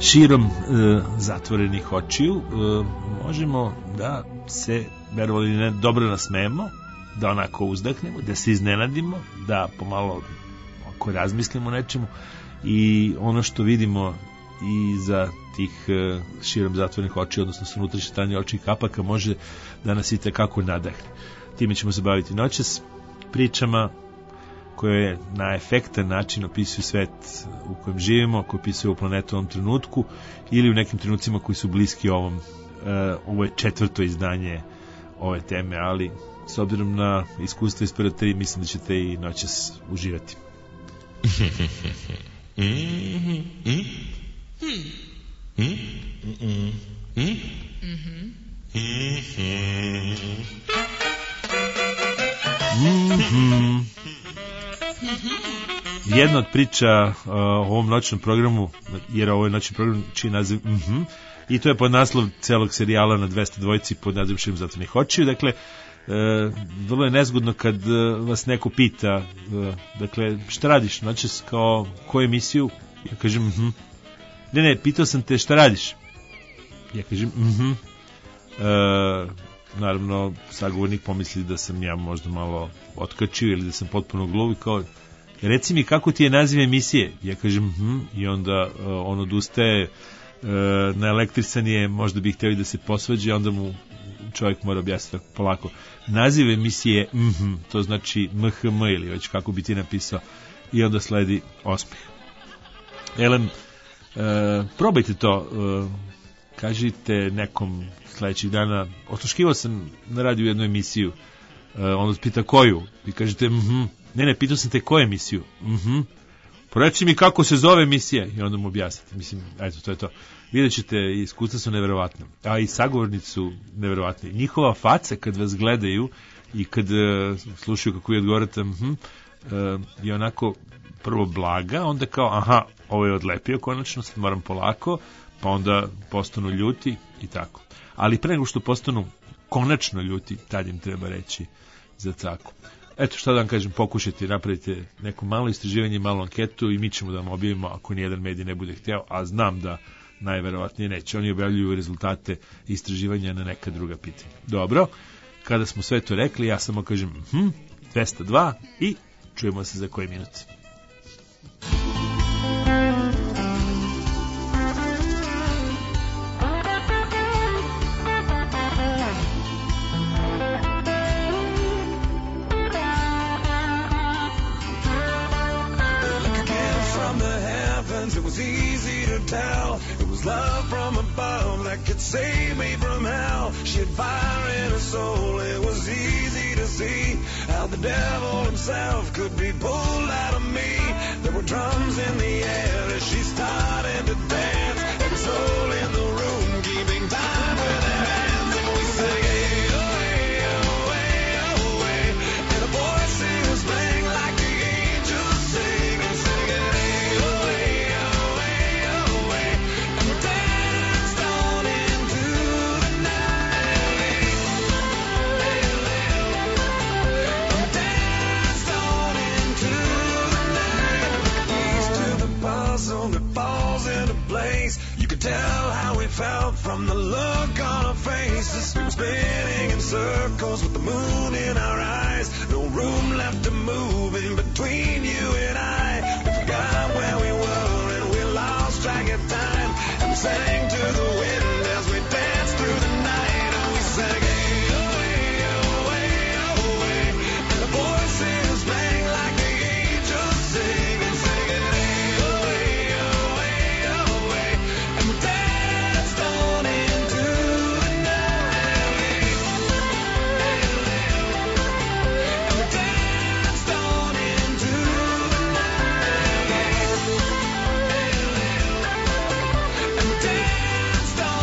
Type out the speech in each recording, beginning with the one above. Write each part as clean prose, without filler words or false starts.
širom zatvorenih očiju možemo da se, verovali ili ne, dobro nasmejemo, da onako uzdahnemo, da se iznenadimo, da pomalo ako razmislimo o nečemu i ono što vidimo iza tih širom zatvorenih očiju, odnosno sa unutrašnje strane očnih kapaka, može da nas i tekako nadahne. Time ćemo se baviti noćas pričama koje na efektan način opisuju svet u kojem živimo, koje opisuju ovu planetu u ovom trenutku ili u nekim trenucima koji su bliski ovom. Ovo je 4. izdanje ove teme, ali s obzirom na iskustvo iz prve 3, mislim da ćete i noćas uživati. Jedna od priča o ovom noćnom programu, jer ovo je noćni program čiji naziv i to je pod naslov celog serijala na 202 pod nazivom Širom zatvorenih očiju. Dakle, vrlo je nezgodno kad vas neko pita, dakle, šta radiš noćas, kao koju emisiju? Ja kažem ne, pitao sam te šta radiš. Ja kažem naravno sagovornik pomisli da sam ja možda malo otkačio ili da sam potpuno gluv, kao reci mi kako ti je naziv emisije. Ja kažem i onda on odustaje, na elektrisan je, možda bih htio da se posvađa, onda mu čovjek mora objasniti tako polako. Naziv emisije to znači MHM ili već kako bi ti napisao, i onda sledi osmeh. Elem, probajte to, kažite nekom sledećih dana. Osluškivao sam na radiju jednu emisiju, onda pita koju, vi kažete ne, pitao sam te koju emisiju. Poreci mi kako se zove emisija, i onda mu objasnite. Mislim, eto, to je to. Vidjet ćete, iskustva su neverovatna, a i sagovornici su neverovatni. Njihova faca kad vas gledaju i kad slušaju kako vi odgovarate je onako prvo blaga, onda kao aha, ovo je odlepio konačno, sad moram polako, pa onda postanu ljuti i tako. Ali pre nego što postanu konačno ljuti, tad im treba reći za tako. Eto, šta da vam kažem, pokušajte, napravite neko malo istraživanje, malu anketu i mi ćemo da vam objavimo ako nijedan medij ne bude hteo, a znam da najverovatnije neće. Oni objavljuju rezultate istraživanja na neka druga pitanja. Dobro, kada smo sve to rekli, ja samo kažem 202 i čujemo se za koji minut. It was love from above that could save me from hell. She had fire in her soul. It was easy to see how the devil himself could be pulled out of me. There were drums in the air as she started to dance. Every soul in the room keeping time with their hands. And we sang, hey, oh, hey, oh, hey, oh, hey. And a voice was playing like the angels sing and singing, hey, oh, hey. You could tell how we felt from the look on our faces. We were spinning in circles with the moon in our eyes. No room left to move in between you and I. We forgot where we were and we lost track of time. And we sang to the wind as we danced through the night. And we sang, hey, oh, hey, oh, hey, oh, hey. And the voices rang like the angels sing and singing, hey, oh, hey, oh, hey, oh, hey. And we danced on into the night. And we danced on into the night. And we danced on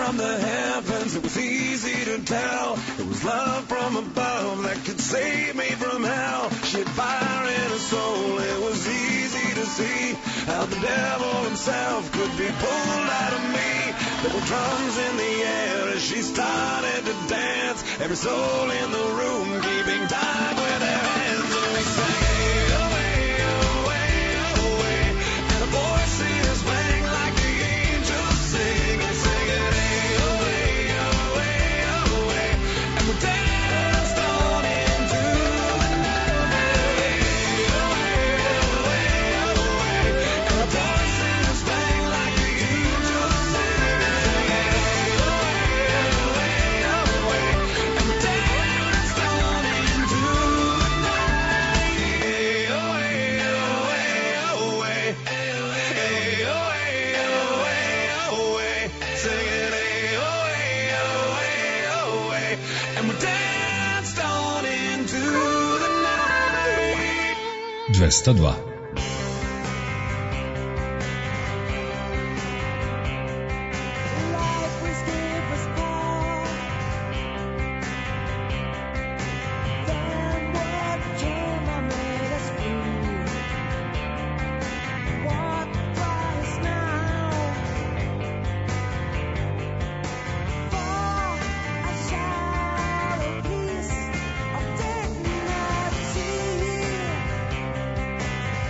from the heavens, it was easy to tell. It was love from above that could save me from hell. She had fire in her soul, it was easy to see how the devil himself could be pulled out of me. There were drums in the air as she started to dance. Every soul in the room keeping time with their hands. And we sang, away, away, away. And the voices rang like the angels sing. And singing, away, away, away. And we danced on into the night. Away, away, away. And the voices rang like the angels sing. And singing, away, away, away. And we danced on into the night. Away, away, away. Away, away, away. Singing, away, away, away. And we danced on into the night. 202. Life was give us more than what came and made us free. What price now for a shallow piece of dignity?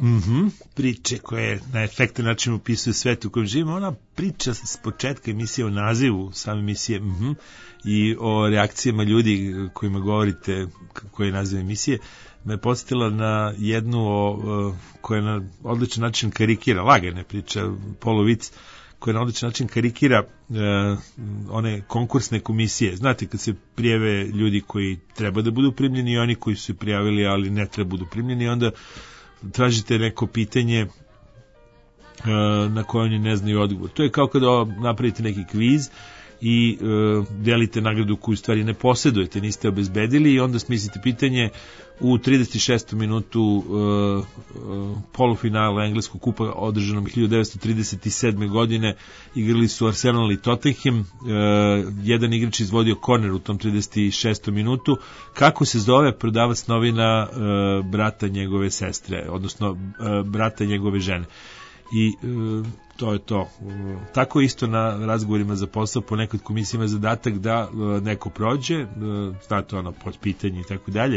priče koje na efektan način opisuju svet u kojem živimo, ona priča s početka emisije o nazivu same emisije i o reakcijama ljudi kojima govorite koji je naziv emisije, me podsjetila na jednu koja na odličan način karikira, lagane priča, polovic, koja na odličan način karikira one konkursne komisije. Znate, kad se prijave ljudi koji treba da budu primljeni i oni koji su se prijavili, ali ne treba budu primljeni, onda tražite neko pitanje na koje oni ne znaju odgovor. To je kao kada napravite neki kviz i delite nagradu koju stvari ne posjedujete, niste obezbedili i onda smislite pitanje u 36. minutu polufinala engleskog kupa održanom 1937. godine igrali su Arsenal i Tottenham, jedan igrač izvodio korner u tom 36. minutu. Kako se zove prodavac novina brata njegove sestre, odnosno brata njegove žene? I to je to. Tako isto na razgovorima za posao ponekad komisija ima zadatak da neko prođe, znate ono pod pitanje i tako dalje,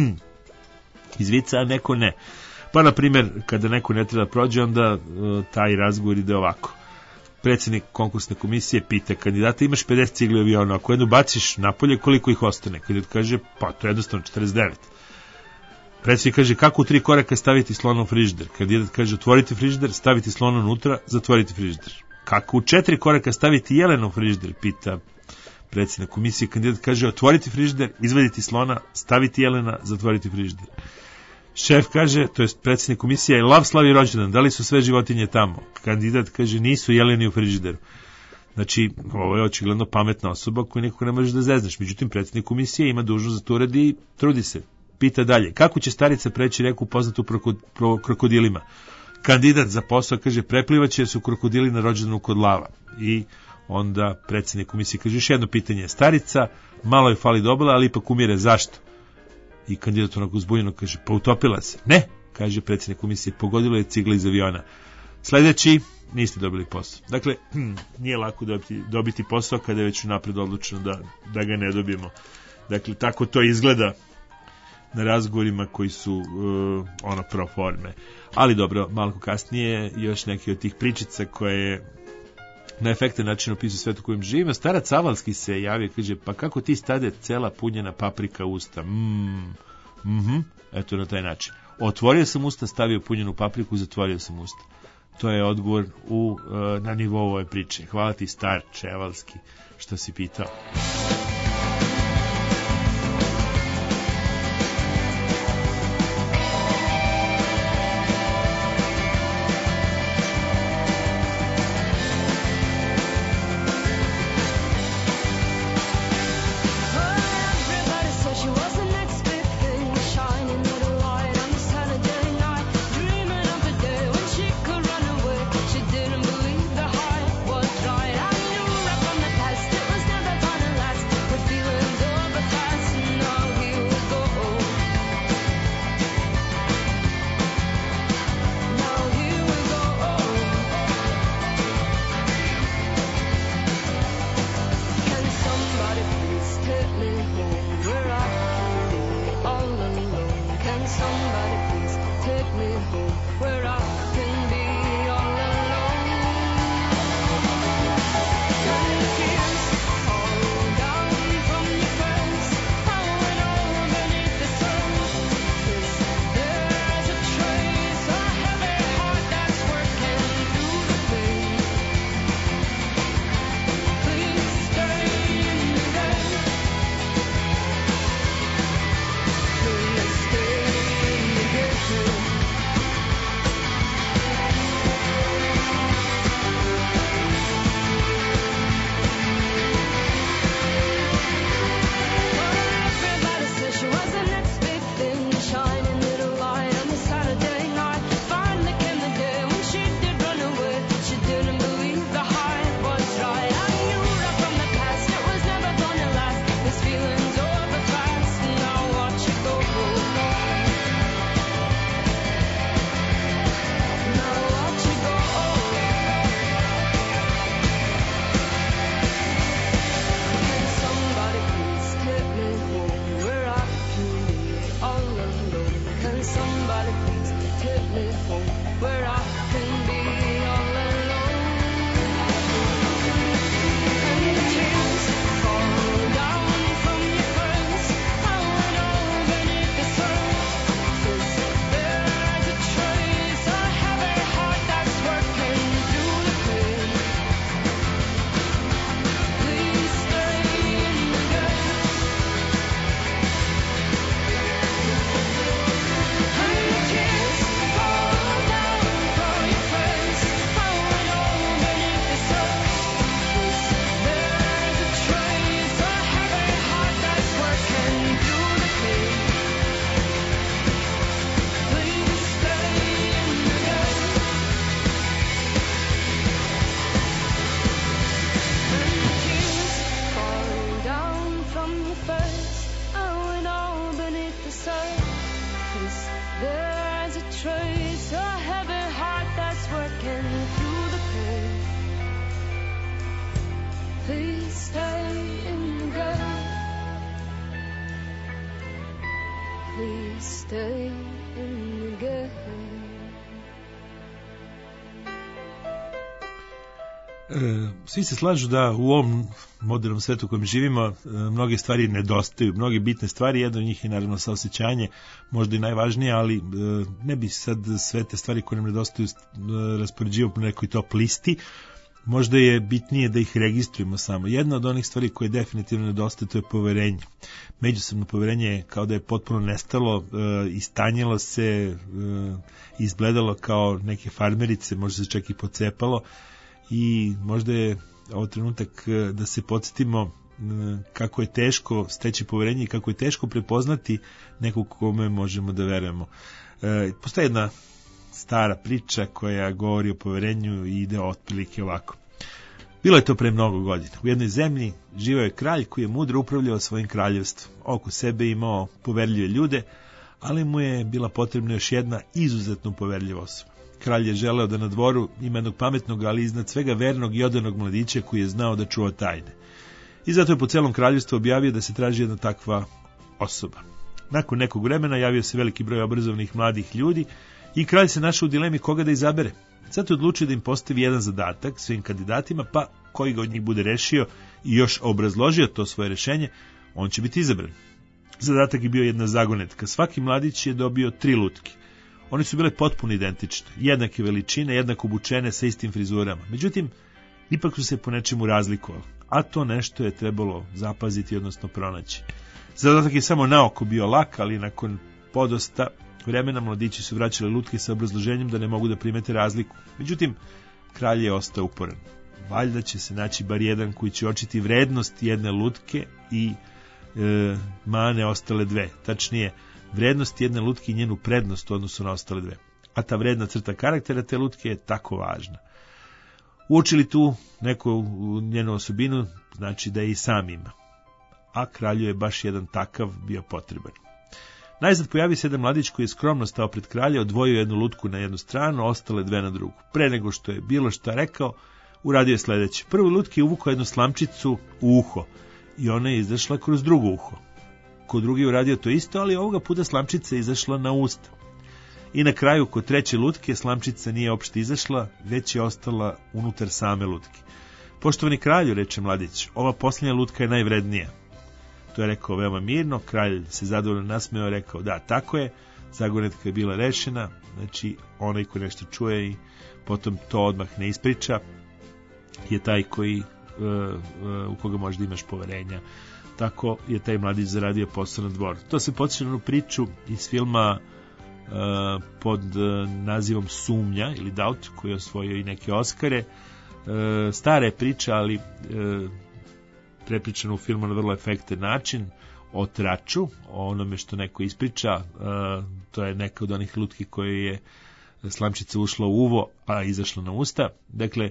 iz vica, a neko ne. Pa na primjer, kada neko ne treba prođe, onda taj razgovor ide ovako. Predsjednik konkursne komisije pita kandidata, imaš 50 cigli aviona, ako jednu baciš napolje, koliko ih ostane? Kandidat kaže, pa to je jednostavno 49. Predsjednik kaže, kako u 3 koraka staviti slona u frižider? Kandidat kaže, otvorite frižider, staviti slona unutra, zatvorite frižider. Kako u 4 koraka staviti jelena u frižider? Pita predsjednik komisije. Kandidat kaže, otvorite frižider, izvaditi slona, staviti jelena, zatvoriti frižider. Šef kaže, to je predsjednik komisije, lav slavi rođendan, da li su sve životinje tamo? Kandidat kaže, nisu jeleni u frižideru. Znači, ovo je očigledno pametna osoba koju nekako ne možeš da zezneš. Međutim, predsjednik komisije ima dužnost da to uradi i trudi se. Pita dalje, kako će starica preći reku poznatu krokodilima? Kandidat za posao kaže, preplivaće jer su krokodili na rođendanu kod lava. I onda predsjednik komisije kaže, još jedno pitanje, starica, malo je fali do obale, ali ipak umire, zašto? I kandidat onako zbunjeno kaže, pa utopila se. Ne, kaže predsjednik komisije, pogodilo je cigla iz aviona. Sljedeći, niste dobili posao. Dakle, nije lako dobiti posao kada je već napred odlučeno da ga ne dobijemo. Dakle, tako to izgleda na razgovorima koji su pro forme. Ali dobro, malo kasnije još neke od tih pričica koje na efektan način opisuju svet u kojem živimo. Starac Cavalski se javio, kaže, pa kako ti stade cela punjena paprika usta? Eto na taj način. Otvorio sam usta, stavio punjenu papriku, zatvorio sam usta. To je odgovor na nivou ove priče. Hvala ti, star Čevalski, što si pitao. live home where I can be all alone. And the tears fall down from your face, out over beneath the surface. There's a trace, a heavy heart that's working through the pain. Please stay in the game. And the tears fall down from your face, out over beneath the surface. There's a trace, a heavy heart that's working through the pain. Please stay in the game. And the tears fall down from your face, out all beneath the surface. There's a trace, a heavy heart that's working through the pain. Please stay in the game. Please stay in the game. Svi se slažu da u ovom modernom svetu u kojem živimo mnoge stvari nedostaju, mnoge bitne stvari, jedna od njih je naravno saosećanje, možda i najvažnije, ali ne bi sad sve te stvari koje nam nedostaju raspoređivao po nekoj top listi. Možda je bitnije da ih registrujemo samo. Jedna od onih stvari koje definitivno nedostaje, to je poverenje. Međusobno poverenje je kao da je potpuno nestalo, istanjilo se, izgledalo kao neke farmerice, možda se čak i pocepalo, i možda je ovo trenutak da se podsjetimo kako je teško steći poverenje i kako je teško prepoznati nekog kome možemo da verujemo. Postoji jedna stara priča koja govori o poverenju i ide otprilike ovako. Bilo je to pre mnogo godina. U jednoj zemlji živeo je kralj koji je mudro upravljao svojim kraljevstvom. Oko sebe imao poverljive ljude, ali mu je bila potrebna još jedna izuzetno poverljiva osoba. Kralj je želeo da na dvoru ima jednog pametnog, ali iznad svega vernog i odanog mladića koji je znao da čuva tajne. I zato je po celom kraljevstvu objavio da se traži jedna takva osoba. Nakon nekog vremena javio se veliki broj obrazovnih mladih ljudi i kralj se našao u dilemi koga da izabere. Zato je odlučio da im postavi jedan zadatak svim kandidatima, pa koji ga od njih bude rešio i još obrazložio to svoje rešenje, on će biti izabran. Zadatak je bio jedna zagonetka. Svaki mladić je dobio 3 lutke. One su bile potpuno identične, jednake veličine, jednako obučene sa istim frizurama. Međutim, ipak su se po nečemu razlikovali, a to nešto je trebalo zapaziti, odnosno pronaći. Zadatak je samo naoko bio lak, ali nakon podosta vremena mladići su vraćali lutke sa obrazloženjem da ne mogu da primete razliku. Međutim, kralj je ostao uporan. Valjda će se naći bar jedan koji će očiti vrednost jedne lutke i mane ostale 2. Tačnije, vrednost jedne lutke i njenu prednost u odnosu na ostale 2. A ta vredna crta karaktera te lutke je tako važna. Uočili tu neku njenu osobinu, znači da je i sam ima. A kralju je baš jedan takav bio potreban. Najzad pojavi se jedan mladić koji je skromno stao pred kralja, odvojio jednu lutku na jednu stranu, ostale 2 na drugu. Pre nego što je bilo šta rekao, uradio je sledeće. Prvo lutki je uvukao jednu slamčicu u uho i ona je izašla kroz drugo uho. Kod drugi je uradio to isto, ali ovoga puta slamčica je izašla na usta. I na kraju, kod 3. lutke, slamčica nije opšte izašla, već je ostala unutar same lutke. Poštovani kralju, reče mladić, ova posljednja lutka je najvrednija. To je rekao veoma mirno, kralj se zadovoljno nasmeo, rekao da, tako je, zagonetka je bila rešena, znači onaj koji nešto čuje i potom to odmah ne ispriča, je taj koji, u koga možda imaš poverenja. Tako je taj mladić zaradio posao na dvoru. To se podsjeća na jednu priču iz filma pod nazivom Sumnja ili Doubt, koji je osvojio i neke Oskare. Stara je priča, ali prepričana u filmu na vrlo efektan način, o traču, o onome što neko ispriča. To je neka od onih lutki koje je slamčica ušla u uvo, a izašla na usta. Dakle,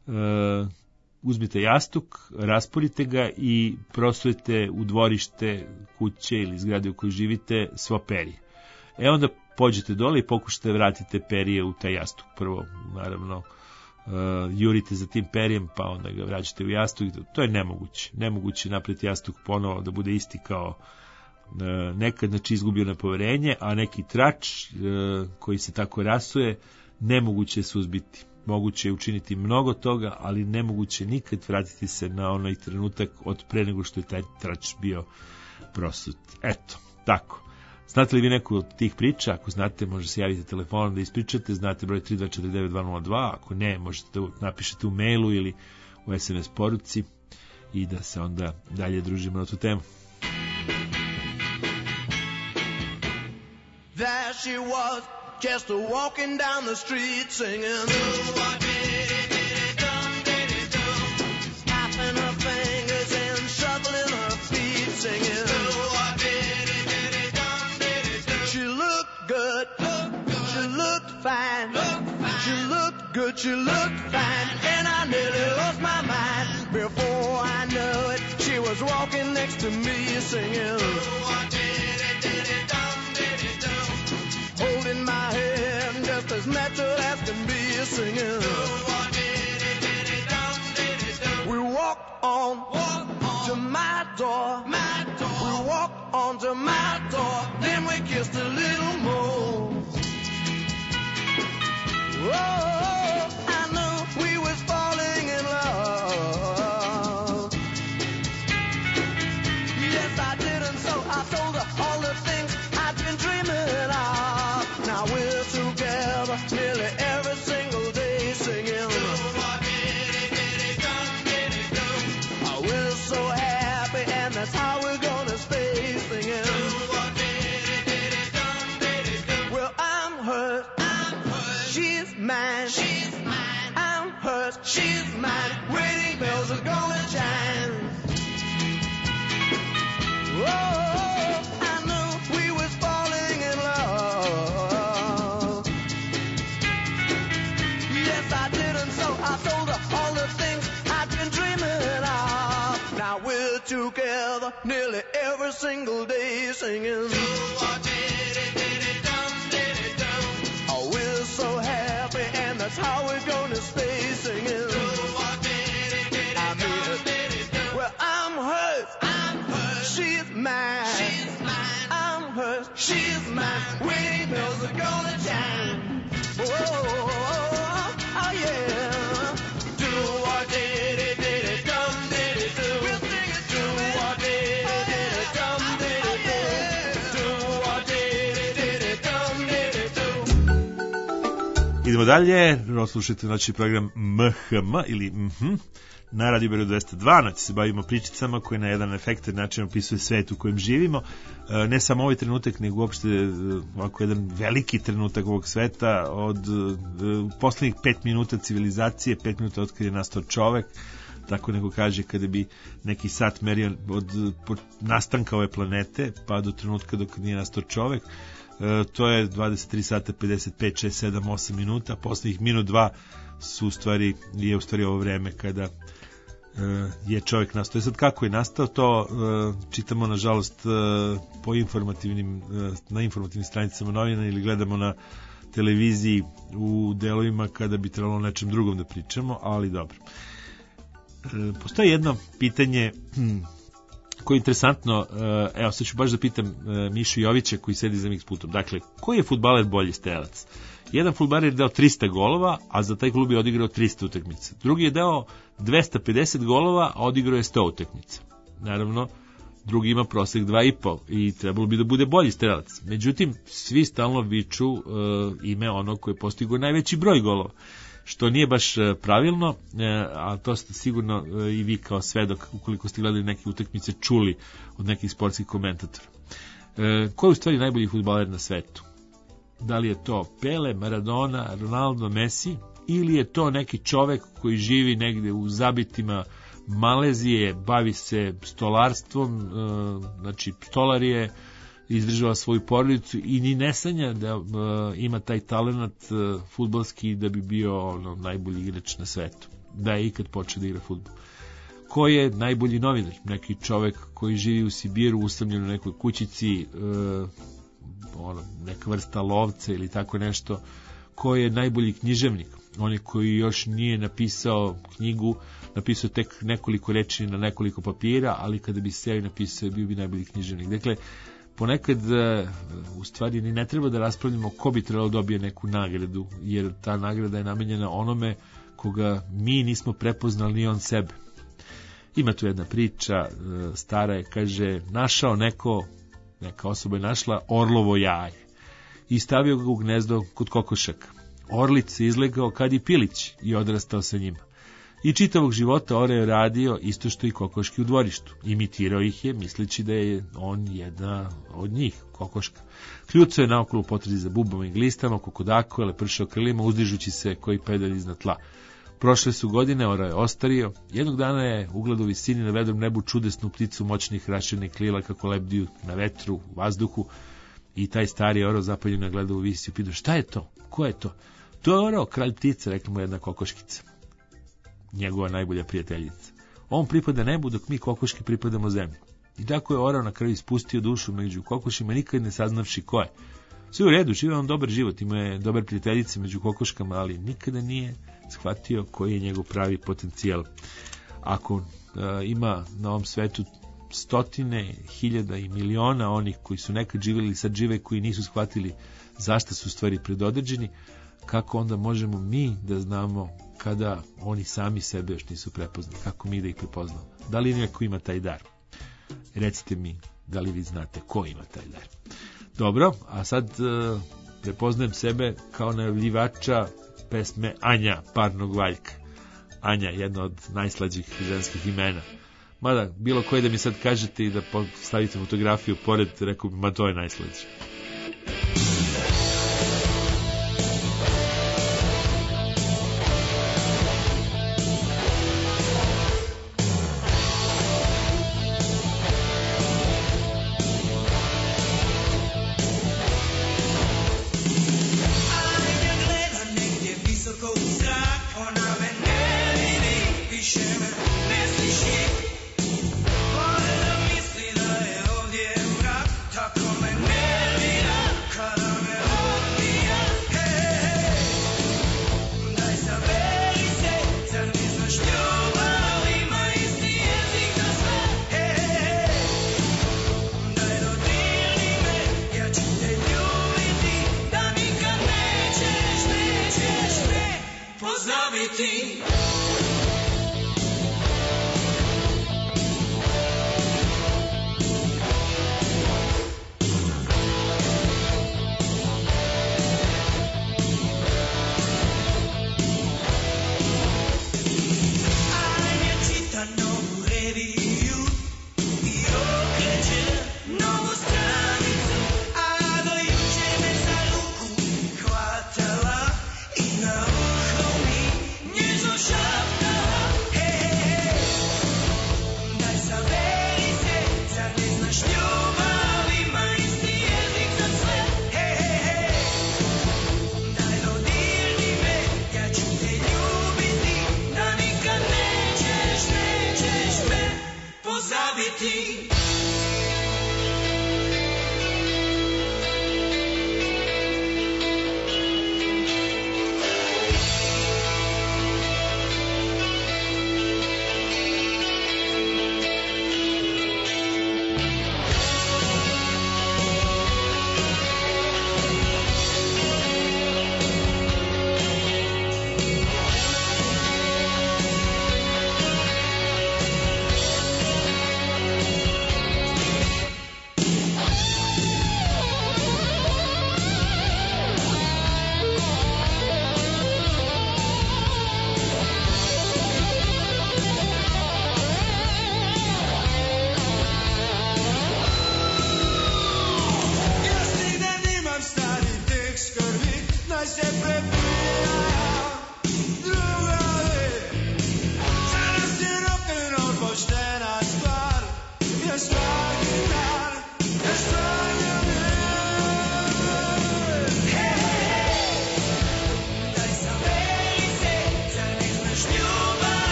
uzmite jastuk, rasporite ga i prosujete u dvorište kuće ili zgrade u kojoj živite svo perje. Onda pođete dole i pokušate vratite perje u taj jastuk. Prvo, naravno, jurite za tim perjem, pa onda ga vraćate u jastuk. To je nemoguće. Nemoguće napraviti jastuk ponovo da bude isti kao nekad znači izgubio na poverenje, a neki trač koji se tako rasuje nemoguće je suzbiti. Moguće je učiniti mnogo toga, ali nemoguće nikad vratiti se na onaj trenutak od pre nego što je taj trač bio prosut. Eto, tako. Znate li vi neku od tih priča? Ako znate, možete se javiti telefonom da ispričate. Znate broj 3249202. Ako ne, možete da napišete u mailu ili u SMS poruci i da se onda dalje družimo na tu temu. There she was, just walking down the street singing. Snapping her fingers and shuffling her feet singing. She looked good, she looked fine, she looked good, she looked fine, and I nearly lost my mind. Before I knew it, she was walking next to me singing. Holding my hand just as natural as can be singing. We walked on to my door. We walked on to my door. Then we kissed a little more. Oh, I knew we was falling in love. Yes, I did, and so I told her all the things I'd been dreaming of. Now we're together nearly every single day singing. Oh, we're so happy, and that's how we're gonna stay singing. Well, I'm hers, she's mine. I'm hers, she's mine. Wedding bells are gonna chime. Oh, I knew we was falling in love. Yes, I did, and so I told her all the things I'd been dreaming of. Now we're together nearly every single day singing. Oh, we're so happy, and that's how we're gonna stay singing. I mean it. Well, I'm hers, she's mine. I'm hers, she's mine. Wedding bells are gonna chime. Oh, oh yeah. Do what did it, dum did it do. We'll sing it, do what did it, dum did it do. Do what did it, dum did it do. Idemo dalje, slušajte noći program MHM ili na Radio Beograd 202. Znači se bavimo pričicama koje na jedan efektan način opisuje svet u kojem živimo. Ne samo ovaj trenutak, nego uopšte ovako jedan veliki trenutak ovog sveta od poslednjih 5 minuta civilizacije, 5 minuta od kada je nastao čovek, tako nego kaže kada bi neki sat merio od nastanka ove planete pa do trenutka dok nije nastao čovek. To je 23 sata 55, 6, 7, 8 minuta. Poslednjih minut 2 su je u stvari ovo vreme kada je čovjek nastao. Sad kako je nastao, to čitamo nažalost na informativnim stranicama novina ili gledamo na televiziji u delovima kada bi trebalo o nečem drugom da pričamo, ali dobro. Postoji jedno pitanje koje je interesantno, evo sad ću baš da pitam Mišu Jovića koji sedi za Mix-putom. Dakle, koji je fudbaler bolji strelac? Jedan fudbaler je dao 300 golova, a za taj klub je odigrao 300 utakmica. Drugi je dao 250 golova, a odigrao je 100 utakmica. Naravno, drugi ima prosek 2,5 i trebalo bi da bude bolji strelac. Međutim, svi stalno viču ime onog koji je postigao najveći broj golova, što nije baš pravilno, a to ste sigurno i vi kao svedok, ukoliko ste gledali neke utakmice, čuli od nekih sportskih komentatora. Ko je u stvari najbolji fudbaler na svetu? Da li je to Pele, Maradona, Ronaldo, Messi, ili je to neki čovek koji živi negde u zabitima Malezije, bavi se stolarstvom, znači stolar je, izdržava svoju porodicu i ni ne sanja da ima taj talenat fudbalski da bi bio najbolji igrač na svetu, da je ikad počeo da igra fudbal. Ko je najbolji novinar? Neki čovek koji živi u Sibiru, usamljen u nekoj kućici, neka vrsta lovca ili tako nešto. Ko je najbolji književnik? On koji još nije napisao knjigu, napisao tek nekoliko reči na nekoliko papira, ali kada bi seo i napisao, bio bi najbolji književnik. Dakle, ponekad u stvari ni ne treba da raspravljamo ko bi trebalo dobije neku nagradu, jer ta nagrada je namenjena onome koga mi nismo prepoznali ni on sebe. Ima tu jedna priča, stara je, kaže, neka osoba je našla orlovo jaje i stavio ga u gnezdo kod kokošaka. Orlić se izlegao kad i pilić i odrastao sa njima. I čitavog života Ore je radio isto što i kokoški u dvorištu. Imitirao ih je, misleći da je on jedna od njih, kokoška. Kljucao je naokolo u potrazi za bubama i glistama, kokodako je lepršao krilima, uzdižući se koji pedalj iznad tla. Prošle su godine, Ora je ostario. Jednog dana je ugledao u visini na vedrom nebu čudesnu pticu moćnih raširnih krila kako lebdiju na vetru, u vazduhu. I taj stari Oro zapaljeno gledao u visiju, pitao, šta je to? Ko je to? To je Oro, kralj ptica, rekla mu jedna kokoškica, njegova najbolja prijateljica. On pripada nebu, dok mi kokoški pripadamo zemlji. I tako je Oro na kraju ispustio dušu među kokošima, nikad ne saznavši ko je. Sve u redu, žive on dobar život, ima je dobar prijateljice među kokoškama, ali nikada nije shvatio koji je njegov pravi potencijal. Ako ima na ovom svetu stotine, hiljada i miliona onih koji su nekad živjeli, sad žive, koji nisu shvatili zašto su stvari predodređeni, kako onda možemo mi da znamo kada oni sami sebe još nisu prepoznali, kako mi da ih prepoznamo? Da li neko ima taj dar? Recite mi, da li vi znate ko ima taj dar? Dobro, a sad prepoznajem sebe kao najavljivača pesme Anja Parnog Valjka. Anja, jedna od najslađih ženskih imena. Mada, bilo koje da mi sad kažete i da stavite fotografiju pored, rekao bi, ma to je najslađe.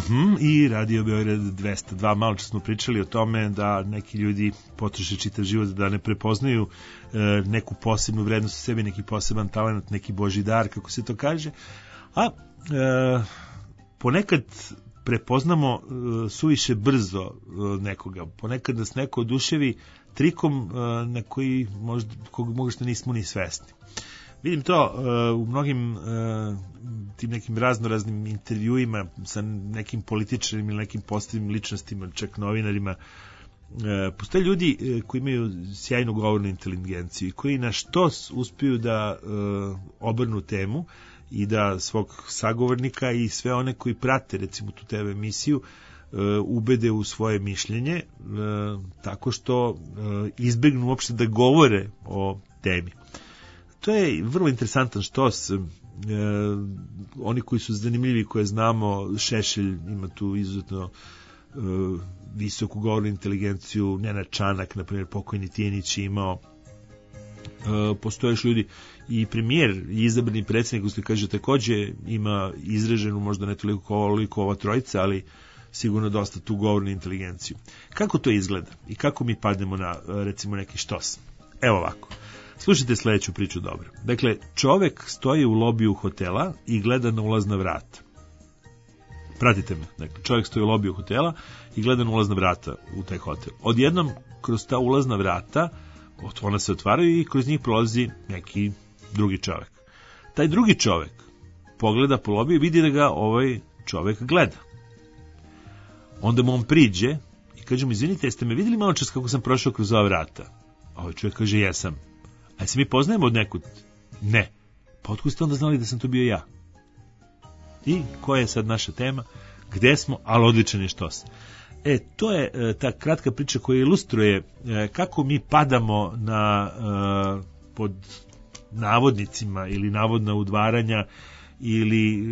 I Radio Beograd 202. Malo čas smo pričali o tome da neki ljudi potroše čitav život da ne prepoznaju neku posebnu vrednost u sebi, neki poseban talent, neki božji dar, kako se to kaže. A ponekad prepoznamo suviše brzo nekoga. Ponekad nas neko oduševi trikom na koji možda nismo ni svesni. Vidim to u mnogim tim nekim raznoraznim intervjuima sa nekim političarima ili nekim postavnim ličnostima, čak novinarima. Postoje ljudi koji imaju sjajnu govornu inteligenciju i koji na štos uspiju da obrnu temu i da svog sagovornika i sve one koji prate recimo tu TV emisiju ubede u svoje mišljenje tako što izbegnu uopšte da govore o temi. To je vrlo interesantan štos. Oni koji su zanimljivi, koje znamo, Šešelj ima tu izuzetno visoku govornu inteligenciju, Nenad Čanak, na primjer, pokojni Tijenić je imao. Postoje još ljudi i premijer i izabrani predsjednik, koji kaže takođe ima izraženu, možda ne toliko koliko ova trojica, ali sigurno dosta tu govornu inteligenciju. Kako to izgleda i kako mi padnemo na recimo neki štos? Evo ovako. Slušajte sledeću priču dobro. Dakle, čovek stoji u lobiju hotela i gleda na ulazna vrata. Pratite me. Dakle, čovek stoji u lobiju hotela i gleda na ulazna vrata u taj hotel. Odjednom, kroz ta ulazna vrata, ona se otvaraju i kroz njih prolazi neki drugi čovek. Taj drugi čovek pogleda po lobiju i vidi da ga ovaj čovek gleda. Onda mu on priđe i kaže mu, izvinite, jeste me vidjeli malo čas kako sam prošao kroz ova vrata? A ovaj čovjek kaže, jesam. A se mi poznajemo od nekud? Ne. Pa otkud ste onda znali da sam to bio ja? I koja je sad naša tema? Gde smo? Ali odličan je štos. To je ta kratka priča koja ilustruje kako mi padamo na pod navodnicima ili navodna udvaranja ili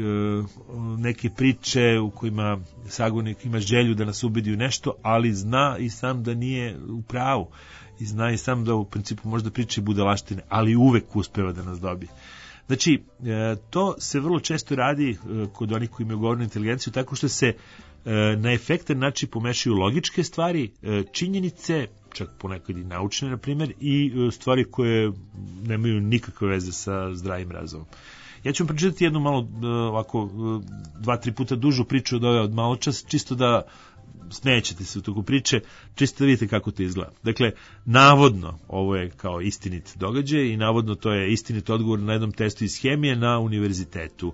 neke priče u kojima sagovornik ima želju da nas ubedi u nešto, ali zna i sam da nije u pravu. I zna i sam da u principu možda priče budalaštine, ali uvek uspeva da nas dobije. Znači, to se vrlo često radi kod onih koji imaju govornu inteligenciju, tako što se na efektan način pomešaju logičke stvari, činjenice, čak ponekad i naučne, na primjer, i stvari koje nemaju nikakve veze sa zdravim razumom. Ja ću vam pričati jednu malo, ovako, 2-3 puta dužu priču od ove od malo čas, čisto da smećete se u toku priče, čisto da vidite kako to izgleda. Dakle, navodno, ovo je kao istinit događaj i navodno to je istinit odgovor na jednom testu iz hemije na univerzitetu.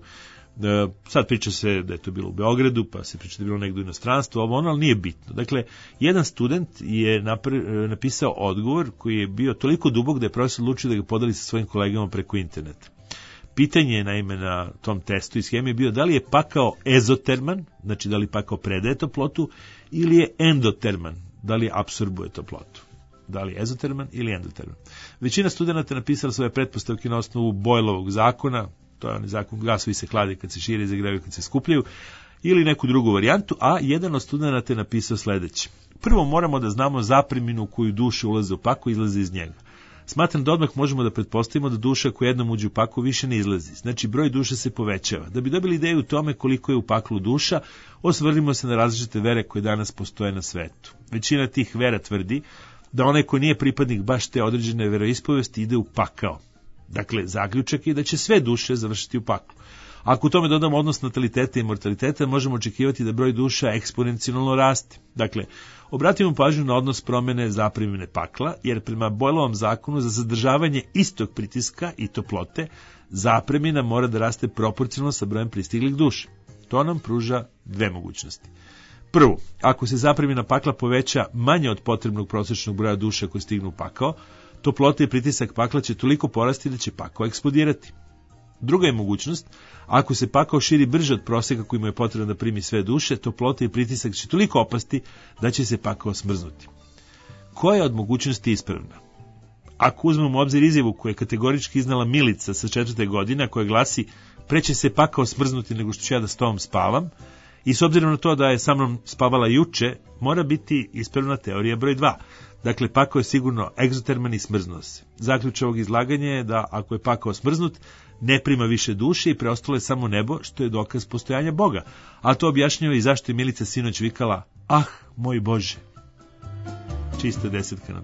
Sad priča se da je to bilo u Beogradu, pa se priča da je bilo negdje u inostranstvu, ali nije bitno. Dakle, jedan student je napisao odgovor koji je bio toliko dubok da je profesor odlučio da ga podeli sa svojim kolegama preko interneta. Pitanje je naime na tom testu iz hemije bio da li je pakao ezoterman, znači da li pakao predaje toplotu, ili je endoterman, da li apsorbuje toplotu. Da li je ezoterman ili endoterman. Većina studenta napisala svoje pretpostavke na osnovu Boylovog zakona, to je onaj zakon, gasovi se hlade kad se šire i zagrevaju kad se skupljaju, ili neku drugu varijantu, a jedan od studenta je napisao sledeće. Prvo moramo da znamo zapreminu u koju duša ulaze u pakao i izlaze iz njega. Smatram da odmah možemo da pretpostavimo da duša koja jednom uđe u pakao više ne izlazi. Znači, broj duša se povećava. Da bi dobili ideju o tome koliko je u paklu duša, osvrnimo se na različite vere koje danas postoje na svetu. Većina tih vera tvrdi da onaj ko nije pripadnik baš te određene veroispovesti ide u pakao. Dakle, zaključak je da će sve duše završiti u paklu. Ako u tome dodamo odnos nataliteta i mortaliteta, možemo očekivati da broj duša eksponencijalno raste. Dakle, obratimo pažnju na odnos promene zapremine pakla, jer prema Boylovom zakonu za zadržavanje istog pritiska i toplote, zapremina mora da raste proporcionalno sa brojem pristiglih duša. To nam pruža dve mogućnosti. Prvo, ako se zapremina pakla poveća manje od potrebnog prosječnog broja duša koji stignu u pakao, toplota i pritisak pakla će toliko porasti da će pakao eksplodirati. Druga je mogućnost, ako se pakao širi brže od proseka koji mu je potrebno da primi sve duše, toplota i pritisak će toliko opasti da će se pakao smrznuti. Koja je od mogućnosti ispravna? Ako uzmemo u obzir izjavu koju je kategorički iznala Milica sa 4. godine, koja glasi pre će se pakao smrznuti nego što ću ja da s tobom spavam, i s obzirom na to da je sa mnom spavala juče, mora biti ispravna teorija broj 2. Dakle, pakao je sigurno egzoterman i smrznuo se. Zaključ ovog izlaganja je da ako je pakao smrznut, ne prima više duše i preostalo je samo nebo, što je dokaz postojanja Boga. A to objašnjava i zašto je Milica sinoć vikala: ah, moj Bože. Čista 10 na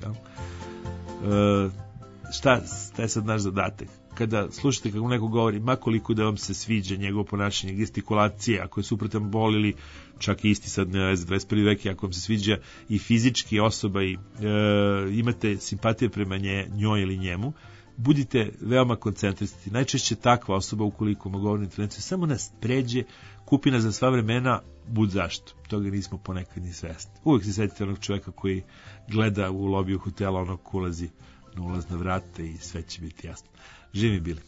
10. Šta je sad naš zadatak? Kada slušate kako neko govori, makoliko da vam se sviđa njegovo ponašanje, gestikulacije, ako je suprotan bol ili čak i isti sad na 21. vek, ako vam se sviđa i fizički osoba i imate simpatije prema njoj ili njemu, budite veoma koncentrisani. Najčešće takva osoba, ukoliko mu govori intervenciju, samo nas pređe, kupi nas za sva vremena, bud zašto. Toga nismo ponekad ni svesni. Uvijek se setite onog čoveka koji gleda u lobiju hotela, onog ko ulazi na ulazna vrata i sve će biti jasno. Živi bili.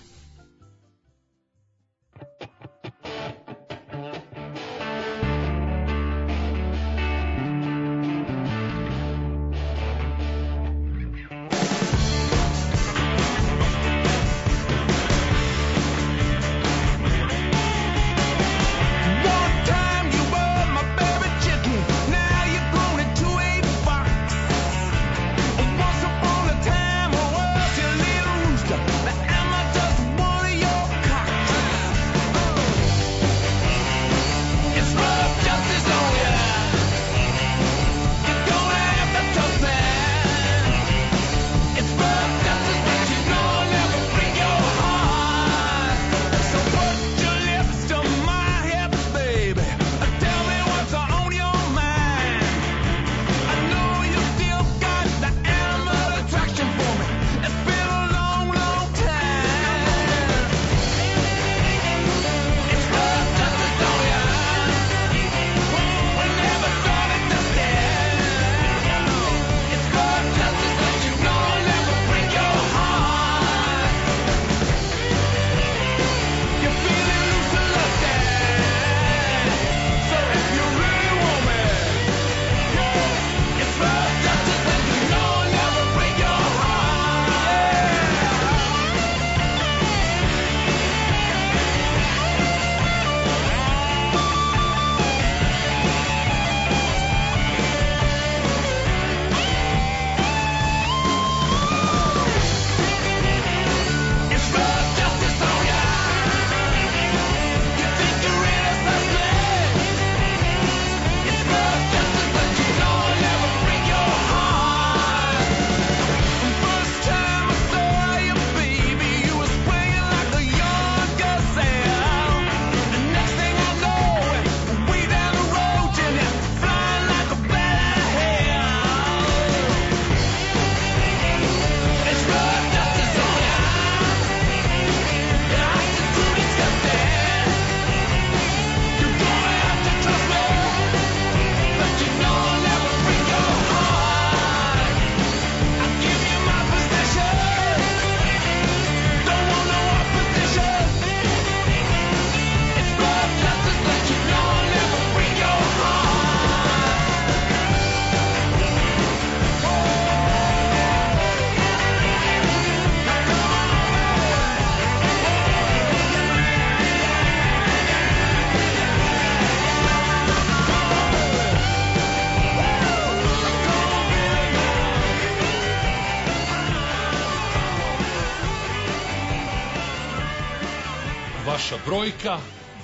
Vaša brojka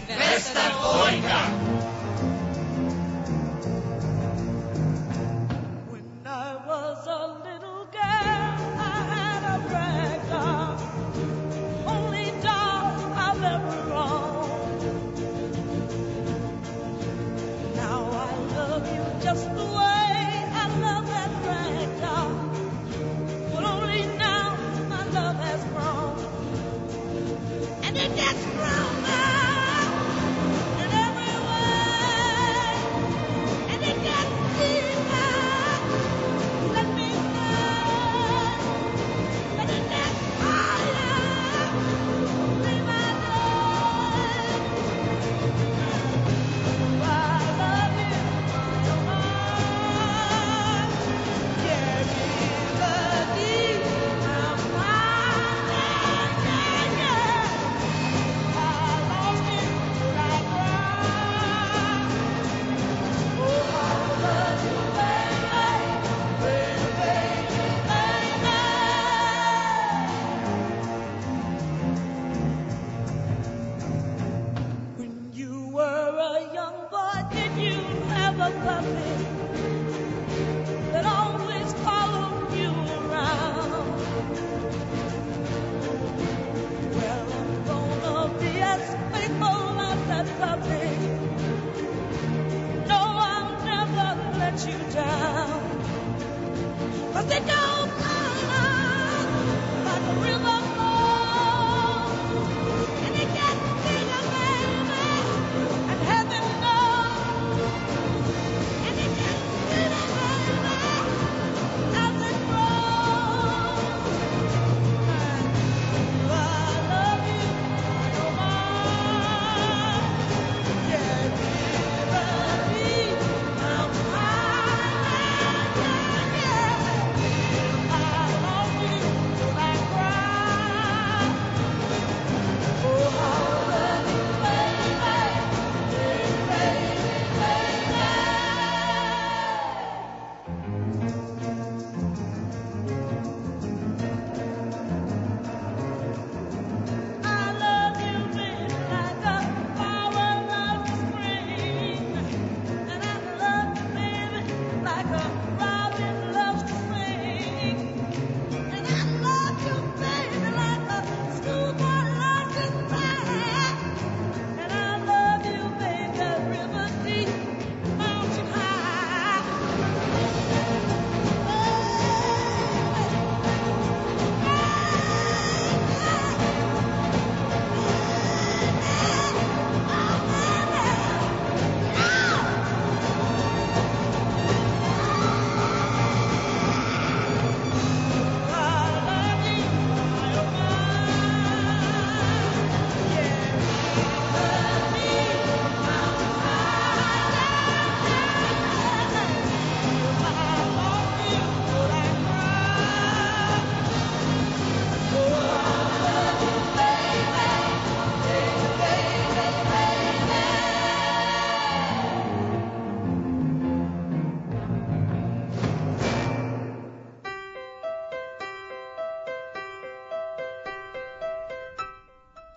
202. And it gets stronger in every way.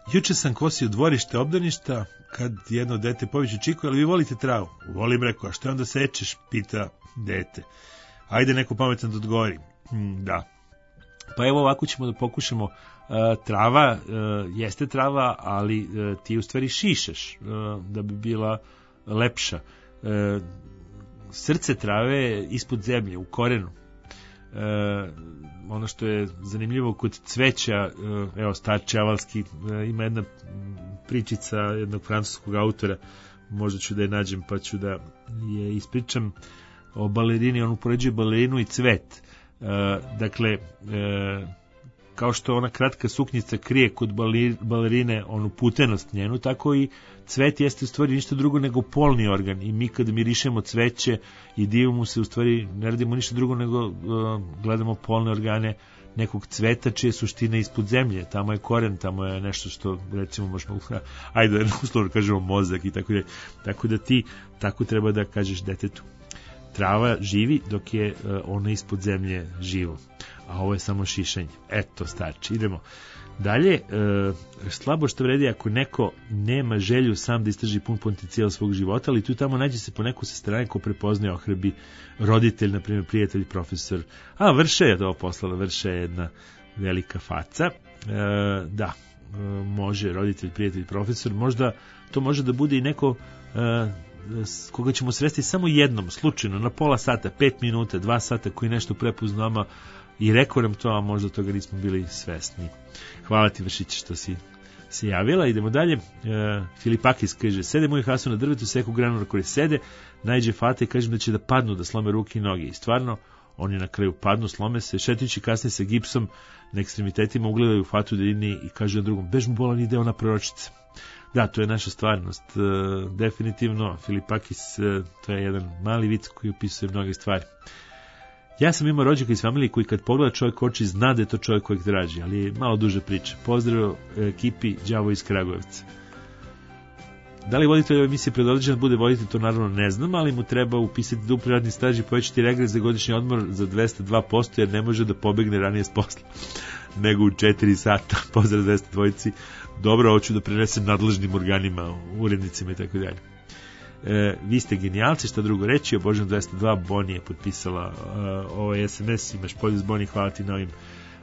Juče sam kosio dvorište obdaništa, kad jedno dete poviće Čiko, ali vi volite travu? Volim, rekao, a što onda sečeš, pita dete. Ajde neko pametan da odgovori. Da. Pa evo ovako ćemo da pokušamo. Trava jeste trava, ali ti u stvari šišaš da bi bila lepša. Srce trave je ispod zemlje, u korenu. Ono što je zanimljivo kod cveća, evo Star Čavalski ima jedna pričica jednog francuskog autora, možda ću da je nađem pa ću da je ispričam, o balerini. On upoređuje balerinu i cvet. Dakle, kao što ona kratka suknjica krije kod balerine onu putenost njenu, tako i cvet jeste u stvari ništa drugo nego polni organ, i mi kada mirišemo cveće i divimo se, u stvari ne radimo ništa drugo nego gledamo polne organe nekog cveta čije suština ispod zemlje, tamo je koren, tamo je nešto što recimo možemo, ajde uslovno kažemo mozak i tako da. Tako da ti tako treba da kažeš detetu. Trava živi dok je ona ispod zemlje živo, a ovo je samo šišanje. Eto, starči. Idemo dalje. Slabo što vredi ako neko nema želju sam da istraži pun potencijal svog života, ali tu tamo nađe se po neku sa strane ko prepoznaje ohrabi roditelj, na primjer prijatelj, profesor. Vrše je to poslala, Vrše je jedna velika faca. Da, može roditelj, prijatelj, profesor. Možda to može da bude i neko koga ćemo sresti samo jednom, slučajno, na pola sata, 5 minuta, 2 sata, koji nešto prepozna nama i rekao nam to, a možda toga nismo bili svesni. Hvala ti, Vršić, što si se javila. Idemo dalje. Filipakis kaže, sede moj Hasan na drvetu, seku granu na kojoj sede, najđe fata i kažem da će da padnu, da slome ruke i noge. I stvarno, oni na kraju padnu, slome se, šetajući kasnije sa gipsom na ekstremitetima, ugledaju fatu daljini i kažu na drugom, bež mu bolan ide ona proročica. Da, to je naša stvarnost. Definitivno, Filipakis, to je jedan mali vic koji opisuje mnoge stvari. Ja sam imao rođaka iz familije koji kad pogleda čovjek oči zna da je to čovjek kojeg traži, ali je malo duže priča. Pozdrav ekipi Đavo iz Kragujevca. Da li voditelj ove emisije predodređen da bude voditelj, to naravno ne znam, ali mu treba upisati dupli radni staž i povećati regres za godišnji odmor za 202%, jer ne može da pobegne ranije s posla nego u 4 sata. Pozdrav 202. Dobro, hoću da prenesem nadležnim organima, urednicima i tako dalje. Vi ste genijalci, šta drugo reći, obožavam 202, Boni je potpisala ovaj SMS, imaš podijez Boni, hvala ti na ovim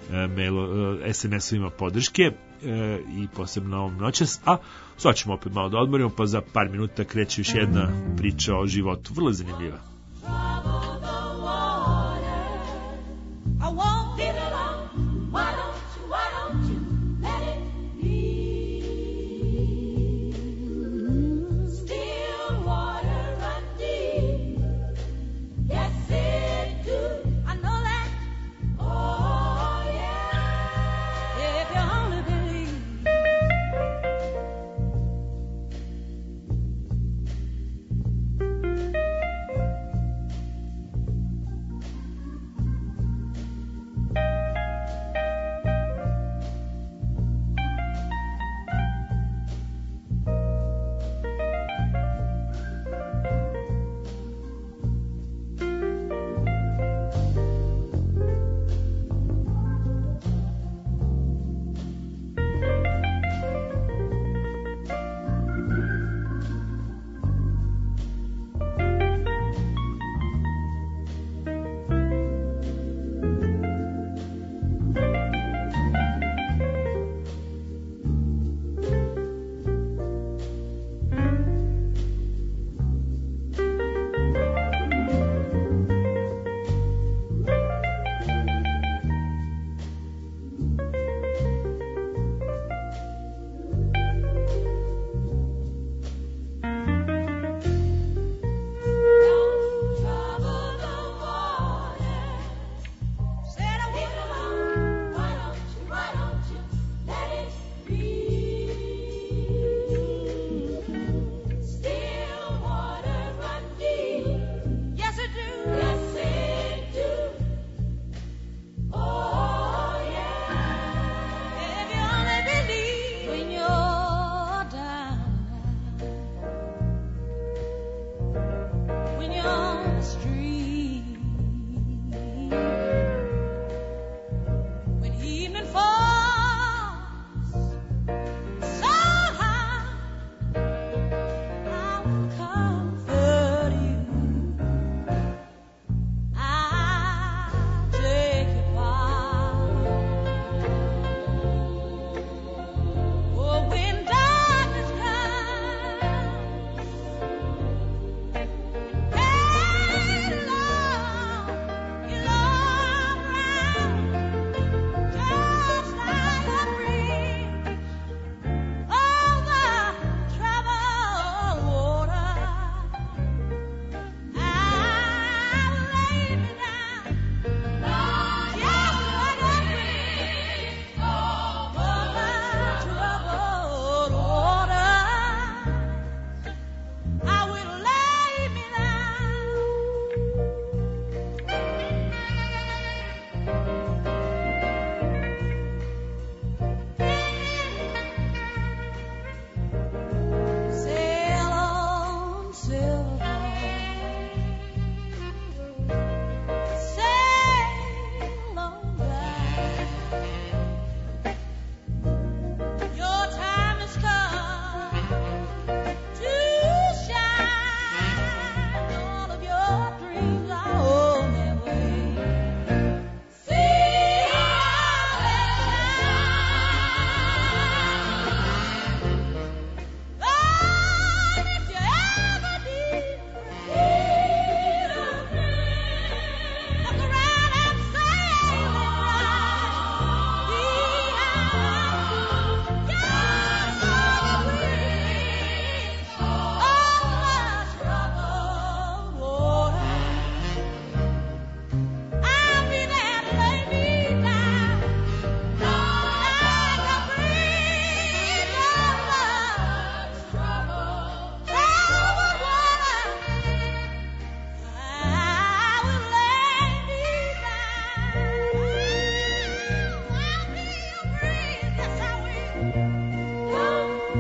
SMS-ovima podrške i posebno ovom noćas, a sad ćemo opet malo da odmorimo, pa za par minuta kreće još jedna priča o životu, vrlo zanimljiva.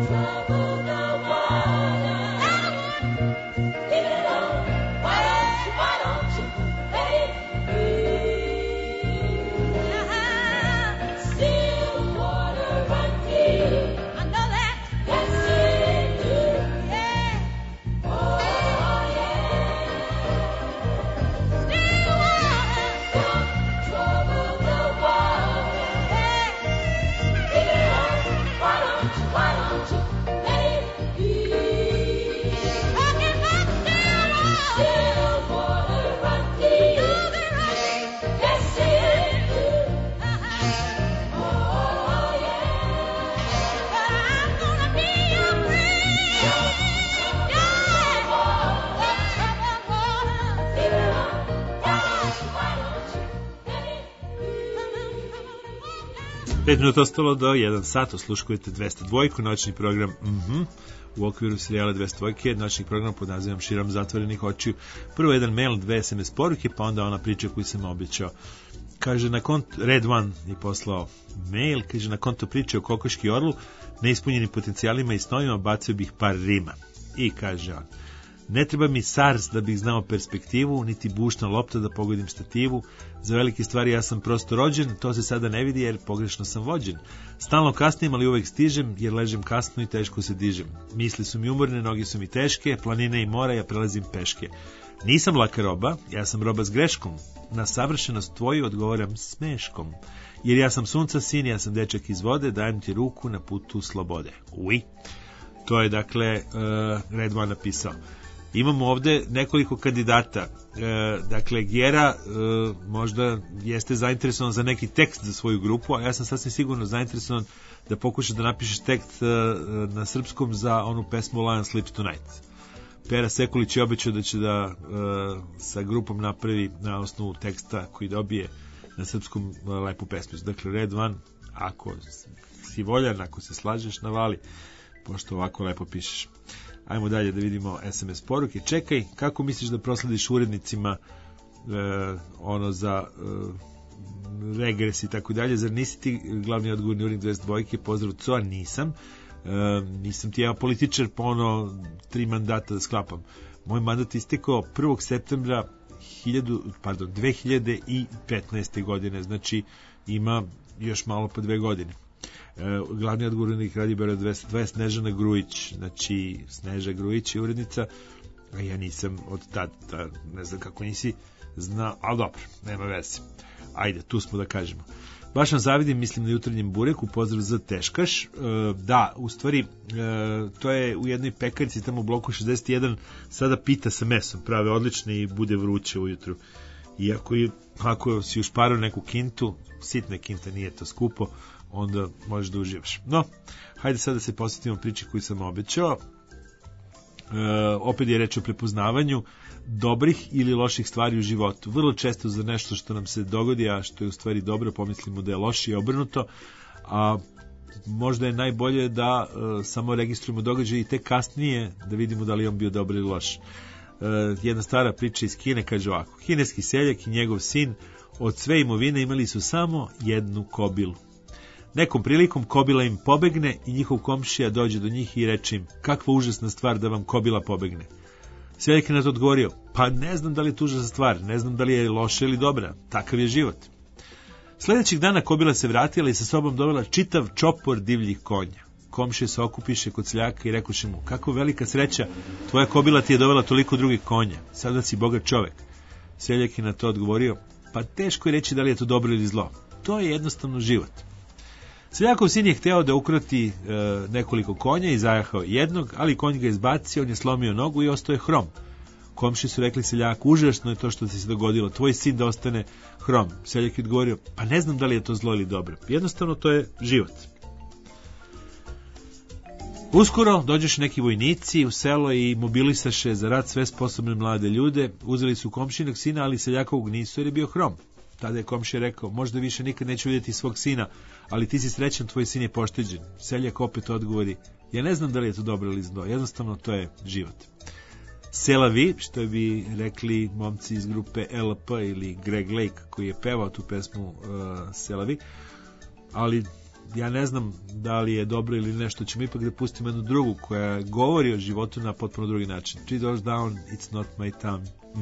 Pet minuta ostalo do 1 sat, osluškujete 202, noćni program u okviru serijala 202, noćni program pod nazivom Širom zatvorenih očiju. Prvo jedan mail, 2 SMS poruke, pa onda ona priča koju sam obećao. Kaže, na konto, Red One je poslao mail, kaže, na konto priče o kokoški orlu, neispunjenim potencijalima i snovima, bacio bih par rima. I kaže on, ne treba mi SARS da bih znao perspektivu, niti bušna lopta da pogodim stativu. Za velike stvari ja sam prosto rođen, to se sada ne vidi jer pogrešno sam vođen. Stalno kasnim, ali uvek stižem, jer ležem kasno i teško se dižem. Misli su mi umorne, noge su mi teške, planine i mora ja prelazim peške. Nisam laka roba, ja sam roba s greškom. Na savršenost tvoju odgovaram smeškom. Jer ja sam sunca sin, ja sam dečak iz vode, dajem ti ruku na putu slobode. Ui. To je dakle Red One napisao. Imamo ovde nekoliko kandidata. Dakle, Gera možda jeste zainteresovan za neki tekst za svoju grupu, a ja sam sasvim sigurno zainteresovan da pokušaš da napišeš tekst na srpskom za onu pesmu Lion Sleeps Tonight. Pera Sekulić je obećao da će da sa grupom napravi na osnovu teksta koji dobije na srpskom lepu pesmu. Dakle, Red One, ako si voljan, ako se slažeš, navali, pošto ovako lepo pišeš. Ajmo dalje da vidimo SMS poruke. Čekaj, kako misliš da proslediš urednicima ono za regres i tako dalje? Zar nisi ti glavni odgovorni urednik 22? Pozdrav Coa, nisam. Nisam ti ja političar po ono 3 mandata da sklapam. Moj mandat istekao 1. septembra 2015. godine, znači ima još malo pa 2 godine. Glavni odgovornik Radibera 202 je Snežana Grujić, znači Sneža Grujić je urednica, a ja nisam od tada, ne znam kako nisi znao, ali dobro, nema veze. Ajde, tu smo da kažemo. Baš vam zavidim, mislim na jutarnjem bureku, pozdrav za Teškaš. Da, u stvari, to je u jednoj pekarici tamo u bloku 61, sada pita sa mesom, prave odlične i bude vruće ujutru. Iako ako si ušparao neku kintu, sitna kinta, nije to skupo, onda možeš da uživaš. No, hajde sad da se posjetimo priči koju sam obećao. Opet je reč o prepoznavanju dobrih ili loših stvari u životu. Vrlo često za nešto što nam se dogodi, a što je u stvari dobro, pomislimo da je loše i obrnuto, a možda je najbolje da samo registrujemo događaj i tek kasnije da vidimo da li je on bio dobar ili loš. Jedna stara priča iz Kine kaže ovako: kineski seljak i njegov sin od sve imovine imali su samo jednu kobilu. Nekom prilikom kobila im pobegne i njihov komšija dođe do njih i reče im: kakva užasna stvar da vam kobila pobegne. Seljak je na to odgovorio: pa ne znam da li je to užasna stvar, ne znam da li je loša ili dobra, takav je život. Sljedećeg dana kobila se vratila i sa sobom dovela čitav čopor divljih konja. Komšija se okupiše kod seljaka i rekoše mu: kako velika sreća, tvoja kobila ti je dovela toliko drugih konja, sada si bogat čovek. Seljak je na to odgovorio: pa teško je reći da li je to dobro ili zlo, to je jednostavno život. Seljakov sin je hteo da ukrati nekoliko konja i zajahao jednog, ali konj ga izbacio, on je slomio nogu i ostao je hrom. Komši su rekli seljaku: užasno je to što ti se dogodilo, tvoj sin da ostane hrom. Seljak je odgovorio: pa ne znam da li je to zlo ili dobro, jednostavno to je život. Uskoro dođeš neki vojnici u selo i mobilisaše za rat sve sposobne mlade ljude. Uzeli su komšinog sina, ali seljakovog nisu jer je bio hrom. Tada je komšija rekao: možda više nikad neću vidjeti svog sina, ali ti si srećan, tvoj sin je pošteđen. Seljak opet odgovori: ja ne znam da li je to dobro ili zlo, jednostavno to je život. Selavi, što bi rekli momci iz grupe LP ili Greg Lake koji je pevao tu pesmu Selavi, ali ja ne znam da li je dobro ili nešto, ćemo ipak da pustimo jednu drugu koja govori o životu na potpuno drugi način. 3 Doors Down, It's Not My Time.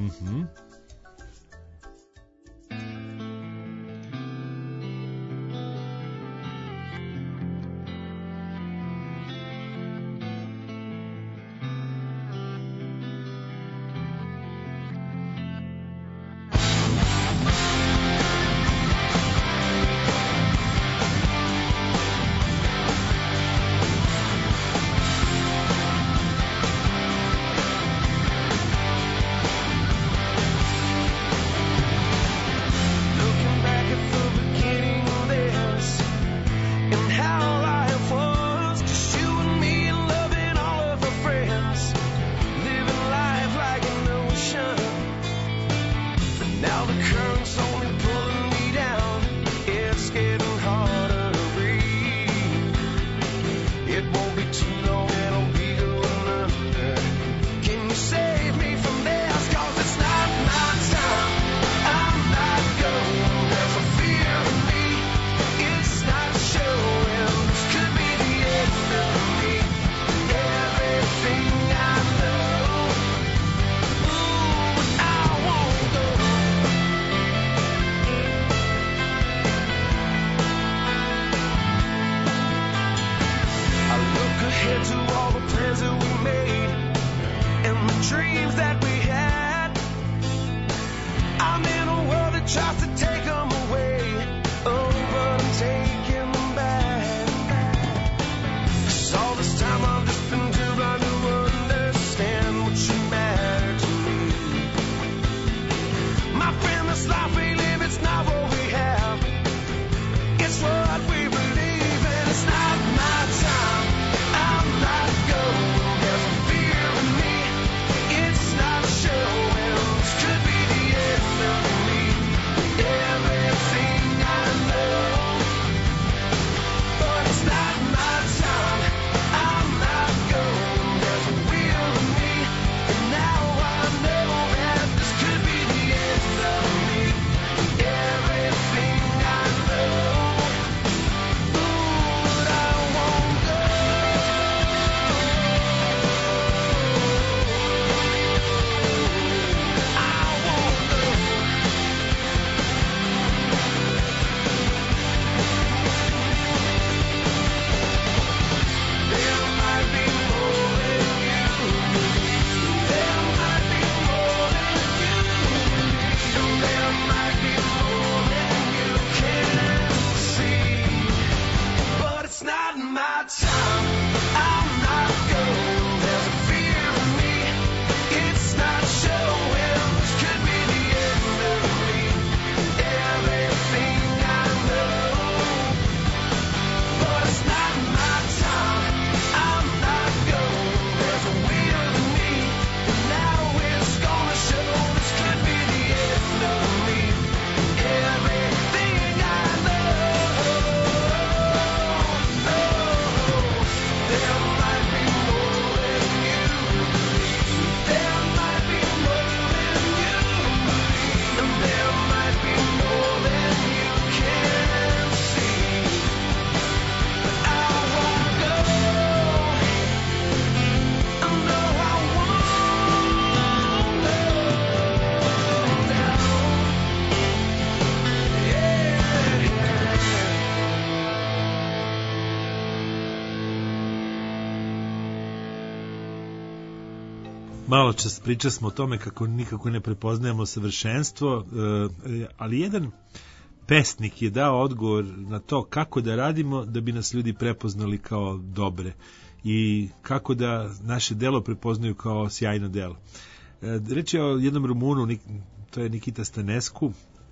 Malo čas priča smo o tome kako nikako ne prepoznajemo savršenstvo, ali jedan pesnik je dao odgovor na to kako da radimo da bi nas ljudi prepoznali kao dobre i kako da naše delo prepoznaju kao sjajno delo. Reč je o jednom Rumunu, to je Nikita Stanescu.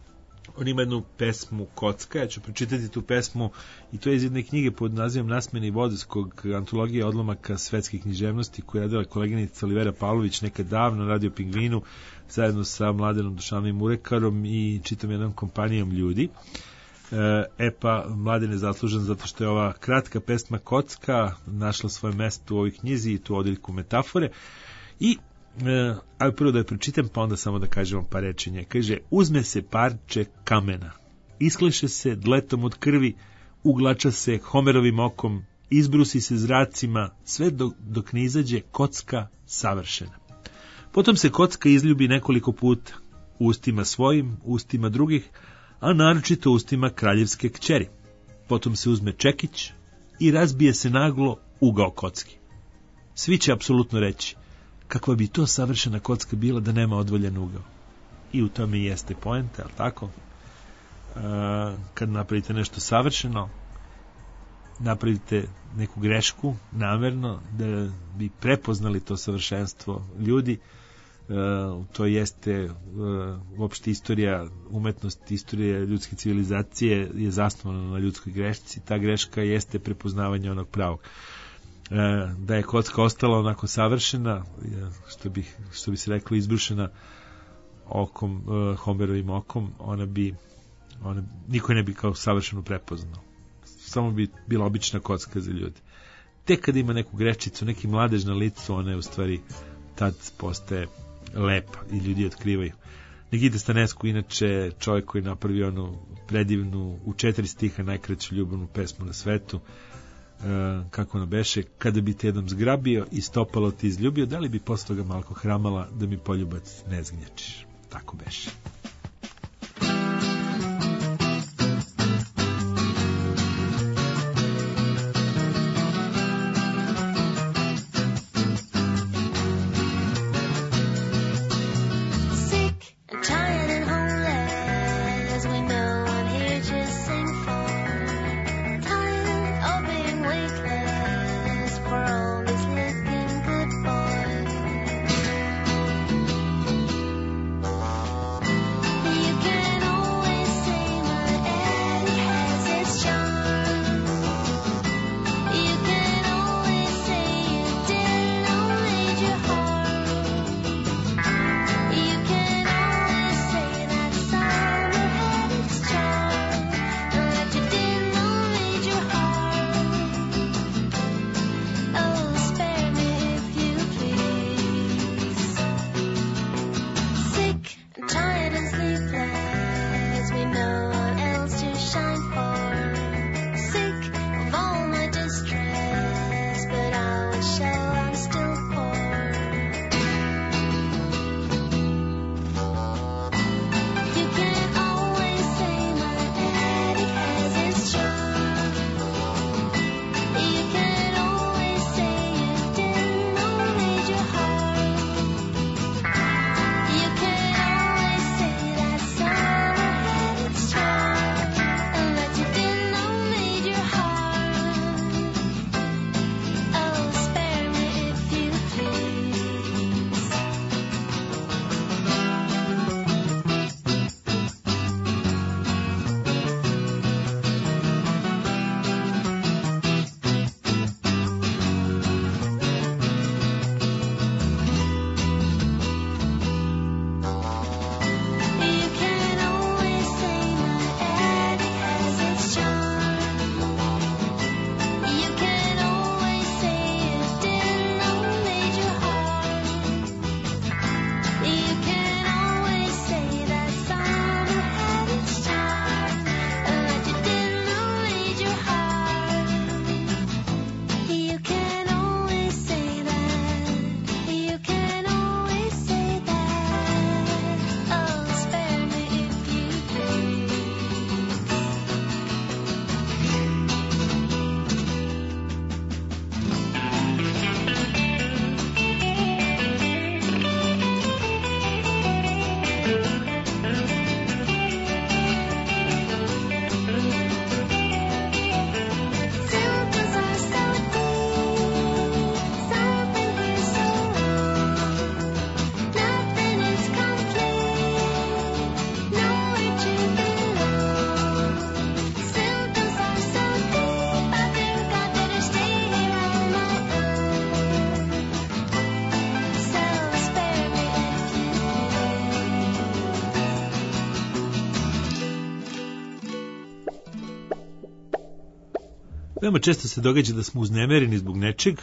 On ima jednu pesmu Kocka, ja ću pročitati tu pesmu i to je iz jedne knjige pod nazivom Nasmeni Vodskog, antologija odlomaka svetske književnosti koju je radila koleginica Olivera Pavlović nekad davno, radio Pingvinu zajedno sa Mladenom Dušanovim Urekarom i čitam jednom kompanijom ljudi. Pa Mladen je zaslužen zato što je ova kratka pesma Kocka našla svoje mesto u ovoj knjizi i tu odjeljku metafore i ali prvo da je pročitam, pa onda samo da kažem par rečenja. Kaže, uzme se parče kamena, iskleše se dletom od krvi, uglača se Homerovim okom, izbrusi se zracima, sve dok ne izađe kocka savršena. Potom se kocka izljubi nekoliko puta, ustima svojim, ustima drugih, a naročito ustima kraljevske kćeri. Potom se uzme čekić i razbije se naglo ugao kocki. Svi će apsolutno reći, kakva bi to savršena kocka bila da nema odvoljen ugao. I u tome i jeste poenta, je li tako? Kad napravite nešto savršeno, napravite neku grešku namerno da bi prepoznali to savršenstvo ljudi. To jeste uopšte istorija umetnosti, istorija ljudske civilizacije je zasnovana na ljudskoj grešci. Ta greška jeste prepoznavanje onog pravog. Da je kocka ostala onako savršena, što bi se reklo izbrušena okom, Homerovim okom, niko ne bi kao savršeno prepoznao. Samo bi bila obična kocka za ljude. Tek kada ima neku grečicu, neki mladež na licu, ona je u stvari tad postaje lepa i ljudi otkrivaju. Nikita Stanescu, inače čovjek koji napravi onu predivnu, u 4 stiha najkraću ljubavnu pesmu na svetu, kako ono beše, kada bi te jednom zgrabio i stopalo ti izljubio, da li bi posle toga malko hramala da mi poljubac ne zgnjačiš. Tako beše. Veoma često se događa da smo uznemereni zbog nečeg,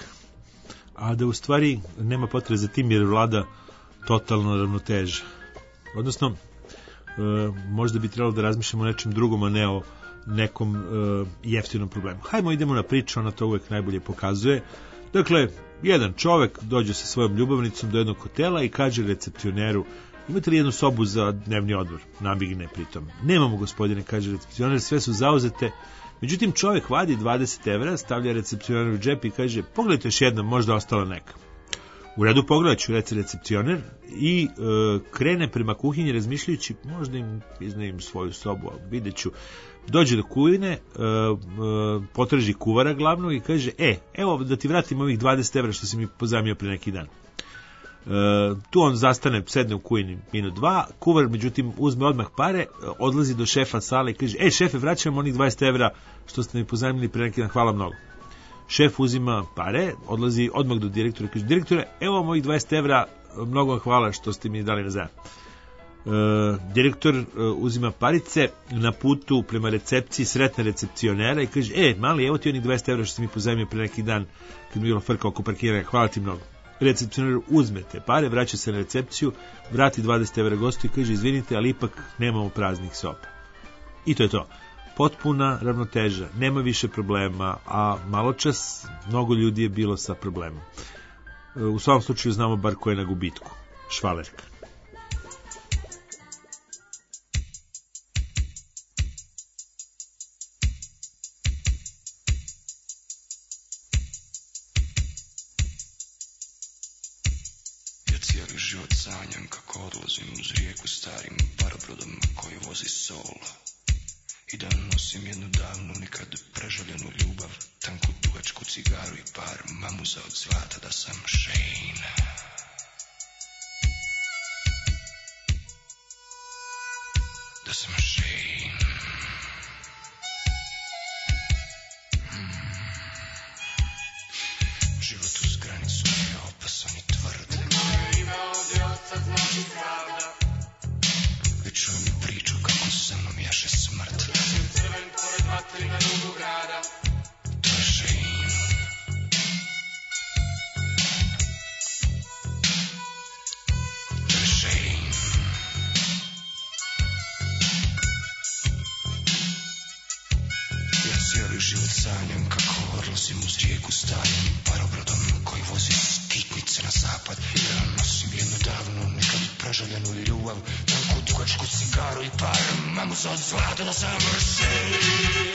a da u stvari nema potrebe za tim jer vlada totalno ravnoteža. Odnosno, možda bi trebalo da razmišljamo o nečem drugom, a ne o nekom jeftinom problemu. Hajmo, idemo na priču, ona to uvek najbolje pokazuje. Dakle, jedan čovek dođe sa svojom ljubavnicom do jednog hotela i kaže recepcioneru: imate li jednu sobu za dnevni odmor? Nabigne pritom: nemamo, gospodine, kaže recepcioner, sve su zauzete. Međutim, čovek vadi 20 evra, stavlja recepcioneru u džep i kaže: pogledajte još jednom, možda ostala neka. U redu, pogledat ću, reče recepcioner, i krene prema kuhinji razmišljajući: možda im iznajmim svoju sobu, ali vidjet ću. Dođe do kuhine, potraži kuvara glavnog i kaže: evo da ti vratim ovih 20 evra što si mi pozajmio pre neki dan. Tu on zastane, sedne u kuhini minut dva, kuvar međutim uzme odmah pare, odlazi do šefa sale i kaže: šefe, vraćam onih 20 evra što ste mi pozajmili pre neki dan, hvala mnogo. Šef uzima pare, odlazi odmah do direktora i kaže: direktore, evo vam ovih 20 evra, mnogo hvala što ste mi dali na zajam. Direktor uzima parice, na putu prema recepciji sretne recepcionera i kaže: mali, evo ti onih 20 evra što si mi pozajmio pre neki dan kad mi bilo frka oko parkiranja, hvala ti mnogo. Recepcioner uzme te pare, vraća se na recepciju, vrati 20 evra gostu i kaže: izvinite, ali ipak nemamo praznih soba. I to je to. Potpuna ravnoteža, nema više problema, a maločas mnogo ljudi je bilo sa problemom. U svakom slučaju znamo bar ko je na gubitku. Švalerka. Cijeli život sanjam kako odlazim uz rijeku starim parobrodom koji vozi sol i da nosim jednu davnu, nikad preželjenu ljubav, tanku dugačku cigaru i par mamuza od zlata, da sam Shane. Da sam Shane. Život uz granicu je opasan i tvrd. Već čujem priču kako sa mnom jaše smrt. To je Shane. To je Shane. Ja cijeli život sanjam kako odlazim uz rijeku starim parobrodom koji vozi skitnice na zapad. Ja nosim jednu davnu, nekad preželjenu ljubav, tanku dugačku cigaru i par mamuza od zlata, da sam Shane.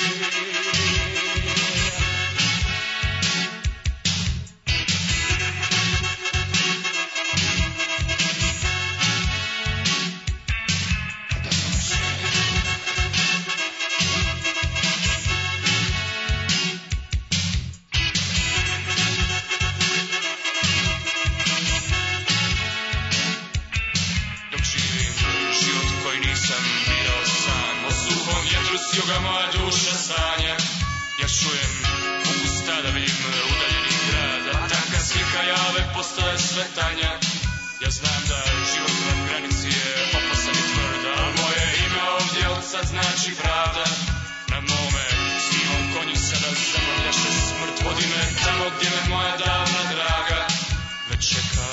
Ja znam da život na granici je opasan i tvrd, a moje ime ovdje od sad znači pravda. Na mome sivom konju sada zamrljaše smrt, vodi me tamo gdje me moja davna draga već čeka.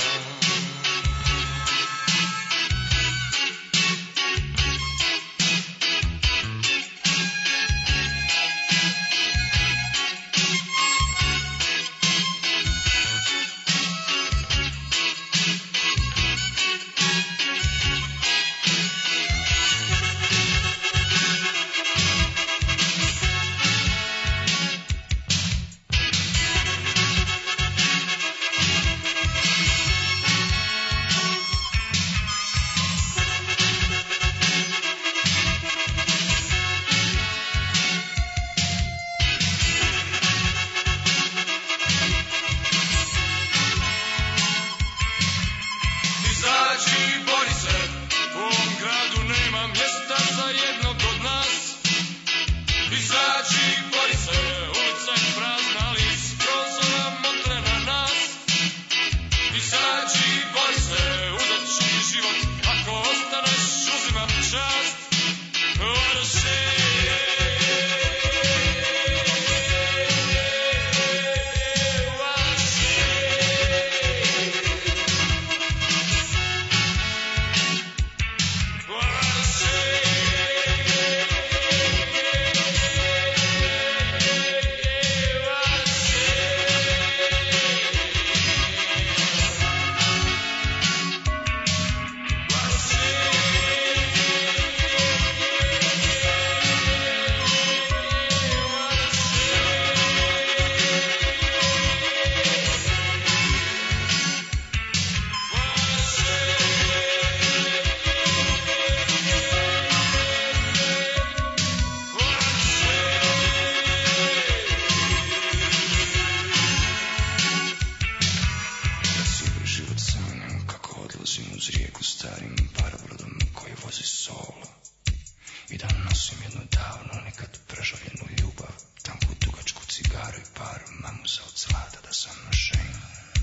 mamuza od zlata da sam nošen.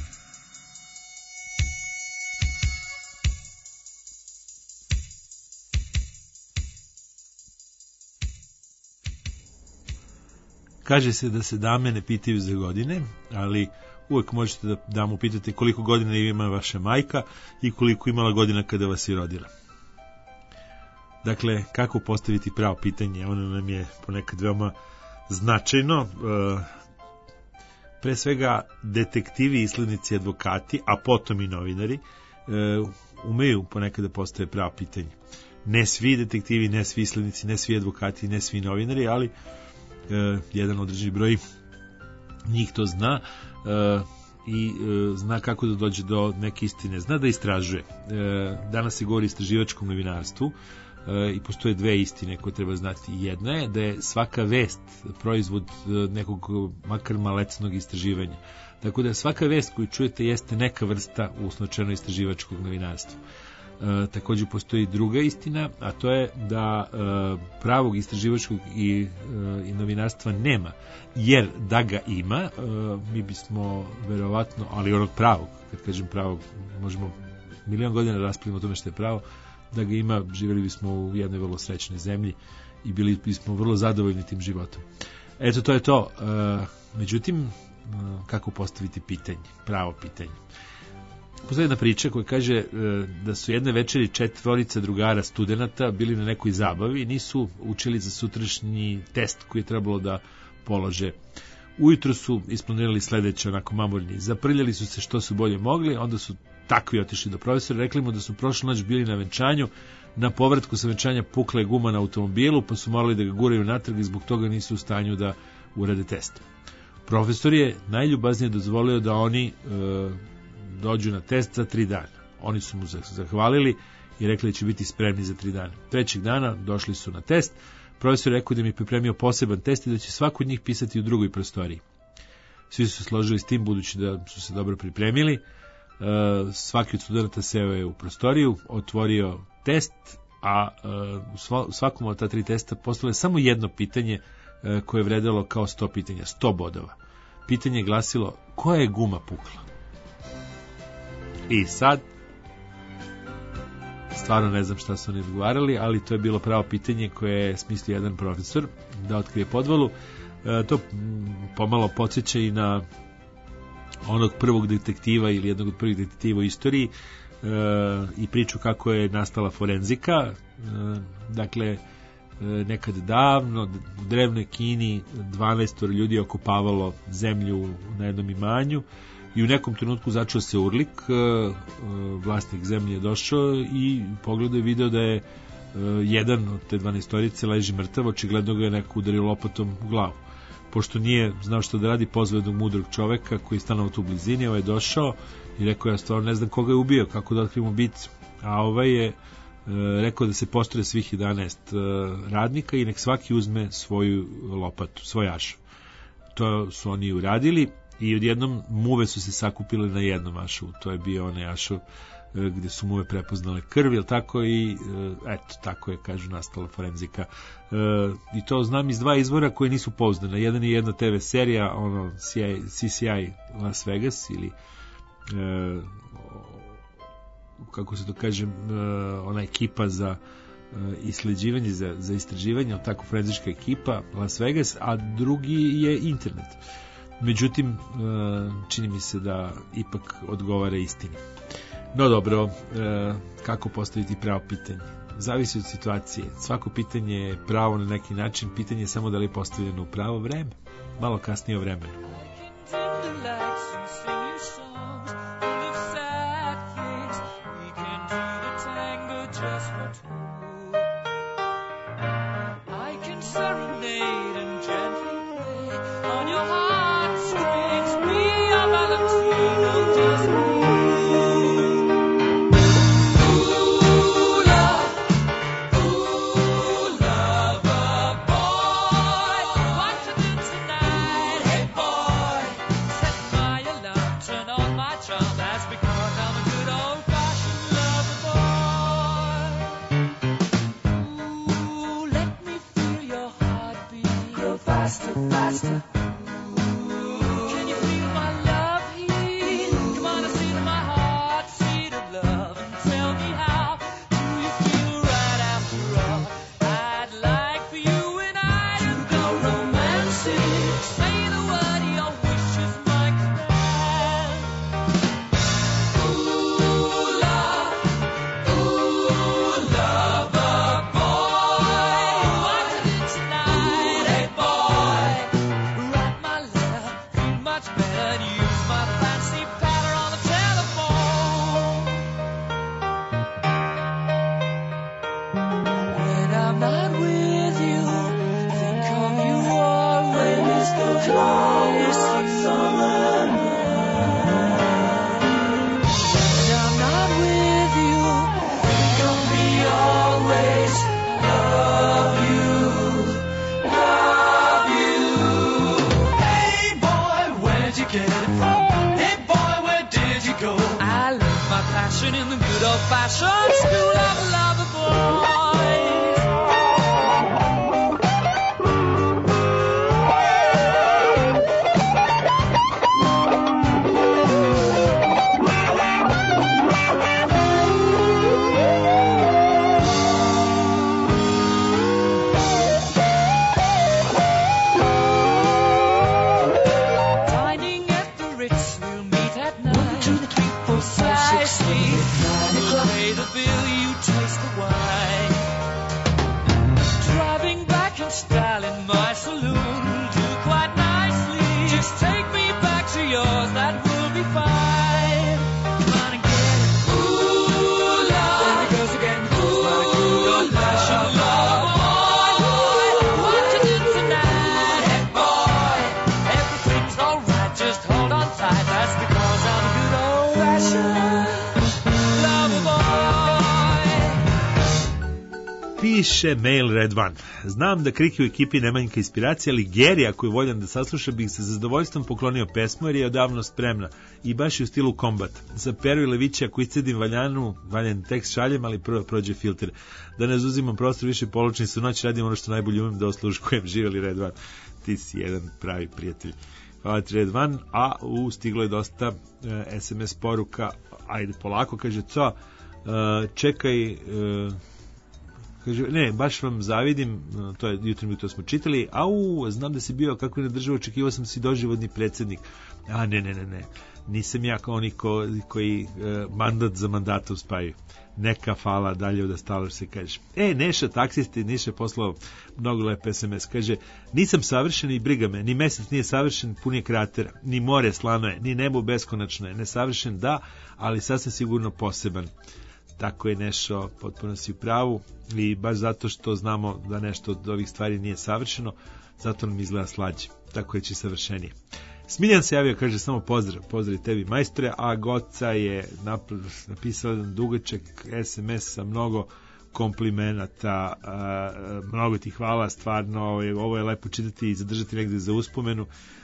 Kaže se da se dame ne pitaju za godine, ali uvek možete da damu pitate koliko godina ima vaša majka i koliko imala godina kada vas je rodila. Dakle, kako postaviti pravo pitanje, ono nam je ponekad veoma značajno. Pre svega detektivi, islednici, advokati, a potom i novinari umeju ponekad da postave pravo pitanje. Ne svi detektivi, ne svi islednici, ne svi advokati, ne svi novinari, ali jedan određeni broj njih to zna i zna kako da dođe do neke istine, zna da istražuje. Danas se govori o istraživačkom novinarstvu i postoje dve istine koje treba znati. Jedna je da je svaka vest proizvod nekog makar malecnog istraživanja. Tako da svaka vest koju čujete jeste neka vrsta uslovčeno istraživačkog novinarstva. Također postoji druga istina, a to je da pravog istraživačkog i novinarstva nema, jer da ga ima, mi bismo verovatno, ali onog pravog, kad kažem pravog, možemo milion godina raspravimo o tome što je pravo, da ga ima, živjeli bismo u jednoj vrlo srećnoj zemlji i bili bismo vrlo zadovoljni tim životom. Eto, to je to. Međutim, kako postaviti pitanje, pravo pitanje? Postoji jedna priča koja kaže da su jedne večeri 4 drugara studenata bili na nekoj zabavi i nisu učili za sutrašnji test koji je trebalo da polože. Ujutro su isplanirali sledeće, onako mamurni. Zaprljali su se što su bolje mogli, onda su takvi otišli do profesora, rekli mu da su prošlu noć bili na venčanju, na povratku sa venčanja pukla je guma na automobilu, pa su morali da ga guraju natrag i zbog toga nisu u stanju da urade test. Profesor je najljubaznije dozvolio da oni dođu na test za 3 dana. Oni su mu zahvalili i rekli da će biti spremni za 3 dana. 3. dana došli su na test. Profesor je rekao da mi je pripremio poseban test i da će svako od njih pisati u drugoj prostoriji. Svi su se složili s tim, budući da su se dobro pripremili. Svaki od studenta seo je u prostoriju, otvorio test, a u svakom od ta 3 testa postalo je samo jedno pitanje koje je vredelo kao 100 pitanja, 100 bodova. Pitanje je glasilo: koja je guma pukla? I sad, stvarno ne znam šta su oni odgovarali, ali to je bilo pravo pitanje koje je smislio jedan profesor da otkrije podvalu. To pomalo podsjeća i na onog prvog detektiva ili jednog od prvih detektiva u istoriji i priču kako je nastala forenzika. Dakle, nekad davno u drevnoj Kini 12 ljudi je okopavalo zemlju na jednom imanju i u nekom trenutku začuo se urlik. Vlasnik zemlje je došao i pogledao i video da je jedan od te 12 leži mrtav, očigledno ga je neko udario lopatom u glavu. Pošto nije znao što da radi, pozvao jednog mudrog čoveka koji je stanovao tu u blizini. Ovaj je došao i rekao: ja stvarno ne znam koga je ubio, kako da otkrijemo ubicu. A ovaj je rekao da se postroje svih 11 radnika i nek svaki uzme svoju lopatu, svoj ašov. To su oni uradili i odjednom muve su se sakupile na jednom ašovu. To je bio onaj ašov gde su muve prepoznale krv, jel tako? I eto, tako je, kažu, nastala forenzika. I to znam iz 2 izvora koje nisu pouzdane. Jedan je jedna TV serija, ono CSI Las Vegas, ili kako se to kaže, ona ekipa za isleđivanje, za istraživanje, tako, forenzička ekipa Las Vegas, a drugi je internet. Međutim, čini mi se da ipak odgovara istini. No dobro, kako postaviti pravo pitanje? Zavisi od situacije. Svako pitanje je pravo na neki način, pitanje je samo da li je postavljeno u pravo vreme, malo kasnije o vremenu. get it from? Hey boy, where did you go? I learned my passion in the good old-fashioned school of lover boys. Piše mail Red One. Znam da Kriki u ekipi ne manjka inspiracija, ali Geri, ako je voljan da sasluša, bih se za zadovoljstvom poklonio pesmu, jer je odavno spremna i baš je u stilu kombat. Za Peru i Levića, ako iscedim valjan tekst šaljem, ali prvo prođe filter. Da ne zuzimam prostor, više polučni su noć, radim ono što najbolje umem da osluškujem. Živjeli Red One. Ti si jedan pravi prijatelj. Hvala ti Red One, a stiglo je dosta SMS poruka. Ajde polako, kaže co, čekaj... Kaže, ne, baš vam zavidim, to je jutro to smo čitali, znam da si bio, kako je na državu, očekivao sam si doživotni predsjednik. Ne, nisam ja kao oni koji mandat za mandatom spaju. Neka fala dalje od ostalo se kaže. Neša taksisti, Niša poslao mnogo lep SMS, kaže, nisam savršen i briga me, ni mesec nije savršen, pun je kratera, ni more slano je, ni nebo beskonačno je, nesavršen da, ali sasvim sigurno poseban. Tako je Nešo, potpuno si u pravu i baš zato što znamo da nešto od ovih stvari nije savršeno, zato nam izgleda slađe, tako je će savršenije. Smiljan se javio, kaže samo pozdrav tebi majstore, a Goca je napisao jedan dugačak SMS sa mnogo komplimenata, mnogo ti hvala, stvarno, ovo je lepo čitati i zadržati negdje za uspomenu,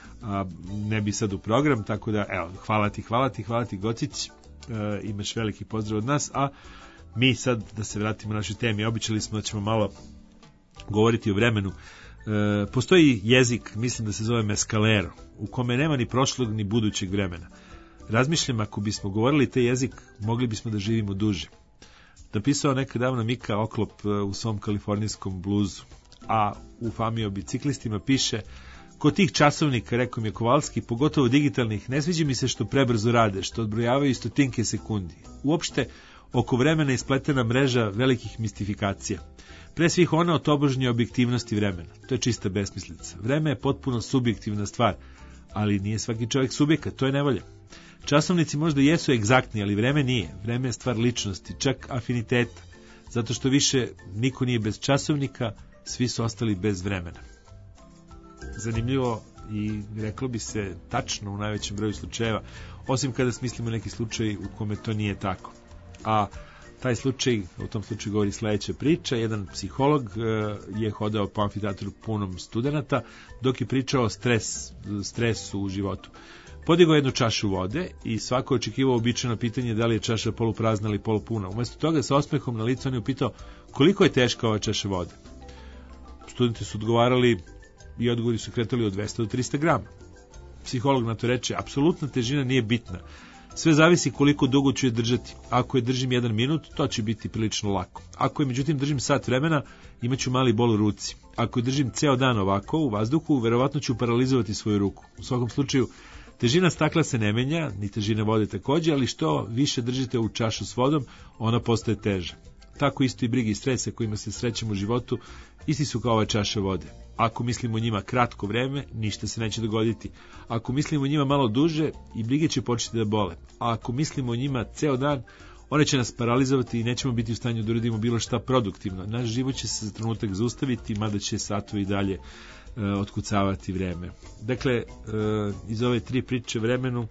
ne bi sad u program, tako da, evo, hvala ti Gocić. Imaš veliki pozdrav od nas, a mi sad da se vratimo našoj temi. Običali smo da ćemo malo govoriti o vremenu. Postoji jezik, mislim da se zove meskalero, u kome nema ni prošlog ni budućeg vremena. Razmišljam, ako bismo govorili taj jezik, mogli bismo da živimo duže. Napisao nekad davno Mika Oklop u svom kalifornijskom bluzu, a u Fami o biciklistima piše: kod tih časovnika, rekao mi je Kovalski, pogotovo digitalnih, ne sviđa mi se što prebrzo rade, što odbrojavaju stotinke sekundi. Uopšte, oko vremena je ispletena mreža velikih mistifikacija. Pre svih ona o tobožnje objektivnosti vremena. To je čista besmislica. Vreme je potpuno subjektivna stvar, ali nije svaki čovjek subjekat, to je nevolja. Časovnici možda jesu egzaktni, ali vreme nije. Vreme je stvar ličnosti, čak afiniteta. Zato što više niko nije bez časovnika, svi su ostali bez vremena. Zanimljivo i reklo bi se tačno u najvećem broju slučajeva, osim kada smislimo neki slučaj u kome to nije tako. A taj slučaj, u tom slučaju govori sledeća priča. Jedan psiholog je hodao po amfiteatru punom studenata dok je pričao o stresu u životu. Podigao jednu čašu vode i svako je očekivao običajno pitanje da li je čaša poluprazna ili polupuna. Umesto toga sa osmehom na licu on je upitao koliko je teška ova čaša vode. Studenti su odgovarali i odgovori su kretali od 200 do 300 grama. Psiholog na to reče, apsolutna težina nije bitna. Sve zavisi koliko dugo ću je držati. Ako je držim 1 minut, to će biti prilično lako. Ako je međutim držim sat vremena, imaću mali bol u ruci. Ako je držim ceo dan ovako u vazduhu, verovatno ću paralizovati svoju ruku. U svakom slučaju, težina stakla se ne menja, ni težina vode također, ali što više držite u čašu s vodom, ona postaje teža. Tako isto i brige i strese kojima se srećemo u životu, isti su kao ova čaša vode. Ako mislimo o njima kratko vreme, ništa se neće dogoditi. Ako mislimo o njima malo duže, i brige će početi da bole. A ako mislimo o njima ceo dan, one će nas paralizovati i nećemo biti u stanju da uradimo bilo šta produktivno. Naš život će se za trenutak zaustaviti, mada će satovi dalje otkucavati vreme. Dakle, iz ove 3 priče vremenu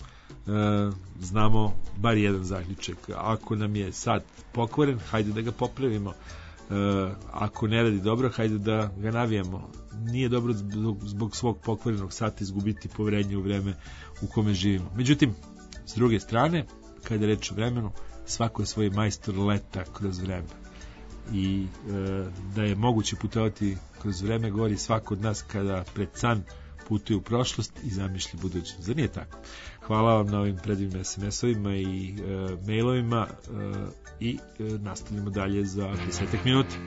znamo bar jedan zaključak. Ako nam je sat pokvaren, hajde da ga popravimo. ako ne radi dobro, hajde da ga navijamo. Nije dobro zbog svog pokvarenog sata izgubiti poverenje u vreme u kome živimo. Međutim, s druge strane, kada je reč o vremenu, svako je svoj majstor leta kroz vreme. I da je moguće putovati kroz vreme, govori svako od nas kada pred san putuje u prošlost i zamišlja budućnost. Zar nije tako? Hvala vam na ovim predivnim SMS-ovima i mailovima i nastavljamo dalje za 10 minuta.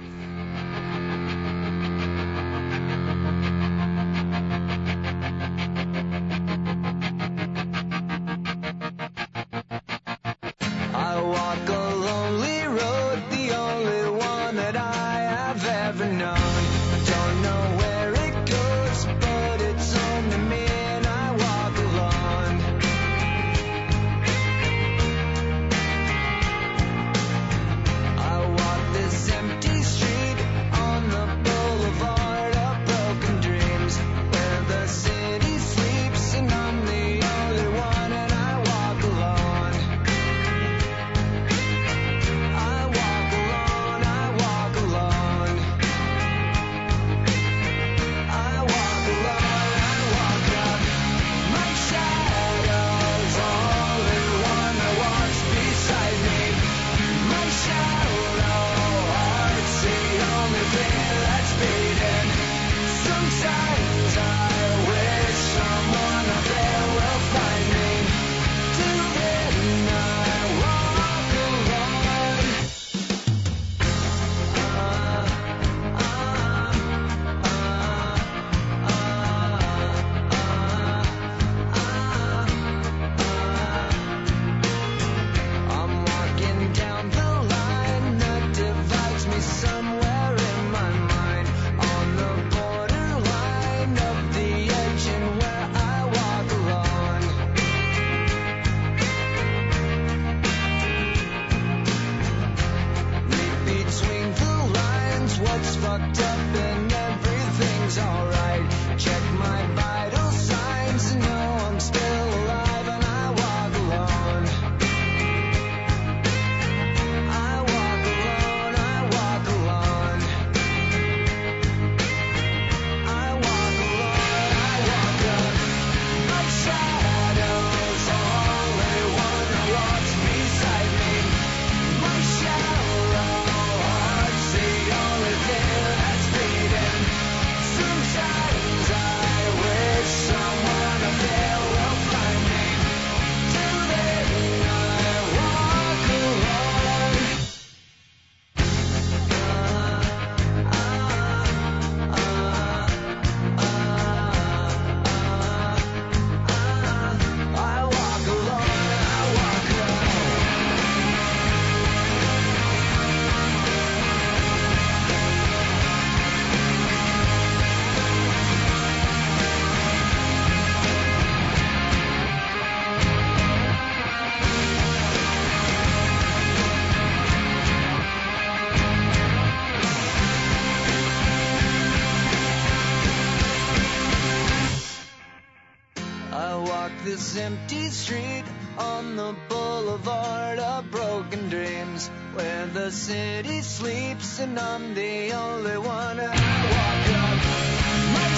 this empty street on the boulevard of broken dreams, where the city sleeps and I'm the only one I walk up. My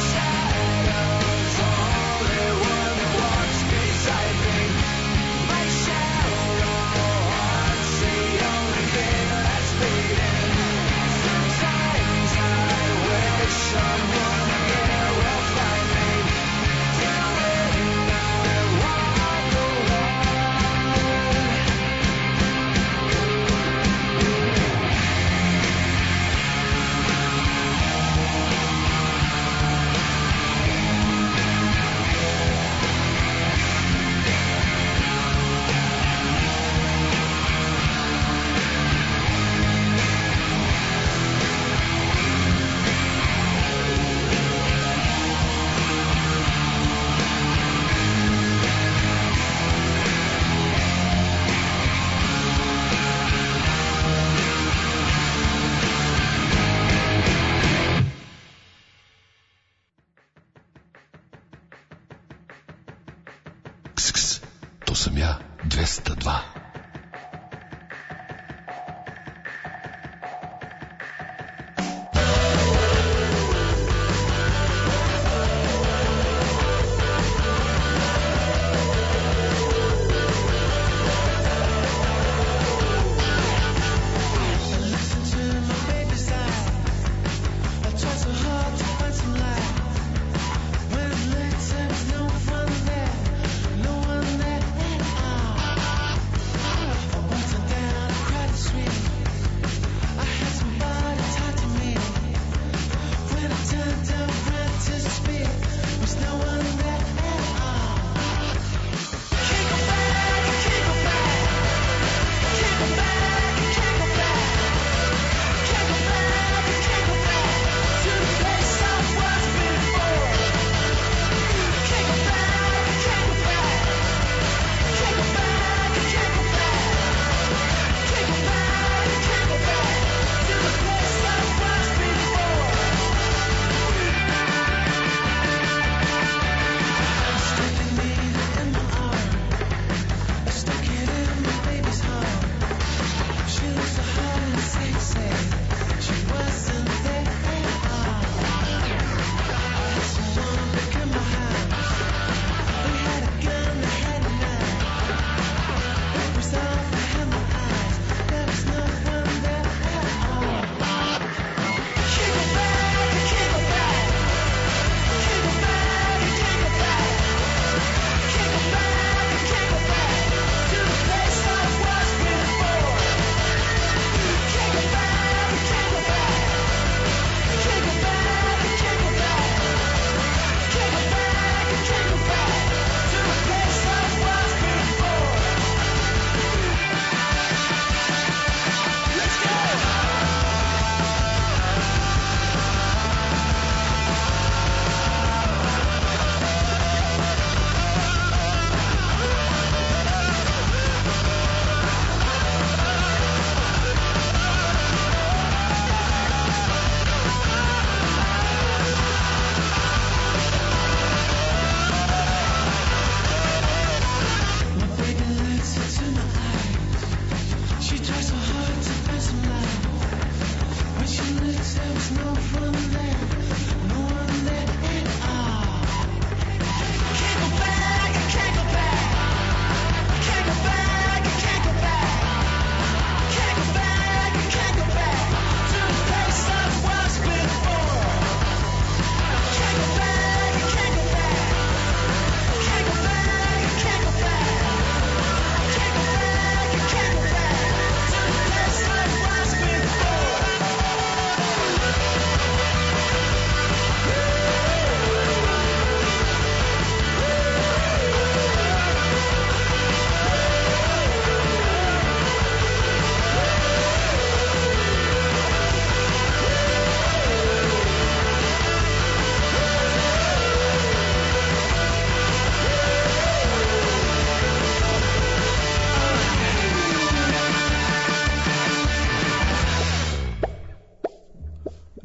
shadow's the only one that walks beside me. My shallow heart's the only thing that's beating. Sometimes I wish someone here will find me. Till then I walk alone. To sam ja, 202.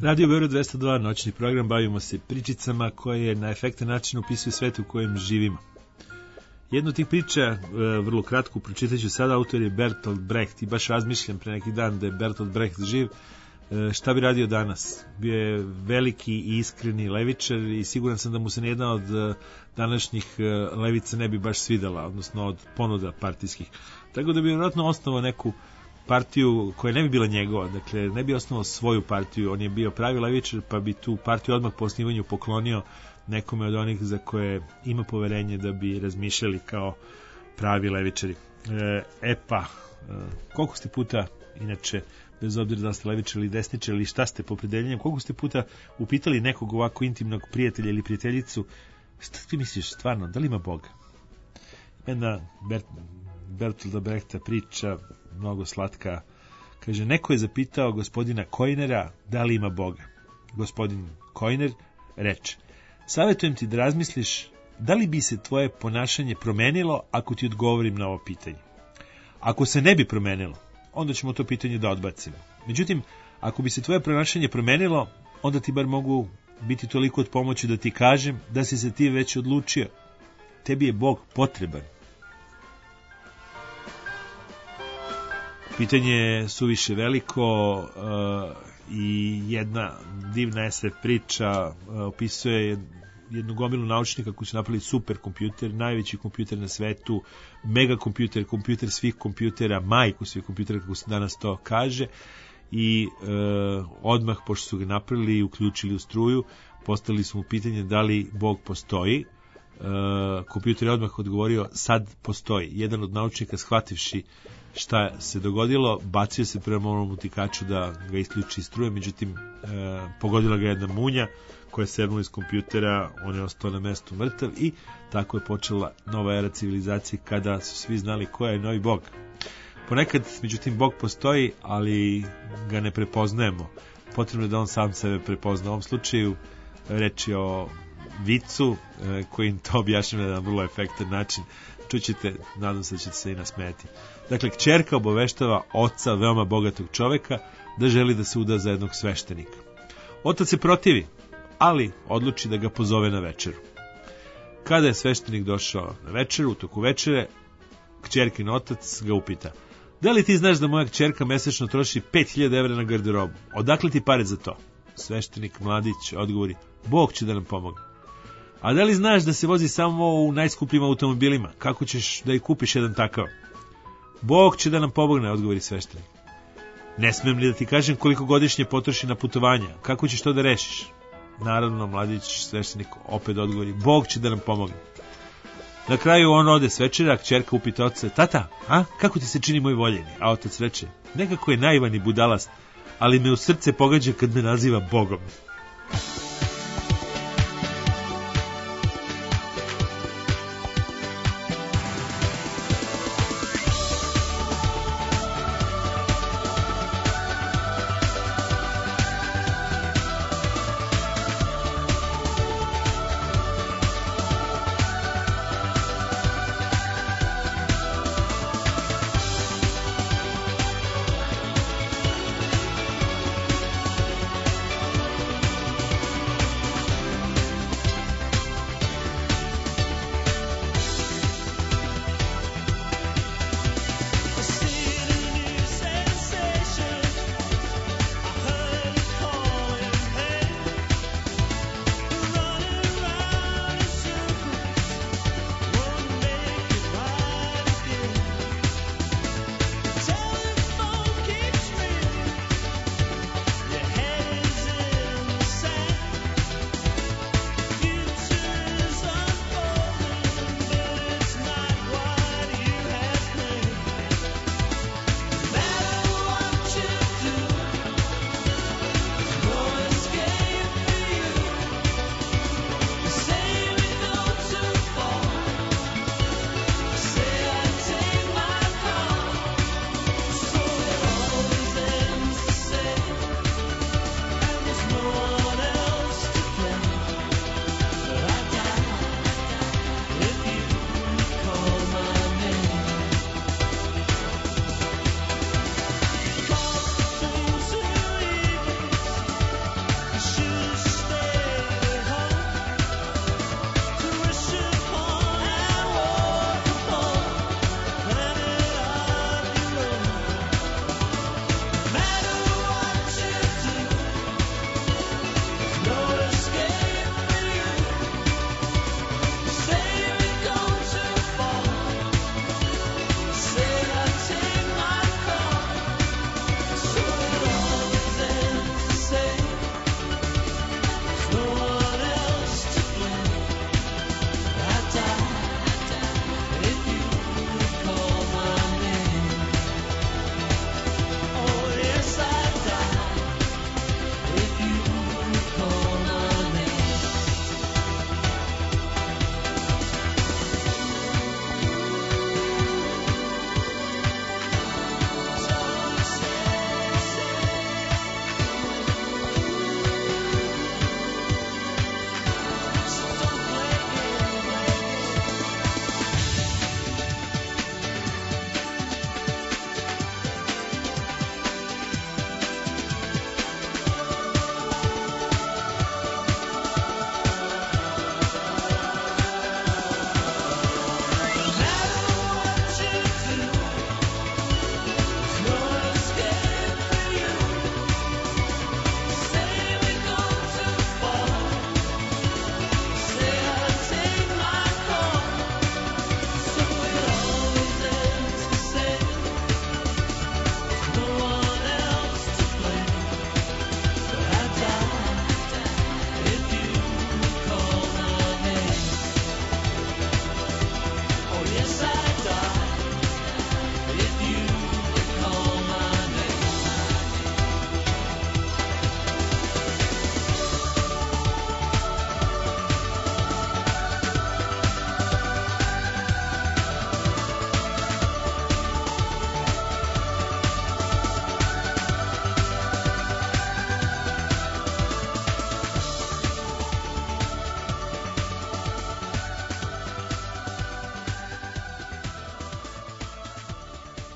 Radio Beograd 202, noćni program, bavimo se pričicama koje na efektan način opisuju svet u kojem živimo. Jednu od tih priča, vrlo kratko, pročitaću sada, autor je Bertolt Brecht i baš razmišljam pre neki dan da je Bertolt Brecht živ, šta bi radio danas. Bio je veliki i iskreni levičar i siguran sam da mu se nijedna od današnjih levica ne bi baš svidela, odnosno od ponuda partijskih. Tako da bi vjerojatno osnovao neku partiju koja ne bi bila njegova, dakle ne bi osnovao svoju partiju, on je bio pravi levičar pa bi tu partiju odmah po osnivanju poklonio nekome od onih za koje ima poverenje da bi razmišljali kao pravi levičari. Koliko ste puta, inače, bez obzira da ste levičar ili desničar ili šta ste po opredeljenju, koliko ste puta upitali nekog ovako intimnog prijatelja ili prijateljicu, šta ti misliš stvarno, da li ima Boga? Jedna Bertolda Brehta priča, mnogo slatka, kaže, neko je zapitao gospodina Kojnera da li ima Boga. Gospodin Kojner reče, savjetujem ti da razmisliš da li bi se tvoje ponašanje promenilo ako ti odgovorim na ovo pitanje. Ako se ne bi promenilo, onda ćemo to pitanje da odbacimo. Međutim, ako bi se tvoje ponašanje promenilo, onda ti bar mogu biti toliko od pomoći da ti kažem da si se ti već odlučio. Tebi je Bog potreban. Pitanje je suviše veliko i jedna divna SF priča opisuje jednu gomilu naučnika koji su napravili super kompjuter, najveći kompjuter na svetu, mega kompjuter, kompjuter svih kompjutera, majku svih kompjutera, kako se danas to kaže, i odmah, pošto su ga napravili i uključili u struju, postavili su mu pitanje da li Bog postoji. Kompjuter je odmah odgovorio, sad postoji. Jedan od naučnika, shvativši šta se dogodilo, bacio se prema onom utikaču da ga isključi iz struje, međutim pogodila ga jedna munja koja je srnula iz kompjutera, on je ostao na mestu mrtav i tako je počela nova era civilizacije kada su svi znali ko je novi Bog. Ponekad, međutim, Bog postoji, ali ga ne prepoznajemo. Potrebno je da on sam sebe prepozna. U ovom slučaju reč je o vicu koji im to objašnjava na jedan vrlo efektan način. Čućete, nadam se da ćete se i nasmeti. Dakle, kćerka obaveštava oca, veoma bogatog čoveka, da želi da se uda za jednog sveštenika. Otac se protivi, ali odluči da ga pozove na večeru. Kada je sveštenik došao na večeru, u toku večere, kćerkin otac ga upita, da li ti znaš da moja kćerka mesečno troši 5000 evra na garderobu? Odakle ti pare za to? Sveštenik mladić odgovori, Bog će da nam pomogne. A da li znaš da se vozi samo u najskupljim automobilima? Kako ćeš da i kupiš jedan takav? Bog će da nam pomogne, odgovori sveštenik. Ne smijem li da ti kažem koliko godišnje potroši na putovanja? Kako ćeš to da rešiš? Naravno, mladić sveštenik opet odgovori, Bog će da nam pomogne. Na kraju on ode s večera, a kćerka upita oca, tata, kako ti se čini moj voljeni? A otac reče, nekako je naivan i budalast, ali me u srce pogađa kad me naziva Bogom.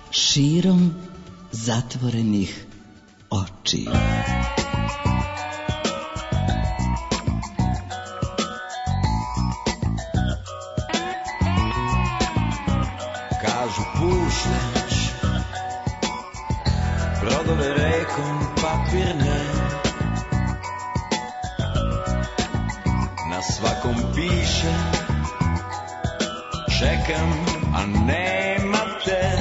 širom zatvorenih očiju. Kažu puštaš brodove rekom papirne, na svakom piše čekam, a nema te.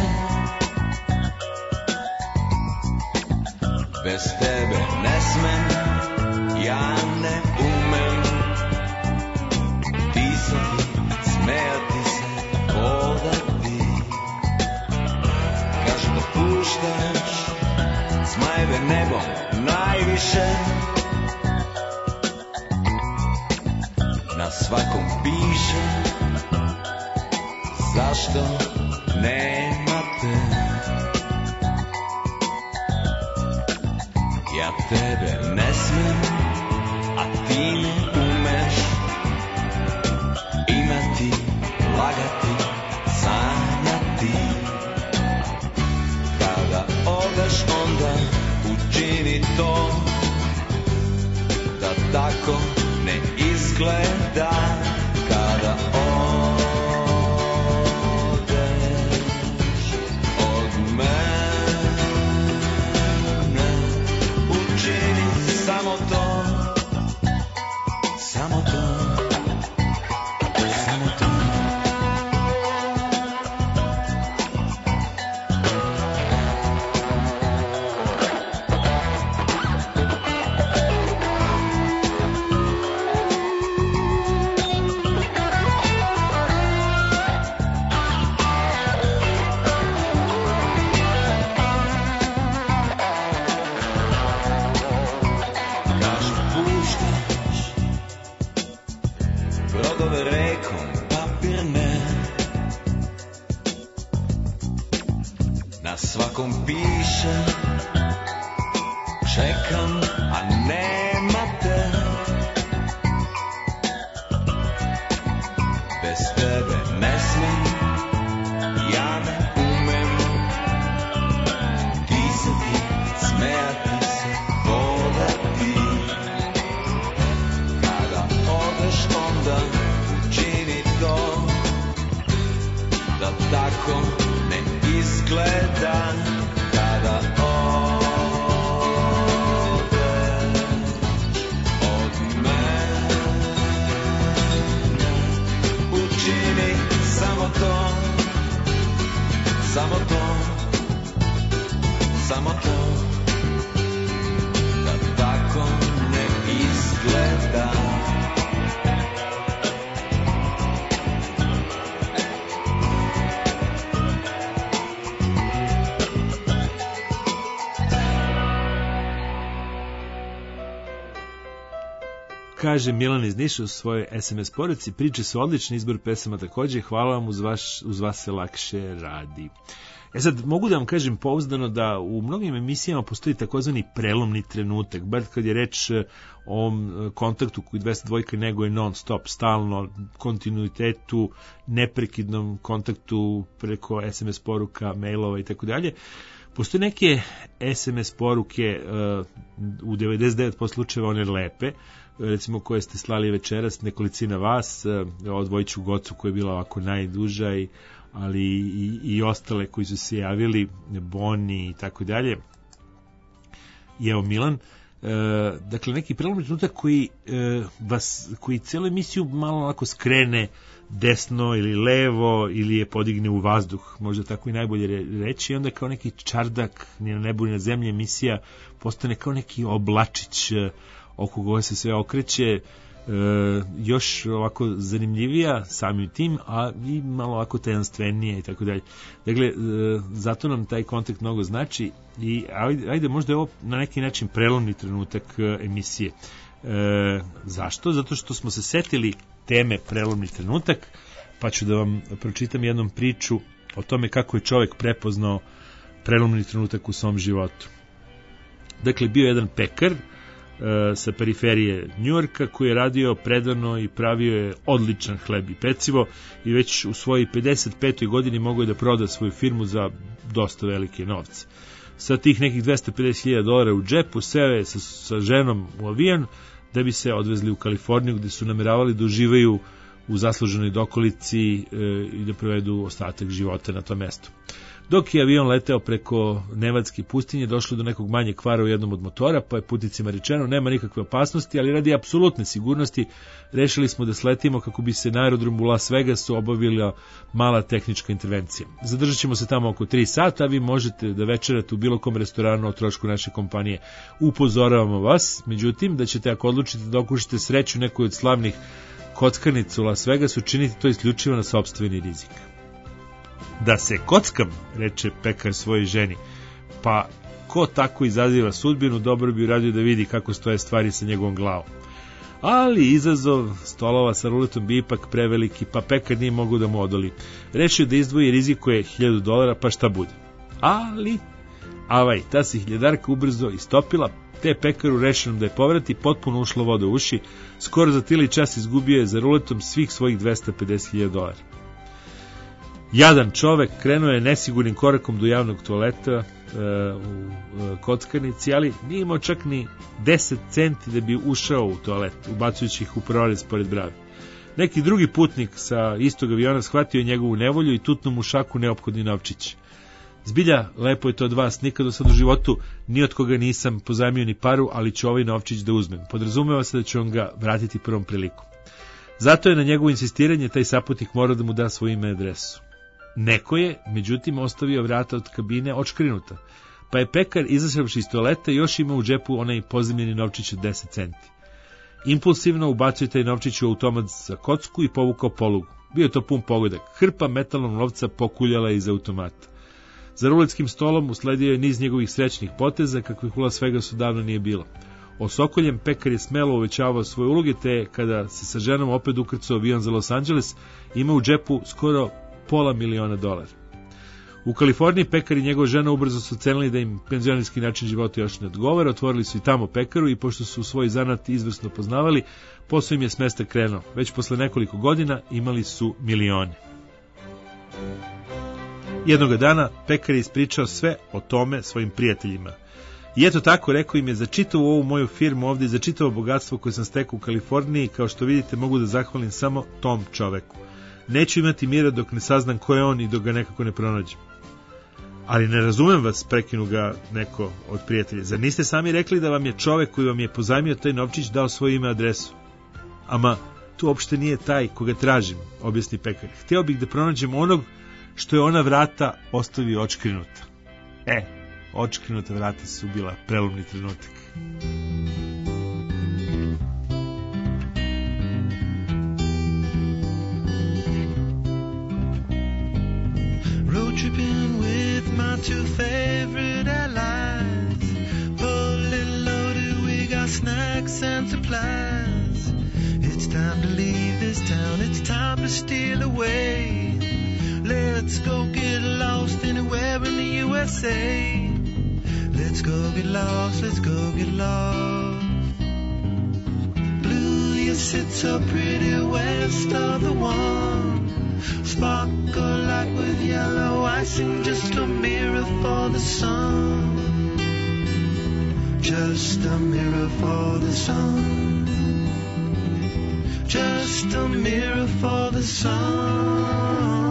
Bez tebe ne smem, ja ne umem pisati, smejati se, hodati. Kažu da puštaš zmajeve nebom najviše, na svakom piše zašto nema te. Ja tebe ne smem, a ti ne umeš imati, lagati, sanjati. Kada odeš onda učini to da tako ne izgleda. Kada odeš od mene, učini samo to, samo to, samo to. Svakom piše čekam, a nema te. Bez tebe ne smem, ja ne umem pisati, smejati se, hodati. Kada odeš onda učini to da tako ne izgleda. Kada odeš od mene, učini samo to, samo to, samo to, da tako ne izgleda. Kaže Milan iz Niša u svojoj SMS poruci, priče su odlični, izbor pesama takođe, hvala vam, uz vas se lakše radi. Sad, mogu da vam kažem pouzdano da u mnogim emisijama postoji takozvani prelomni trenutak, bar kad je reč o ovom kontaktu koji 202 neguje non stop, stalno, kontinuitetu, neprekidnom kontaktu preko SMS poruka, mailova i tako dalje. Postoje neke SMS poruke, u 99% slučajeva one lepe, recimo koje ste slali večeras, nekolicina vas, odvojiću Gocu koja je bila ovako najduža, ali i ostale koji su se javili, Boni i tako dalje. I evo Milan, dakle neki prelomni trenutak koji cijelu emisiju malo onako skrene desno ili levo ili je podigne u vazduh, možda tako i najbolje reći, i onda kao neki čardak ni na nebu ni na zemlji emisija postane kao neki oblačić oko koga se sve okreće, još ovako zanimljivija samim tim, a i malo ovako tajanstvenije i tako dalje. Dakle, zato nam taj kontakt mnogo znači i ajde, možda je ovo na neki način prelomni trenutak emisije. Zašto? Zato što smo se setili teme prelomni trenutak, pa ću da vam pročitam jednom priču o tome kako je čovjek prepoznao prelomni trenutak u svom životu. Dakle, bio je jedan pekar sa periferije Njujorka, koji je radio predano i pravio je odličan hleb i pecivo i već u svojoj 55. godini mogao je da proda svoju firmu za dosta velike novce. Sa tih nekih $250,000 u džepu seo je sa ženom u avion da bi se odvezli u Kaliforniju, gde su nameravali da uživaju u zasluženoj dokolici i da provedu ostatak života na tom mestu. Dok je avion leteo preko Nevadske pustinje, došlo do nekog manjeg kvara u jednom od motora, pa je putnicima rečeno nema nikakve opasnosti, ali radi apsolutne sigurnosti rešili smo da sletimo kako bi se na aerodromu u Las Vegasu obavila mala tehnička intervencija. Zadržat ćemo se tamo oko 3 sata, a vi možete da večerate u bilo kom restoranu o trošku naše kompanije. Upozoravamo vas, međutim, da ćete ako odlučite da okušite sreću nekoj od slavnih kockarnica u Las Vegasu, činiti to isključivo na sopstveni rizik. Da se kockam, reče pekar svojoj ženi, pa ko tako izaziva sudbinu, dobro bi uradio da vidi kako stoje stvari sa njegovom glavom. Ali izazov stolova sa ruletom bi ipak preveliki, pa pekar nije mogao da mu odoli. Rešio da izdvoji, rizikuje $1,000, pa šta bude. Ali, ta se hiljadarka ubrzo istopila, te pekaru rešenom da je povrati, potpuno ušla voda u uši, skoro za tili čas izgubio je za ruletom svih svojih $250,000. Jadan čovek krenuo je nesigurnim korakom do javnog toaleta u kockarnici, ali nije imao čak ni 10 centi da bi ušao u toalet, ubacujući ih u prorez pored brave. Neki drugi putnik sa istog aviona shvatio je njegovu nevolju i tutnuo mu šaku neophodni novčić. Zbilja, lepo je to od vas, nikad do sad u životu ni od koga nisam pozajmio ni paru, ali ću ovaj novčić da uzmem. Podrazumeva se da ću on ga vratiti prvom prilikom. Zato je na njegovo insistiranje taj saputnik morao da mu da svoje ime i adresu. Neko je, međutim, ostavio vrata od kabine odškrinuta, pa je pekar, izašavši iz toaleta, još ima u džepu onaj pozemljeni novčić od 10 centi. Impulsivno ubacio taj novčić u automat za kocku i povukao polugu. Bio je to pun pogodak. Hrpa metalnog novca pokuljala iz automata. Za ruletskim stolom usledio je niz njegovih srećnih poteza, kakvih u Las Vegasu davno nije bilo. Osokoljem pekar je smelo uvećavao svoje uloge, te kada se sa ženom opet ukrcao avion za Los Angeles, ima u džepu skoro $500,000. U Kaliforniji pekar i njegova žena ubrzo su ocenili da im penzionerski način života još ne odgovara, otvorili su i tamo pekaru i pošto su svoj zanat izvrsno poznavali, posao im je s mesta krenuo. Već posle nekoliko godina imali su milione. Jednoga dana pekar je ispričao sve o tome svojim prijateljima. I eto tako, rekao im je, za čitavu ovu moju firmu ovdje i za čitavo bogatstvo koje sam stekao u Kaliforniji, kao što vidite, mogu da zahvalim samo tom čoveku. Neću imati mira dok ne saznam ko je on i dok ga nekako ne pronađem. Ali ne razumem vas, prekinu ga neko od prijatelja. Zar niste sami rekli da vam je čovek koji vam je pozajmio taj novčić dao svoje ime i adresu? Ama, tu uopšte nije taj koga tražim, objasni pekar. Hteo bih da pronađem onog što je ona vrata ostavio odškrinuta. Odškrinuta vrata su bila prelomni trenutak. Road tripping with my two favorite allies. Fully loaded, we got snacks and supplies. It's time to leave this town, it's time to steal away. Let's go get lost anywhere in the USA. Let's go get lost, let's go get lost. Blue, you sit so pretty west of the one. Sparkle like with yellow icing, just a mirror for the sun. Just a mirror for the sun. Just a mirror for the sun.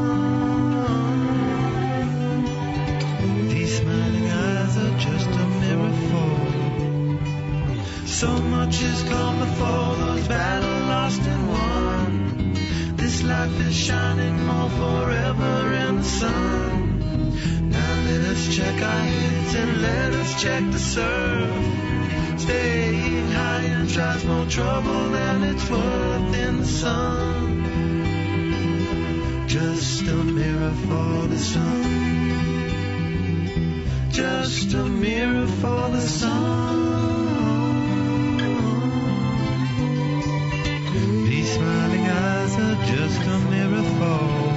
These smiling eyes are just a mirror for. So much has come before, those battles lost and won. This life is shining more forever in the sun. Now let us check our hits and let us check the surf. Staying high and tries more trouble than it's worth in the sun. Just a mirror for the sun. Just a mirror for the sun. These smiling eyes are just a mirror for.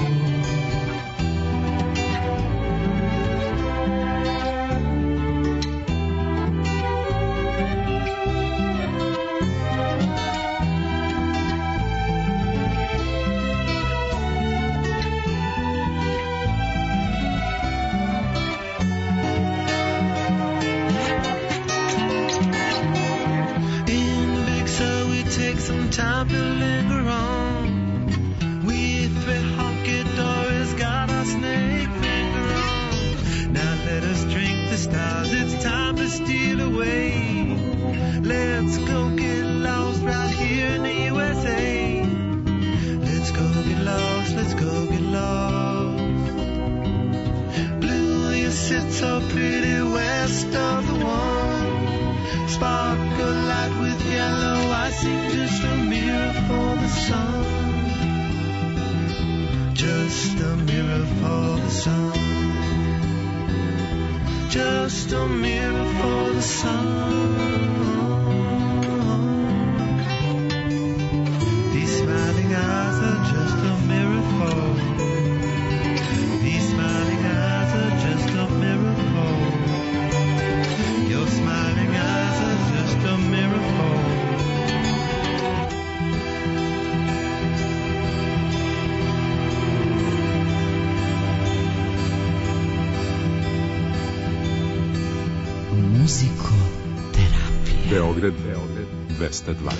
time to linger on. We three honky-dories got our snake finger on. Now let us drink the stars, it's time to steal away. Let's go get lost right here in the USA. Let's go get lost, let's go get lost. Blue, you sit so pretty west of the one. Sparkle light with yellow, I seem just a mirror for the sun. Just a mirror for the sun. Just a mirror for the sun. These smiling eyes are just a mirror for. These smiling eyes are just a mirror for. Your smiling eyes are just a mirror for. Muzikoterapija. Beograd 202.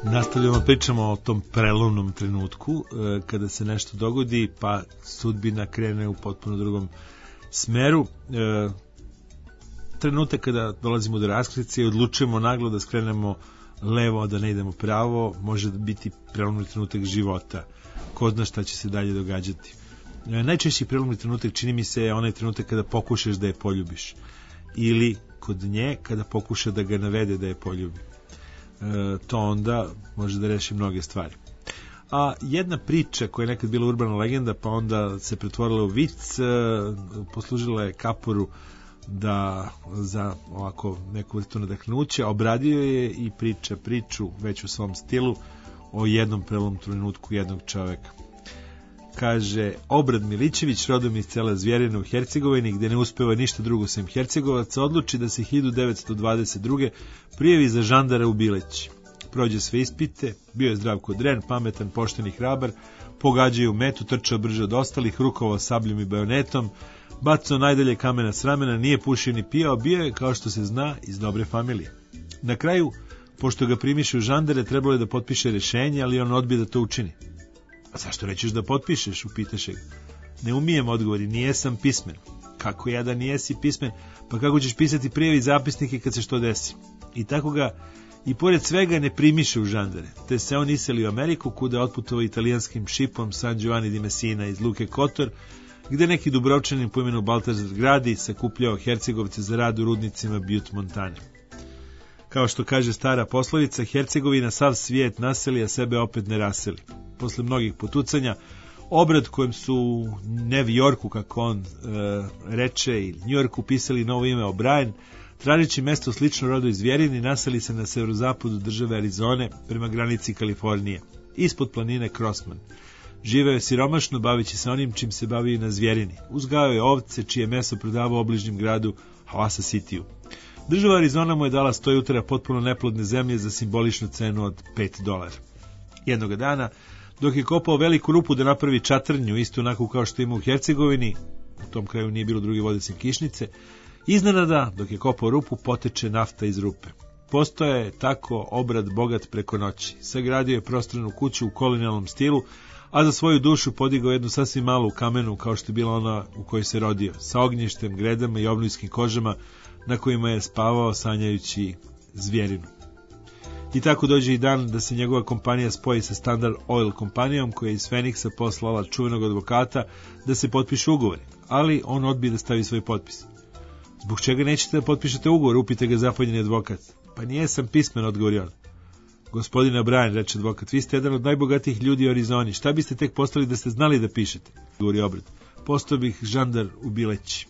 Nastavljamo, pričamo o tom prelomnom trenutku kada se nešto dogodi pa sudbina krene u potpuno drugom smeru. Trenutak kada dolazimo do raskrice i odlučujemo naglo da skrenemo levo, a da ne idemo pravo, može biti prelomni trenutak života. Ko zna šta će se dalje događati. Najčešći prelomni trenutak čini mi se je onaj trenutak kada pokušaš da je poljubiš ili kod nje kada pokuša da ga navede da je poljubi. To onda može da reši mnoge stvari. A jedna priča koja je nekad bila urbana legenda pa onda se pretvorila u vic, poslužila je Kaporu da za ovako neku vrstu nadahnuća, obradio je i priča priču već u svom stilu o jednom prelomnom trenutku jednog čoveka. Kaže, Obrad Milićević, rodom iz sela Zvjerine u Hercegovini, gde ne uspeva ništa drugo sem Hercegovaca, odluči da se 1922. prijavi za žandara u Bileći. Prođe sve ispite, bio je Zdravko Dren, pametan, pošten i hrabar, pogađaju metu, trčao brže od ostalih, rukovao sabljom i bajonetom, bacao najdalje kamena s ramena, nije pušio ni pijao, bio je, kao što se zna, iz dobre familije. Na kraju, pošto ga primiše u žandare, trebalo je da potpiše rešenje, ali on odbije da to učini. A zašto nećeš da potpišeš, upitaše ga. Ne umijem, odgovori, nijesam pismen. Kako ja da nijesi pismen, pa kako ćeš pisati prijave i zapisnike kad se što desi? I tako ga, i pored svega, ne primiše u žandare, te se on iseli u Ameriku, kuda je otputovao italijanskim šipom San Giovanni di Messina iz Luke Kotor, gde neki Dubrovčanin po imenu Baltazar Gradi sakupljao Hercegovce za rad u rudnicima Butte Montane. Kao što kaže stara poslovica, Hercegovina sav svijet naseli, a sebe opet ne raseli. Posle mnogih potucanja, Obrad kojem su New Yorku, kako on reče, i New Yorku pisali novo ime O'Brien, tražeći mesto slično rodu iz Zvjerini, naseli se na severozapadu države Arizone prema granici Kalifornije, ispod planine Crossman. Živeo je siromašno, bavići se onim čim se bavi na Zvjerini. Uzgajao je ovce, čije meso prodavao u obližnjem gradu Havasa Cityu. Država Arizona mu je dala 100 jutara potpuno neplodne zemlje za simboličnu cenu od $5. Jednoga dana, dok je kopao veliku rupu da napravi čatrnju, isto onako kao što ima u Hercegovini, u tom kraju nije bilo druge vode sem kišnice, iznenada, dok je kopao rupu, poteče nafta iz rupe. Postoje je tako Obrad bogat preko noći. Sagradio je prostranu kuću u kolonijalnom stilu, a za svoju dušu podigao jednu sasvim malu kamenu, kao što je bila ona u kojoj se rodio, sa ognjištem, gredama i obnujskim kožama, na kojima je spavao sanjajući Zvjerinu. I tako dođe i dan da se njegova kompanija spoji sa Standard Oil kompanijom, koja je iz Feniksa poslala čuvenog advokata da se potpiše ugovori, ali on odbije da stavi svoj potpis. Zbog čega nećete da potpišete ugovor, upite ga zapanjeni advokat. Pa nijesam pismen, odgovori on. Gospodine O'Brien, reče advokat, vi ste jedan od najbogatijih ljudi u Arizoni, šta biste tek postali da ste znali da pišete? Govori Obrad, postao bih žandar u Bileći.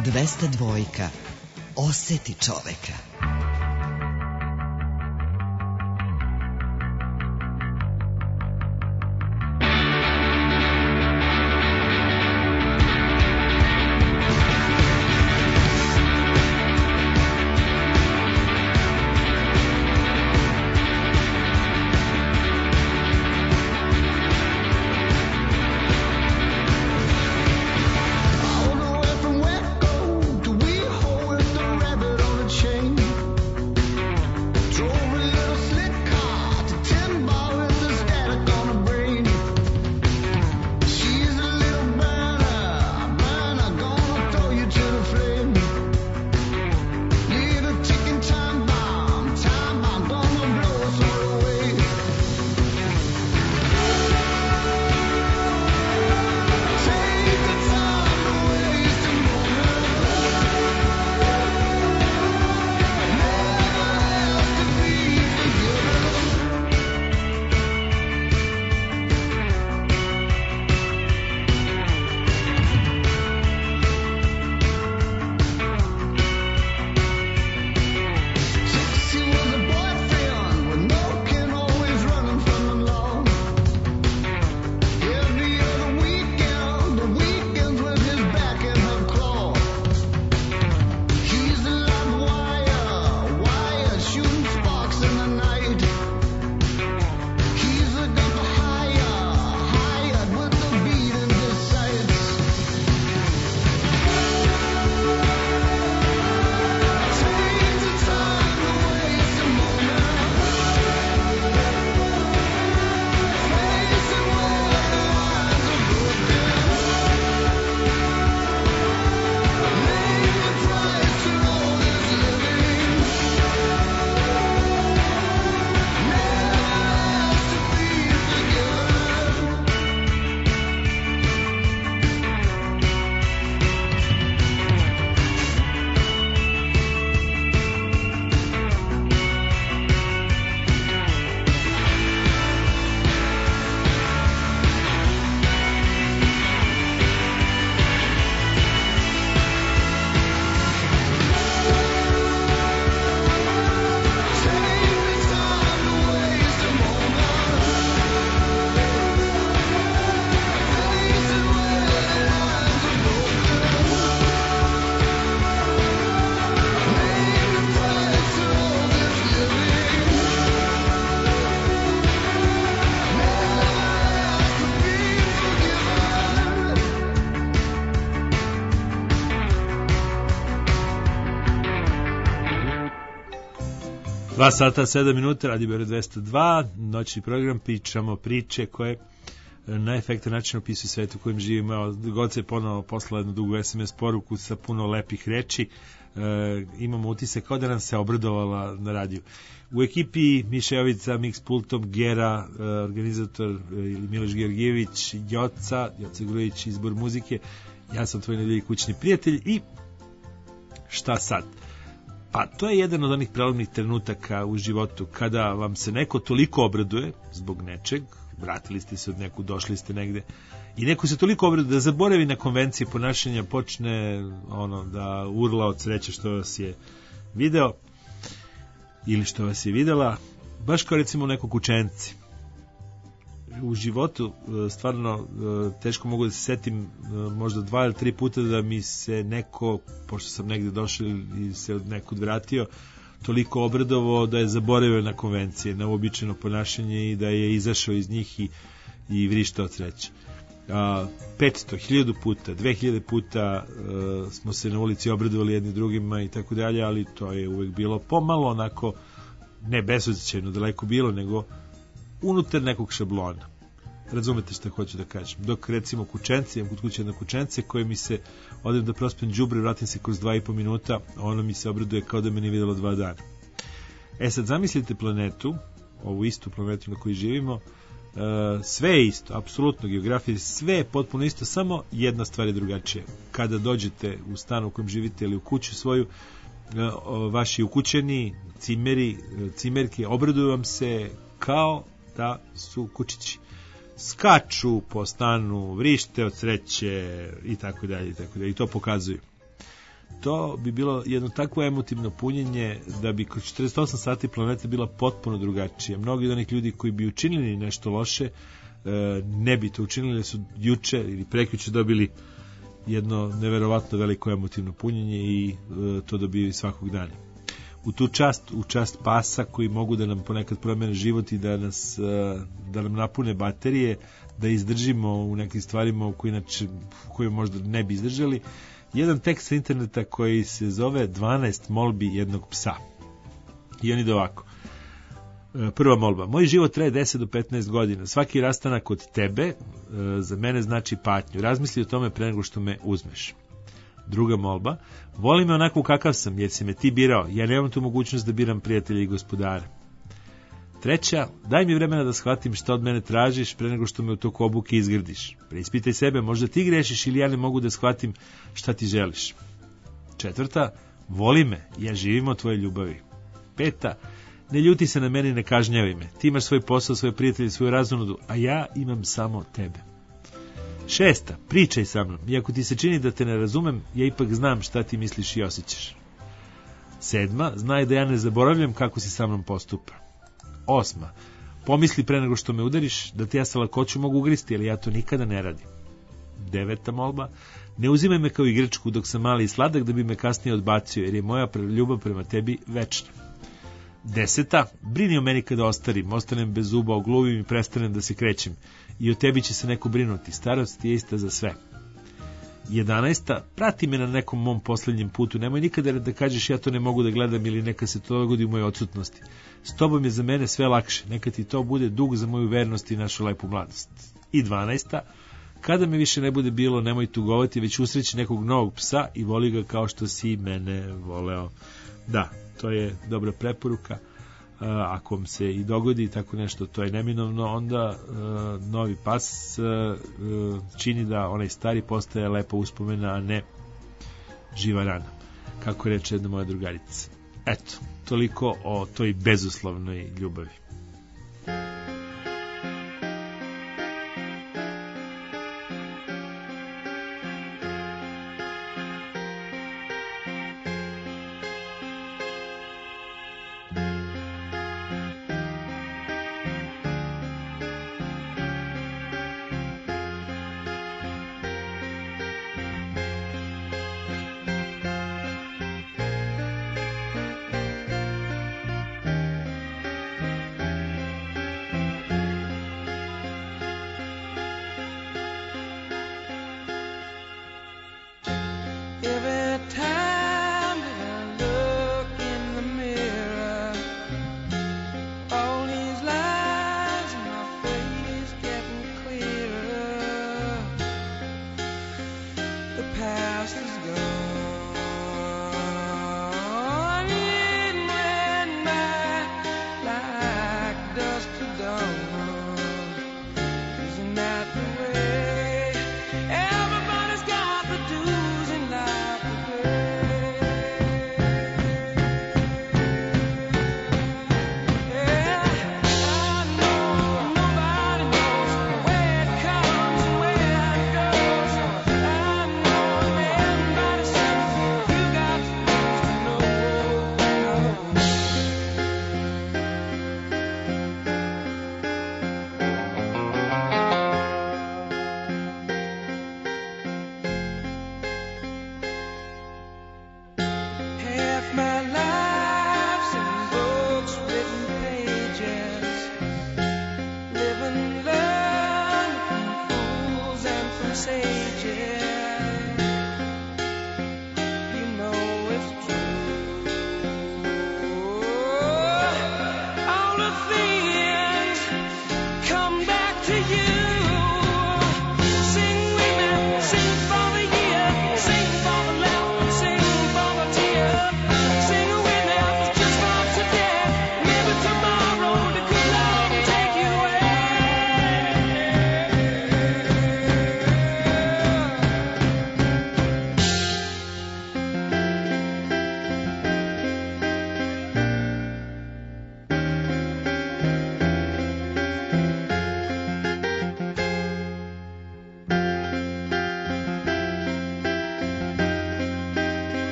202. Oseti čoveka. Dva sata, 7 minuta, Radio Beograd 202, noćni program, pričamo priče koje na efektan način opisuju svet u kojem živimo. God se ponovo poslala jednu dugu SMS poruku sa puno lepih reči. Imamo utisak kao da nam se obradovala na radiju. U ekipi Miša Jovica, mix pultom, Gera, organizator ili Miloš Georgijević, Joca Grujić, izbor muzike. Ja sam tvoj nedelji kućni prijatelj i šta sad? Pa to je jedan od onih prelomnih trenutaka u životu kada vam se neko toliko obraduje zbog nečeg, vratili ste se od neku, došli ste negde i neko se toliko obraduje da zaboravi na konvencije ponašanja, počne da urla od sreće što vas je video ili što vas je videla, baš kao recimo neko kućenci. U životu stvarno teško mogu da se setim možda 2 ili 3 puta da mi se neko, pošto sam negde došao i se od nekud vratio, toliko obradovao da je zaboravio na konvencije, na uobičajeno ponašanje i da je izašao iz njih i vrištao od sreće. 500, 1000 puta, 2000 puta smo se na ulici obradovali jedni drugima i tako dalje, ali to je uvek bilo pomalo onako, ne bezosjećajno daleko bilo, nego unutar nekog šablona. Razumete šta hoću da kažem. Dok recimo kućenci, imam kod kuće jedno kućence koje mi se, odem da prospem đubre, vratim se kroz 2,5 minuta, ono mi se obraduje kao da me nije videlo 2 dana. Sad zamislite planetu, ovu istu planetu na kojoj živimo, sve je isto, apsolutno, geografija, sve je potpuno isto, samo jedna stvar je drugačija. Kada dođete u stan u kojem živite ili u kuću svoju, vaši ukućeni, cimeri, cimerke, obraduju vam se kao da su kučići. Skaču po stanu, vrište od sreće i tako dalje i tako dalje. I to pokazuju. to bi bilo jedno takvo emotivno punjenje da bi kroz 48 sati planeta bila potpuno drugačija. Mnogi od onih ljudi koji bi učinili nešto loše ne bi to učinili, su juče ili prekjuče dobili jedno neverovatno veliko emotivno punjenje i to dobiju svakog dana. U tu čast, u čast pasa koji mogu da nam ponekad promene život i da nam napune baterije, da izdržimo u nekim stvarima u koje možda ne bi izdržali. Jedan tekst sa interneta koji se zove 12 molbi jednog psa. I on ide ovako. Prva molba. Moj život traje 10 do 15 godina. Svaki rastanak od tebe za mene znači patnju. Razmisli o tome pre nego što me uzmeš. Druga molba. Voli me onako kakav sam, jer si me ti birao. Ja nemam tu mogućnost da biram prijatelja i gospodara. Treća. Daj mi vremena da shvatim šta od mene tražiš pre nego što me u toku obuke izgrdiš. Preispitaj sebe, možda ti grešiš ili ja ne mogu da shvatim šta ti želiš. Četvrta. Voli me, ja živim od tvoje ljubavi. Peta. Ne ljuti se na mene i ne kažnjavaj me. Ti imaš svoj posao, svoje prijatelje, svoju razonodu, a ja imam samo tebe. Šesta, pričaj sa mnom. Iako ti se čini da te ne razumem, ja ipak znam šta ti misliš i osjećaš. Sedma, znaj da ja ne zaboravljam kako si sa mnom postupa. Osma, pomisli pre nego što me udariš da te ja sa lakoću mogu ugristi, ali ja to nikada ne radim. Deveta molba, ne uzimaj me kao igračku dok sam mali i sladak da bi me kasnije odbacio, jer je moja ljubav prema tebi večna. Deseta, brini o meni kada ostanem bez zuba, ogluvim i prestanem da se krećem. I o tebi će se neko brinuti, starost je ista za sve. 11. Prati me na nekom mom posljednjem putu, nemoj nikada da kažeš ja to ne mogu da gledam ili neka se to dogodi u mojoj odsutnosti. S tobom je za mene sve lakše, neka ti to bude dug za moju vernost i našu lepu mladost. I 12. Kada me više ne bude bilo, nemoj tugovati, već usreći nekog novog psa i voli ga kao što si mene voleo. Da, to je dobra preporuka. Ako vam se i dogodi tako nešto, to je neminovno, onda novi pas čini da onaj stari postaje lepa uspomena, a ne živa rana, kako reče jedna moja drugarica. Eto, toliko o toj bezuslovnoj ljubavi.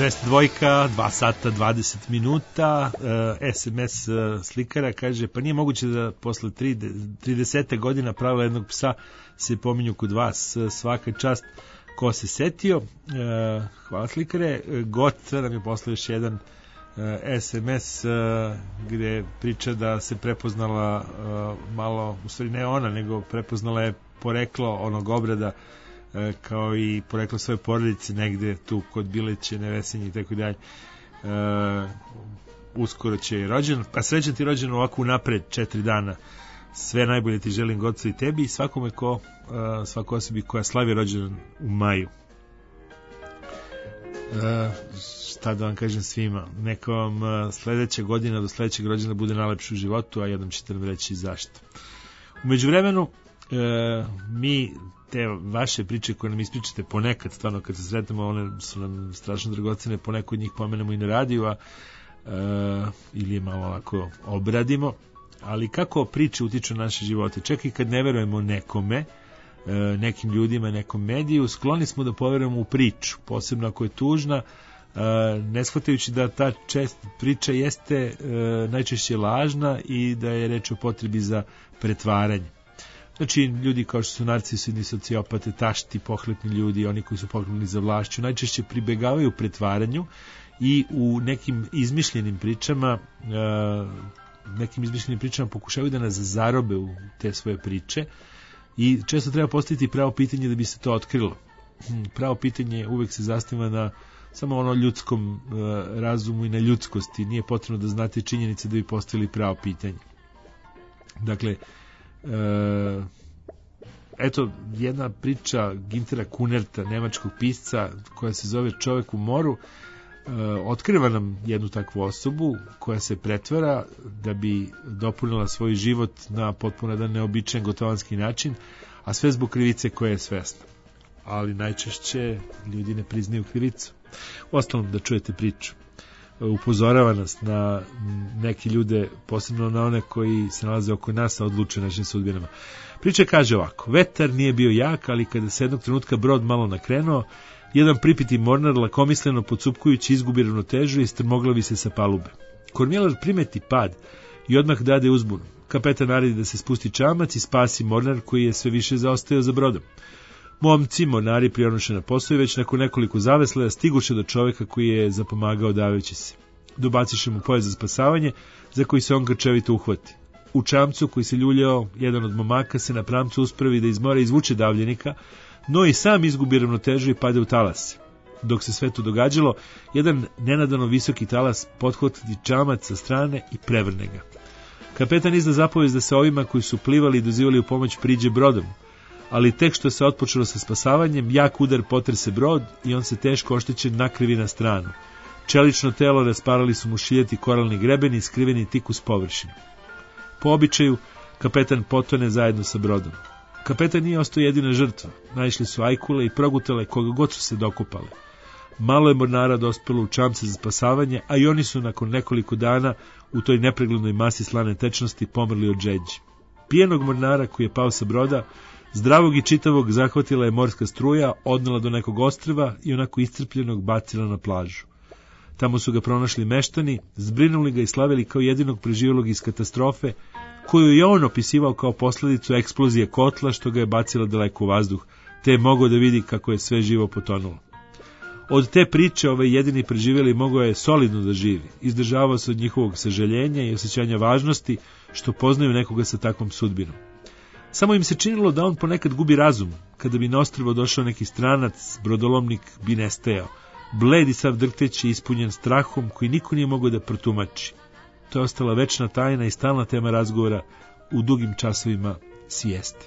202, 2 sata 20 minuta, SMS slikara kaže, pa nije moguće da posle 30 godina pravila jednog psa se pominju kod vas, svaka čast ko se setio. Hvala slikare. Goca nam je poslao još jedan SMS gde priča da se prepoznala malo, u stvari ne ona, nego prepoznala je poreklo onog obrada, kao i poreklo svoje porodice negde tu kod Bileće, Nevesinje i tako dalje. Uskoro će i rođen, pa srećan ti rođen ovako unapred 4 dana. Sve najbolje ti želim, Goco, i tebi i svakome svako osobi koja slavi rođendan u maju. Šta da vam kažem svima, neka vam sledeća godina do sledećeg rođendana bude najlepša u životu, a jednom ćete nam reći zašto. U međuvremenu mi te vaše priče koje nam ispričate ponekad, stvarno kad se sretamo, one su nam strašno dragocene, ponekad njih pomenemo i na radiju, ili je malo ovako obradimo, ali kako priče utiču na naše živote. Čak i kad ne verujemo nekome, nekim ljudima, nekom mediju, skloni smo da poverujemo u priču, posebno ako je tužna, ne shvatajući da ta priča jeste najčešće lažna i da je reč o potrebi za pretvaranje. Znači, ljudi kao što su narcisoidni, sociopate, tašti, pohlepni ljudi, oni koji su pohlepni za vlašću, najčešće pribegavaju pretvaranju i u nekim izmišljenim pričama pokušavaju da nas zarobe u te svoje priče i često treba postaviti pravo pitanje da bi se to otkrilo. Pravo pitanje uvek se zasniva na samo ono ljudskom razumu i na ljudskosti. Nije potrebno da znate činjenice da bi postavili pravo pitanje. Dakle, eto jedna priča Gintera Kunerta, nemačkog pisca, koja se zove Čovek u moru, otkriva nam jednu takvu osobu koja se pretvara da bi dopunila svoj život na potpuno jedan neobičajan gotovanski način, a sve zbog krivice koja je svesna. Ali najčešće ljudi ne priznaju krivicu. Uostalom, da čujete priču. Upozorava nas na neke ljude, posebno na one koji se nalaze oko nas, a odluče našim sudbinama. Priča kaže ovako: vetar nije bio jak, ali kada se jednog trenutka brod malo nakrenuo, jedan pripiti mornar lakomisleno podsupkujući izgubi ravnotežu i strmoglavi se sa palube. Kormijelar primeti pad i odmah dade uzbunu. Kapetan naredi da se spusti čamac i spasi mornar koji je sve više zaostajao za brodom. Momci, mornari prionuše na posao i već nakon nekoliko zavesleja stiguše do čoveka koji je zapomagao davajući se. Dobaciše mu pojas za spasavanje, za koji se on grčevito uhvati. U čamcu koji se ljuljao, jedan od momaka se na pramcu uspravi da iz mora izvuče davljenika, no i sam izgubi ravnotežu i pade u talas. Dok se sve to događalo, jedan nenadano visoki talas pothvati čamac sa strane i prevrne ga. Kapetan izda zapovest da se ovima koji su plivali i dozivali u pomoć priđe brodom, ali tek što se otpočelo sa spasavanjem, jak udar potrese brod i on se teško oštećen nakrivi na stranu. Čelično telo rasparali su mu šiljati koralni grebeni i skriveni tik uz površinu. Po običaju, kapetan potone zajedno sa brodom. Kapetan nije ostao jedina žrtva. Naišli su ajkule i progutale koga god su se dokopale. Malo je mornara dospelo u čamce za spasavanje, a i oni su nakon nekoliko dana u toj nepreglednoj masi slane tečnosti pomrli od žeđi. Pijenog mornara koji je pao sa broda, zdravog i čitavog, zahvatila je morska struja, odnela do nekog ostrva i onako iscrpljenog bacila na plažu. Tamo su ga pronašli meštani, zbrinuli ga i slavili kao jedinog preživjelog iz katastrofe, koju je on opisivao kao posledicu eksplozije kotla što ga je bacila daleko u vazduh, te je mogao da vidi kako je sve živo potonulo. Od te priče ovaj jedini preživjeli mogao je solidno da živi, izdržavao se od njihovog sažaljenja i osjećanja važnosti što poznaju nekoga sa takvom sudbinom. Samo im se činilo da on ponekad gubi razum, kada bi na ostrvo došao neki stranac, brodolomnik bi nestajao, bled i sav drhteći ispunjen strahom koji niko nije mogao da protumači. To je ostala večna tajna i stalna tema razgovora u dugim časovima sijeste.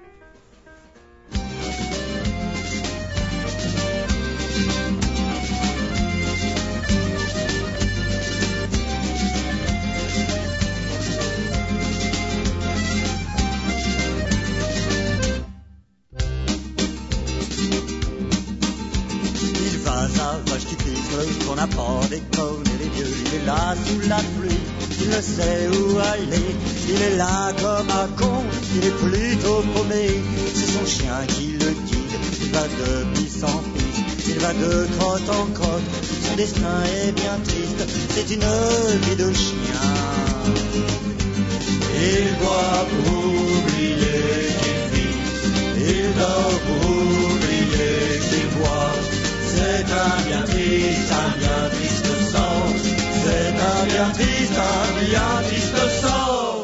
On n'a pas d'école et les vieux, il est là sous la pluie, il ne sait où aller, il est là comme un con, il est plutôt paumé, c'est son chien qui le guide, il va de piste en piste, il il va de crotte en crotte, son destin est bien triste, c'est une vie de chien. Il boit pour oublier qu'il vit, il dort pour oublier qu'il boit. C'est un bien triste sort, c'est un bien triste sort.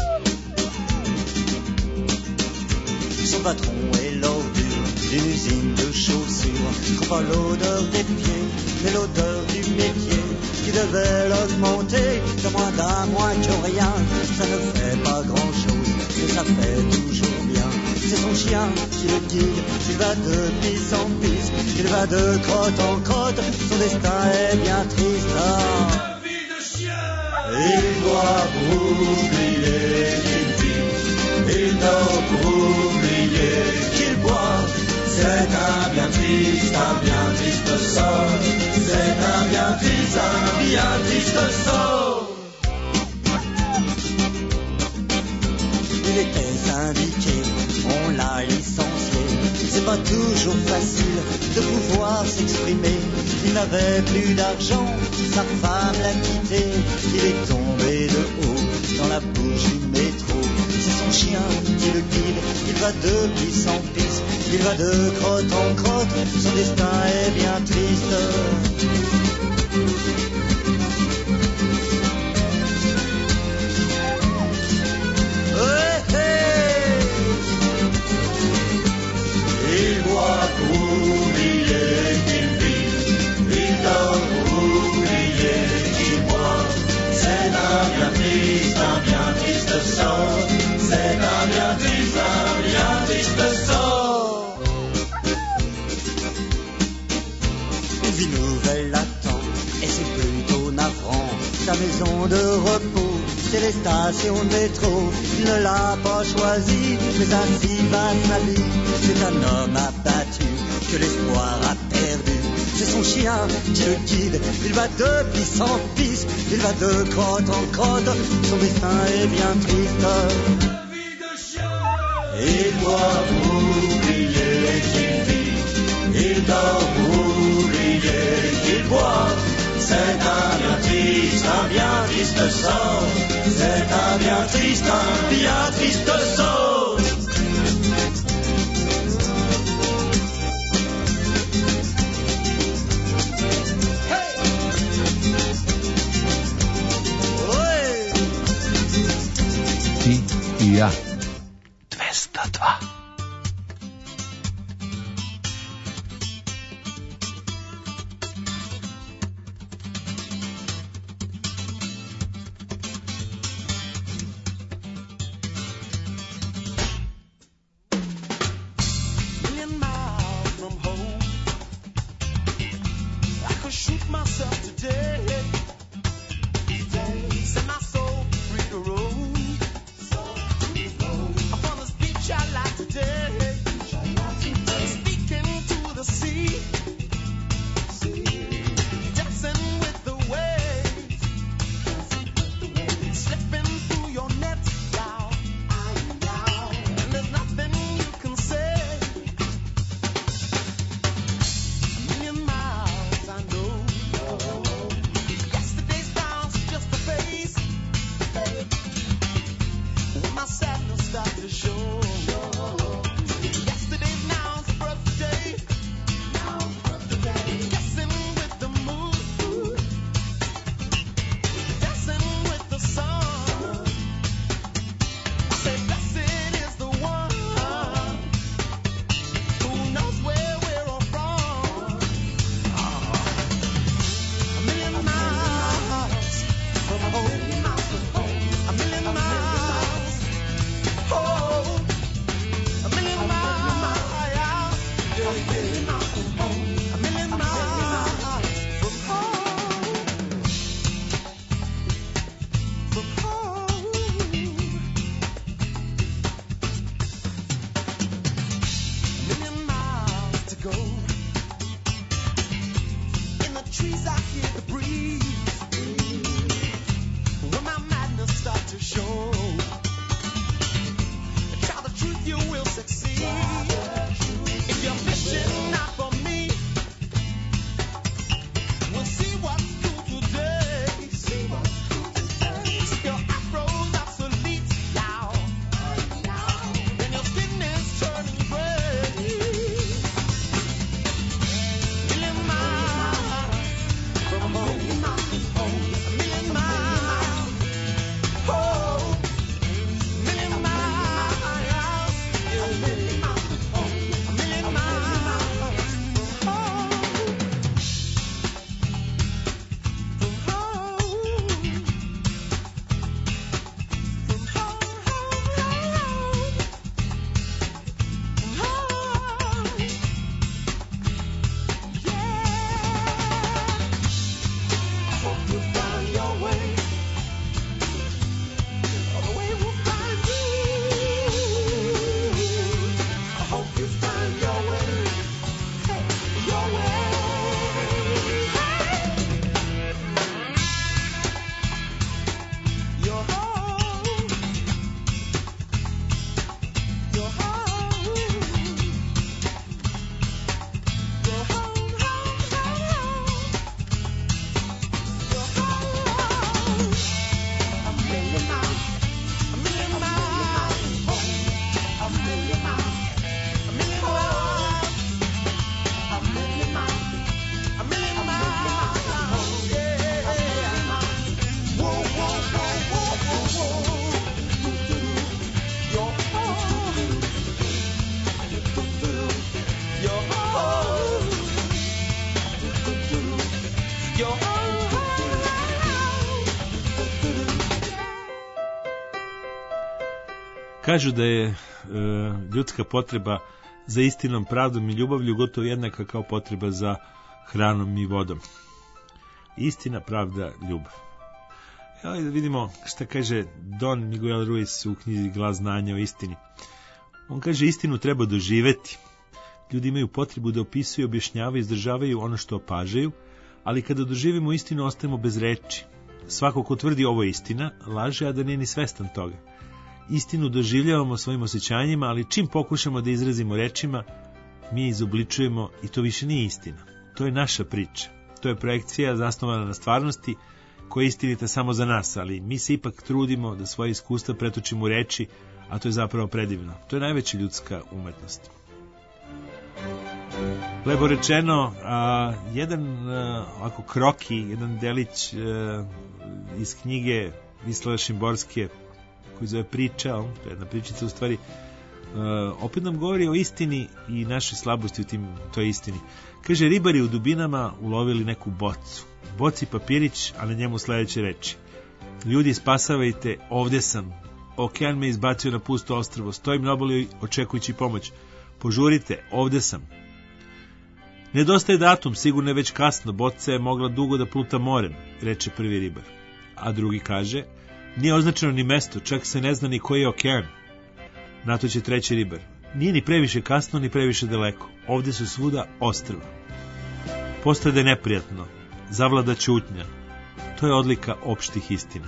Son patron est l'ordure d'une usine de chaussures, qu'on pas l'odeur des pieds, mais l'odeur du métier, qui devait l'augmenter de moins d'un mois que rien. Ça ne fait pas grand chose, mais ça fait toujours bien. C'est son chien qui le guide, il va de pisse en pisse, il va de crotte en crotte, son destin est bien triste. Vie de chien. Il doit pour oublier qu'il vit, il dort pour oublier qu'il boit. C'est un bien triste sort, c'est un bien triste sort. Il était syndiqué, on l'a licencié. C'est pas toujours facile de pouvoir s'exprimer. Il n'avait plus d'argent, sa femme l'a quitté. Il est tombé de haut dans la bouche du métro. C'est son chien qui le guide, il va de pisse en pisse, il va de crotte en crotte, son destin est bien triste. Il boit pour oublier qu'il vit, il dort pour oublier qu'il boit. C'est un bien triste sort, c'est un bien triste sort. Une vie nouvelle l'attend, et c'est plutôt navrant. Sa maison de repos, c'est les stations de métro. Il ne l'a pas choisi, mais ainsi va sa vie. C'est un homme abattu, que l'espoir a perdu. C'est son chien qui le guide, il va de pisse en pisse, il va de crotte en crotte, son destin est bien triste. Vie de chien. Il doit pour oublier qu'il vit, il dort pour oublier qu'il boit. C'est un bien triste sort, c'est un bien triste sort. Ti i ja. 202. Million miles from home, I could shoot myself today. Set my soul free to roam. Upon this beach I lie today, speaking to the sea, dancing with the waves, slipping through your net now, and there's nothing you can say. A million miles I know, yesterday's bounce just a face, when my sadness starts to show. Yesterday's now's a birthday, guessing with the mood, dancing with the sun. I say blessed is the one who knows where we're all from. A million miles from home, a million miles, oh, a million miles, a million miles from home, a million miles from home, from home. A million miles to go. In the trees I hear the breeze. When my madness starts to show, try the truth, you will succeed. If you're fishing not for me, Kažu da je ljudska potreba za istinom, pravdom i ljubavlju gotovo jednaka kao potreba za hranom i vodom. Istina, pravda, ljubav. Evo da vidimo šta kaže Don Miguel Ruiz u knjizi Glas znanja o istini. On kaže, istinu treba doživeti. Ljudi imaju potrebu da opisuju, objašnjavaju, izdržavaju ono što opažaju, ali kada doživimo istinu ostajemo bez reči. Svako ko tvrdi ovo je istina, laže, a da nije ni svestan toga. Istinu doživljavamo svojim osjećanjima, ali čim pokušamo da izrazimo rečima, mi izobličujemo i to više nije istina. To je naša priča. To je projekcija zasnovana na stvarnosti koja je istinita samo za nas, ali mi se ipak trudimo da svoje iskustva pretočimo u reči, a to je zapravo predivno. To je najveća ljudska umetnost. Lepo rečeno, jedan ovako kroki, jedan delić iz knjige Vislava Šimborske koji zove Priča, jedna pričica u stvari, opet nam govori o istini i našoj slabosti u toj istini. Kaže, ribari u dubinama ulovili neku bocu. Boci papirić, a na njemu sledeće reči. Ljudi, spasavajte, ovde sam. Okean me izbacio na pusto ostrvo. Stojim na obali očekujući pomoć. Požurite, ovde sam. Nedostaje datum, sigurno je već kasno. Boca je mogla dugo da pluta morem, reče prvi ribar. A drugi kaže, nije označeno ni mesto, čak se ne zna ni koji je okean. Na to će treći ribar. Nije ni previše kasno, ni previše daleko. Ovde su svuda ostrva. Postade neprijatno. Zavlada ćutnja. To je odlika opštih istina.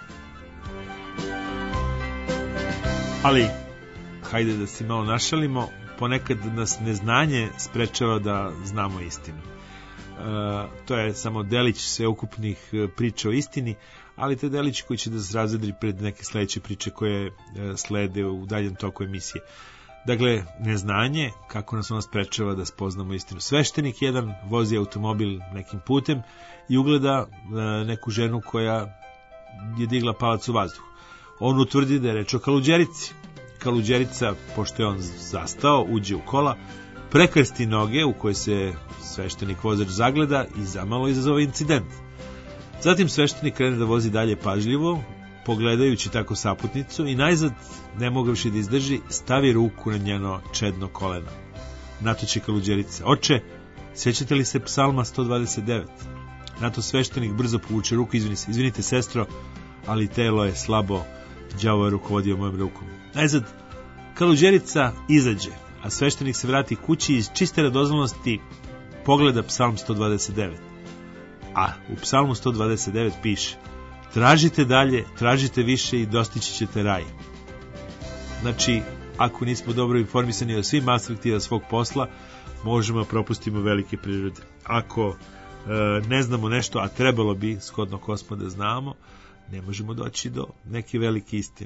Ali, hajde da se malo našalimo, ponekad nas neznanje sprečava da znamo istinu. To je samo delić sveukupnih priča o istini, ali te delić koji će da se razvedri pred neke sledeće priče koje slede u daljem toku emisije. Dakle, neznanje, kako nas ono sprečava da spoznamo istinu. Sveštenik jedan vozi automobil nekim putem i ugleda neku ženu koja je digla palac u vazduh. On utvrdi da je reč o kaluđerici. Kaluđerica, pošto je on zastao, uđe u kola, prekrsti noge u koje se sveštenik vozač zagleda i zamalo izazove incident. Zatim sveštenik krene da vozi dalje pažljivo, pogledajući tako saputnicu i najzad, ne mogavši da izdrži, stavi ruku na njeno čedno koleno. Natoči kaluđerica, oče, sjećate li se psalma 129? Nato sveštenik brzo povuče ruku, izvinite sestro, ali telo je slabo, đavo je rukovodio mojom rukom. Najzad, kaluđerica izađe, a sveštenik se vrati kući i iz čiste radoznalosti pogleda psalm 129. A u psalmu 129 piše, tražite dalje, tražite više i dostići ćete raj. Znači, ako nismo dobro informisani o svim aspektima svog posla, možemo da propustimo velike prirode. Ako ne znamo nešto, a trebalo bi, shodno ko smo da znamo, ne možemo doći do neke velike istine.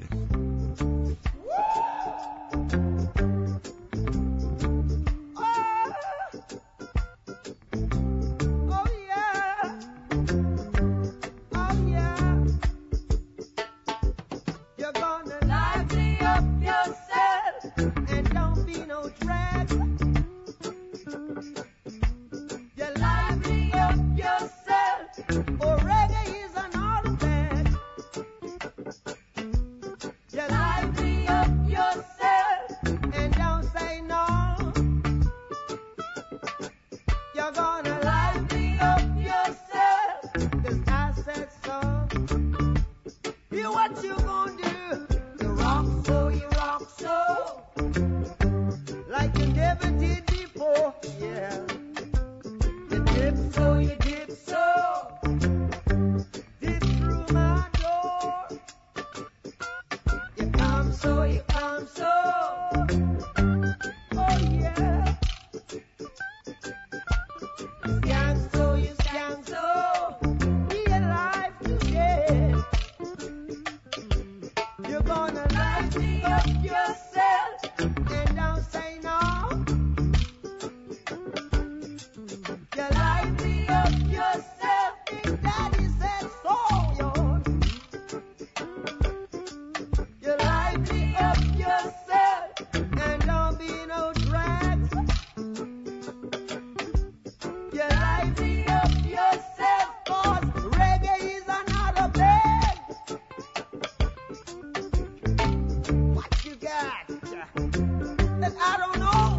that I don't know.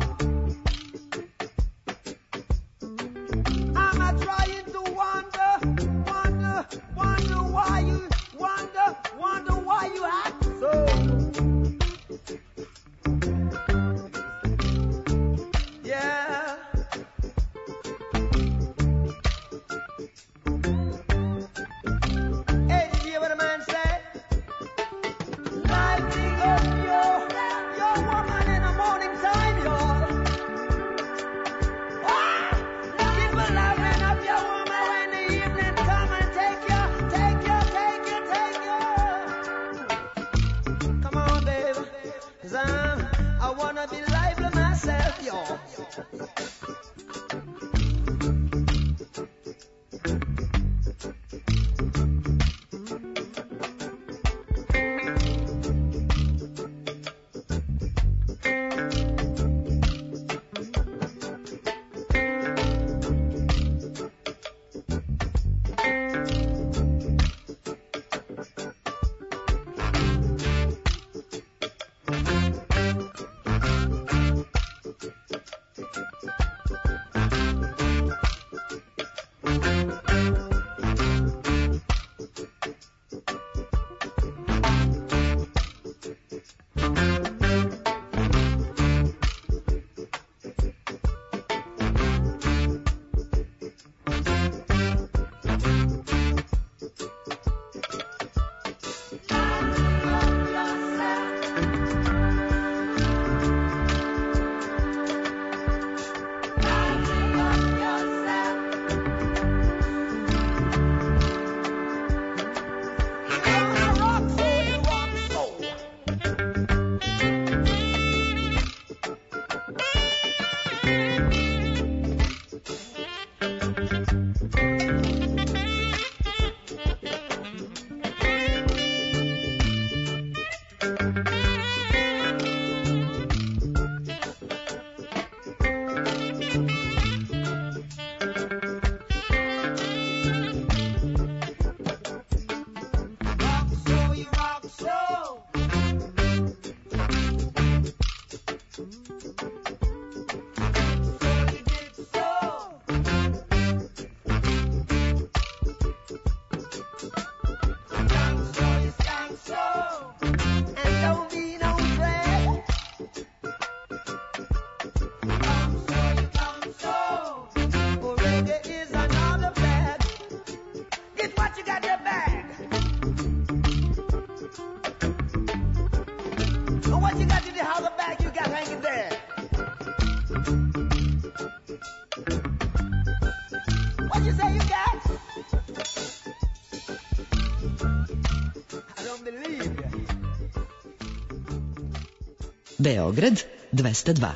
I'm trying to wonder why you act so. Yeah. Hey, did you hear what a man said? Lighting up your woman in the morning time, y'all. Keep lighting up your woman when the evening come and take you. Come on, baby, 'cause I wanna be lively myself, y'all. Beograd 202.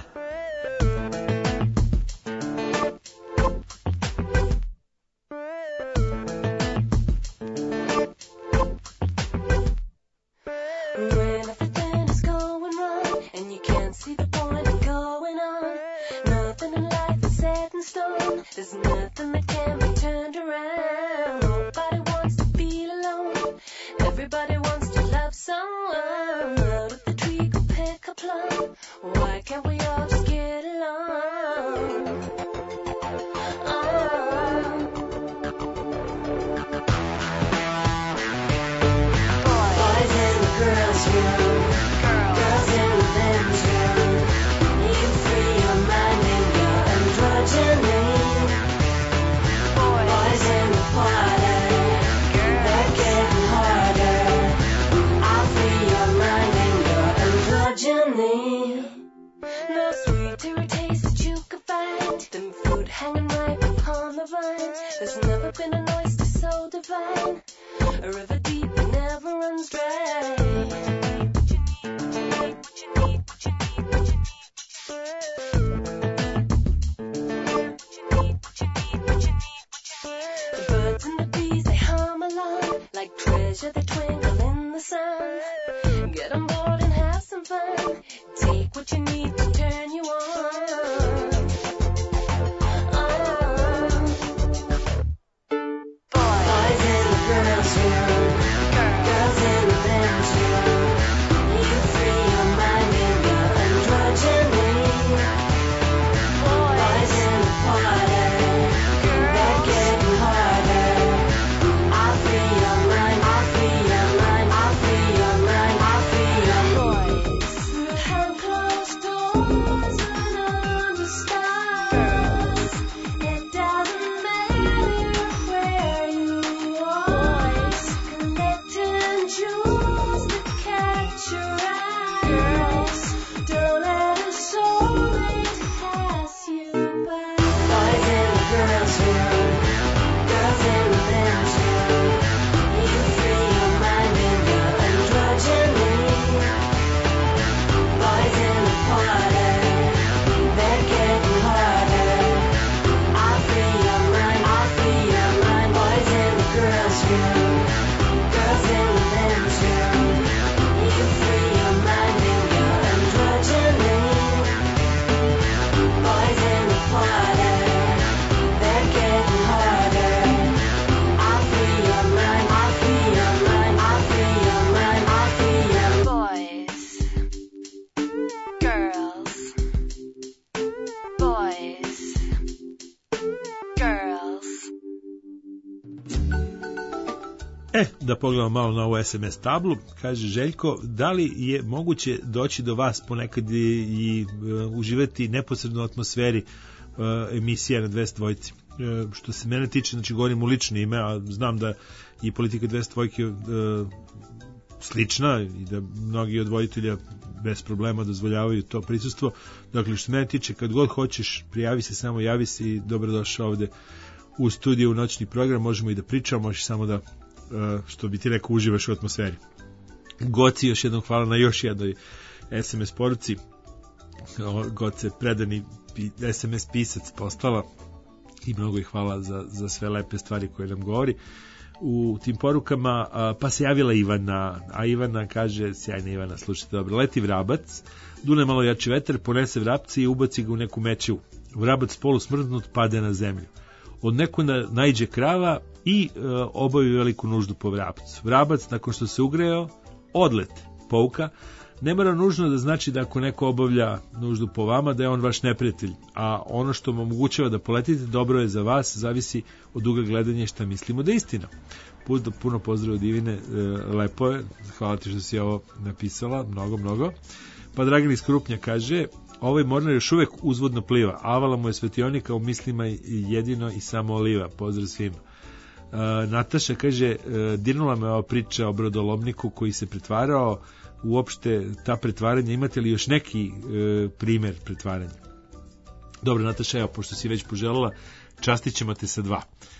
Girls in the bedroom, you free your mind and your Da pogledamo malo na ovu SMS tablu. Kaže Željko, da li je moguće doći do vas ponekad i uživati neposredno u atmosferi emisija na 202? Što se mene tiče, znači govorim u lično ime, a znam da i politika 202 slična i da mnogi od voditelja bez problema dozvoljavaju to prisustvo. Dakle, što se mene tiče, kad god hoćeš, prijavi se, samo javi se i dobrodošao ovde u studiju u noćni program, možemo i da pričamo, možeš samo da, što bi ti rekao, uživaš u atmosferi. Goci, još jednom hvala na još jednoj SMS poruci. Goce, predani SMS pisac postala i mnogo ih hvala za sve lepe stvari koje nam govori u tim porukama. Pa se javila Ivana, a Ivana kaže, sjajna Ivana, slušajte dobro, leti vrabac, dune malo jači vetar, ponese vrapci i ubaci ga u neku mečevu. Vrabac polu smrznut pade na zemlju. Od nekunda naiđe krava i obavi veliku nuždu po vrapcu. Vrabac, nakon što se ugreo, odlete. Pouka, ne mora nužno da znači da ako neko obavlja nuždu po vama, da je on vaš neprijatelj. A ono što vam omogućava da poletite, dobro je za vas, zavisi od ugla gledanja šta mislimo da je istina. Puno pozdrav od Ivine, lepo je, hvala ti što si ovo napisala, mnogo. Pa Dragan iz Krupnja kaže, ovaj mornar još uvek uzvodno pliva, avala mu je svetionika u mislima jedino i samo oliva, pozdrav svima. Nataša kaže, dirnula me ova priča o brodolomniku koji se pretvarao, uopšte ta pretvaranja, imate li još neki primer pretvaranja? Dobro, Nataša, evo, pošto si već poželjela, častit ćemo te sa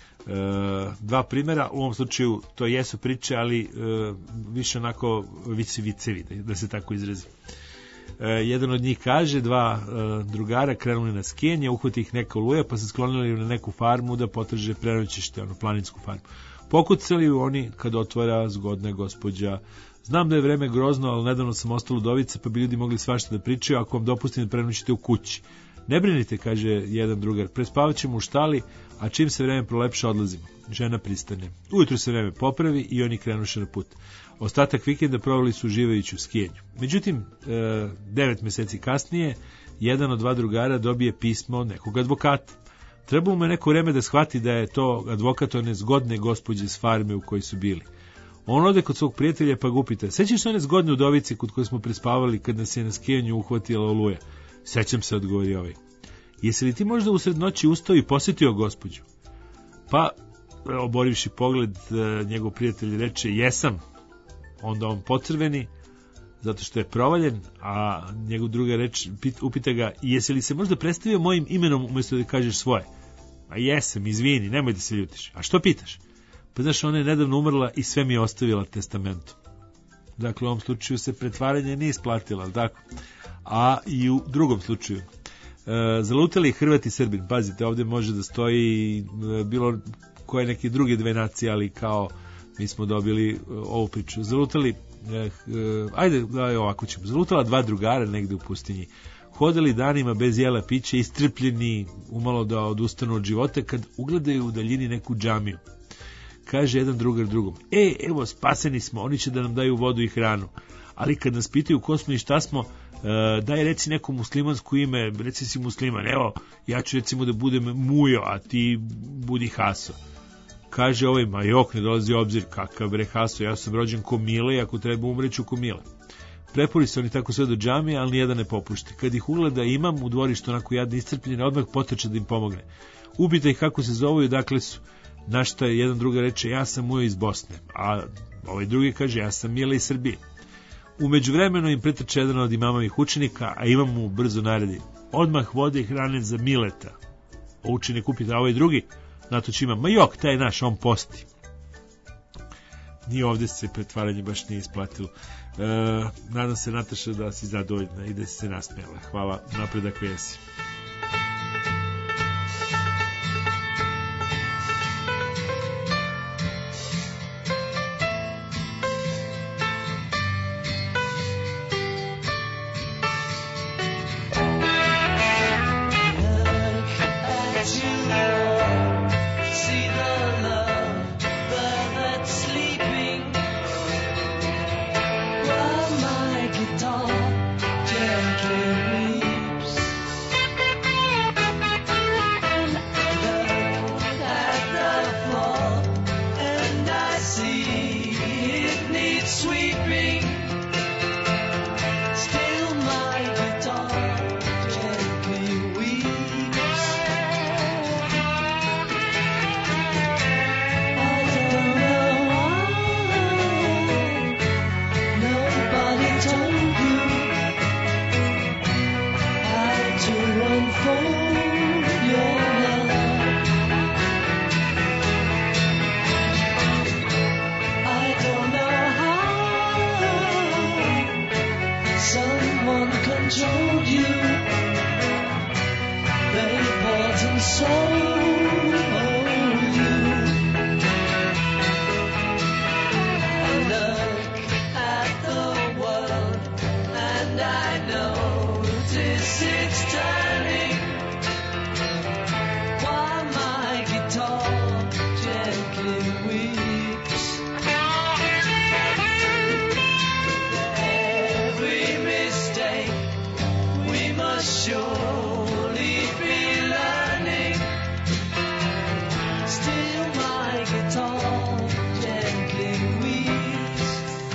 dva primjera. U ovom slučaju to jesu priče, ali više onako vicevi, da se tako izrazi. Jedan od njih kaže, dva drugara krenuli na skijanje, uhvati ih neka oluja, pa se sklonili na neku farmu da potraže prenoćište, planinsku farmu. Pokucali oni kad otvara zgodna gospođa. Znam da je vreme grozno, ali nedavno sam ostala udovica, pa bi ljudi mogli svašta da pričaju, ako vam dopustim da prenoćite u kući. Ne brinite, kaže jedan drugar, prespavat ćemo u štali, a čim se vreme prolepša odlazimo. Žena pristane. Ujutru se vreme popravi i oni krenuše na put. Ostatak vikenda proveli su uživajući u skijenju. Međutim, 9 meseci kasnije, jedan od dva drugara dobije pismo od nekog advokata. Trebalo mu je neko vreme da shvati da je to advokat one zgodne gospođe s farme u kojoj su bili. On ode kod svog prijatelja pa ga upita, sećaš se one zgodne udovice kod koje smo prespavali kad nas je na skijenju uhvatila oluja? Sećam se, odgovori ovaj. Jesi li ti možda usred noći ustao i posjetio gospođu? Pa, oborivši pogled, njegov prijatelj reče, jesam. Onda on pocrveni, zato što je provaljen, a njegov druga upita ga, jesi li se možda predstavio mojim imenom umjesto da kažeš svoje? A jesam, izvini, nemoj da se ljutiš. A što pitaš? Pa znaš, ona je nedavno umrla i sve mi je ostavila testamentu. Dakle, u ovom slučaju se pretvaranje nije isplatilo, ali tako? A i u drugom slučaju. Zalutali Hrvat i Srbin. Pazite, ovdje može da stoji bilo koje neke druge dve nacije, ali kao mi smo dobili ovu priču. Zalutali, ovako ćemo. Zalutala dva drugara negde u pustinji. Hodali danima bez jela pića, istrpljeni, umalo da odustanu od života, kad ugledaju u daljini neku džamiju. Kaže jedan drugar drugom, evo, spaseni smo, oni će da nam daju vodu i hranu. Ali kad nas pitaju ko smo i šta smo, daj reci neko muslimansko ime, reci si musliman, evo, ja ću recimo da budem Mujo, a ti budi Haso. Kaže ovaj, ma jok, ne dolazi u obzir, kakav bre Haso, ja sam rođen ko Mile i ako treba umreću ko Mile. Prepori se oni tako sve do džamije, ali nijedan ne popušti. Kad ih ugleda imam u dvorištu onako jadne iscrpljene, odmah poteče da im pomogne. Upita ih kako se zovu i odakle su. Na što je jedan druga reče, ja sam Mujo iz Bosne, a ovaj drugi kaže, ja sam Mile iz Srbije. U međuvremenu im pretrče jedan od imamovih učenika, a imam mu brzo naredi. Odmah vode i hrane za Mileta. Učenik upita, a ovaj drugi, natoč ima, ma jok, taj naš, on posti. Nije ovdje se pretvaranje baš nije isplatilo. Nadam se, Nataša, da si zadovoljna i da si se nasmijala. Hvala, napred ako jesi. unfold your love. I don't know how someone controlled you. They bought and sold you. I look at the world and I notice it's turning while my guitar gently weeps. Every mistake we must surely be learning. Still my guitar gently weeps.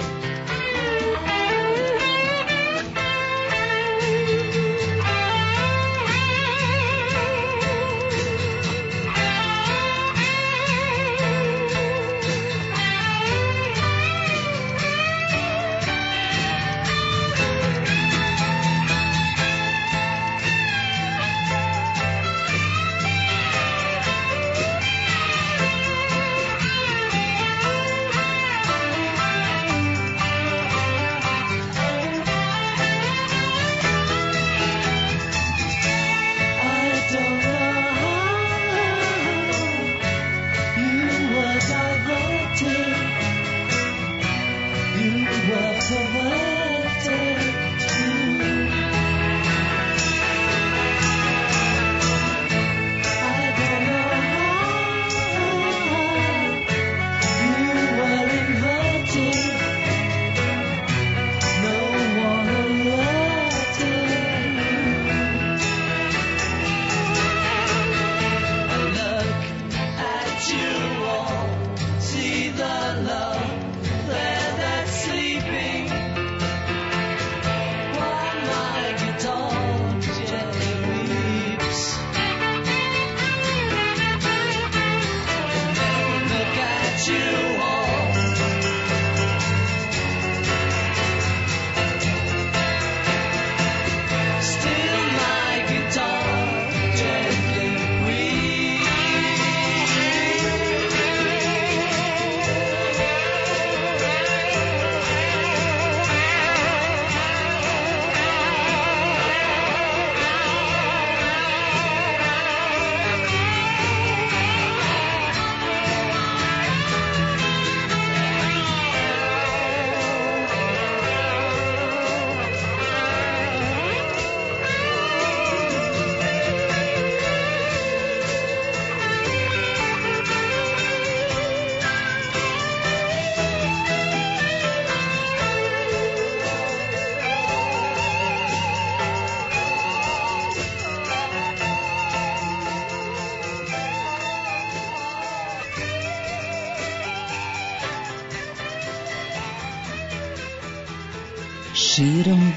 Širom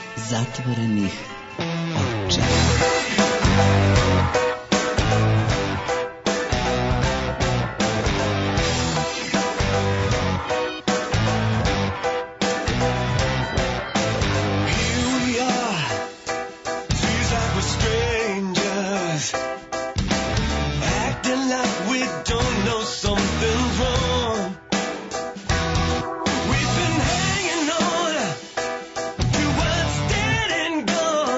zatvorenih očiju. We've been hanging on to what's dead and gone.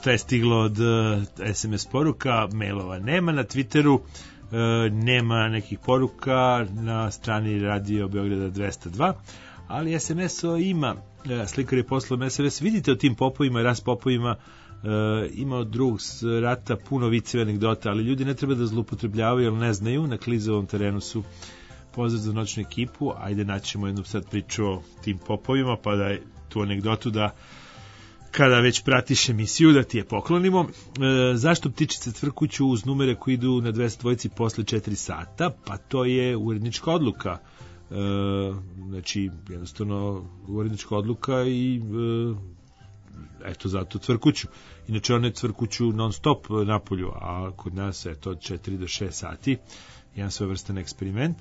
šta je stiglo od SMS poruka, mailova nema, na Twitteru nema nekih poruka, na strani Radio Beograda 202, ali SMS-o ima. Slikar je poslao SMS, vidite o tim popovima i raspopovima, ima od drugog rata puno viceva anegdota, ali ljudi ne treba da zloupotrebljavaju, jer ne znaju, na klizovom terenu su. Pozdrav za noćnu ekipu, ajde naćemo jednu sad priču o tim popovima, pa da tu anegdotu da kada već pratiš emisiju da ti je poklonimo. Zašto ptičice cvrkuću uz numere koji idu na 202 posle 4 sata? Pa to je urednička odluka. Znači, jednostavno urednička odluka i eto zato cvrkuću. Inače one cvrkuću non stop napolju, a kod nas je to od 4 do 6 sati. Jedan svojevrstan eksperiment.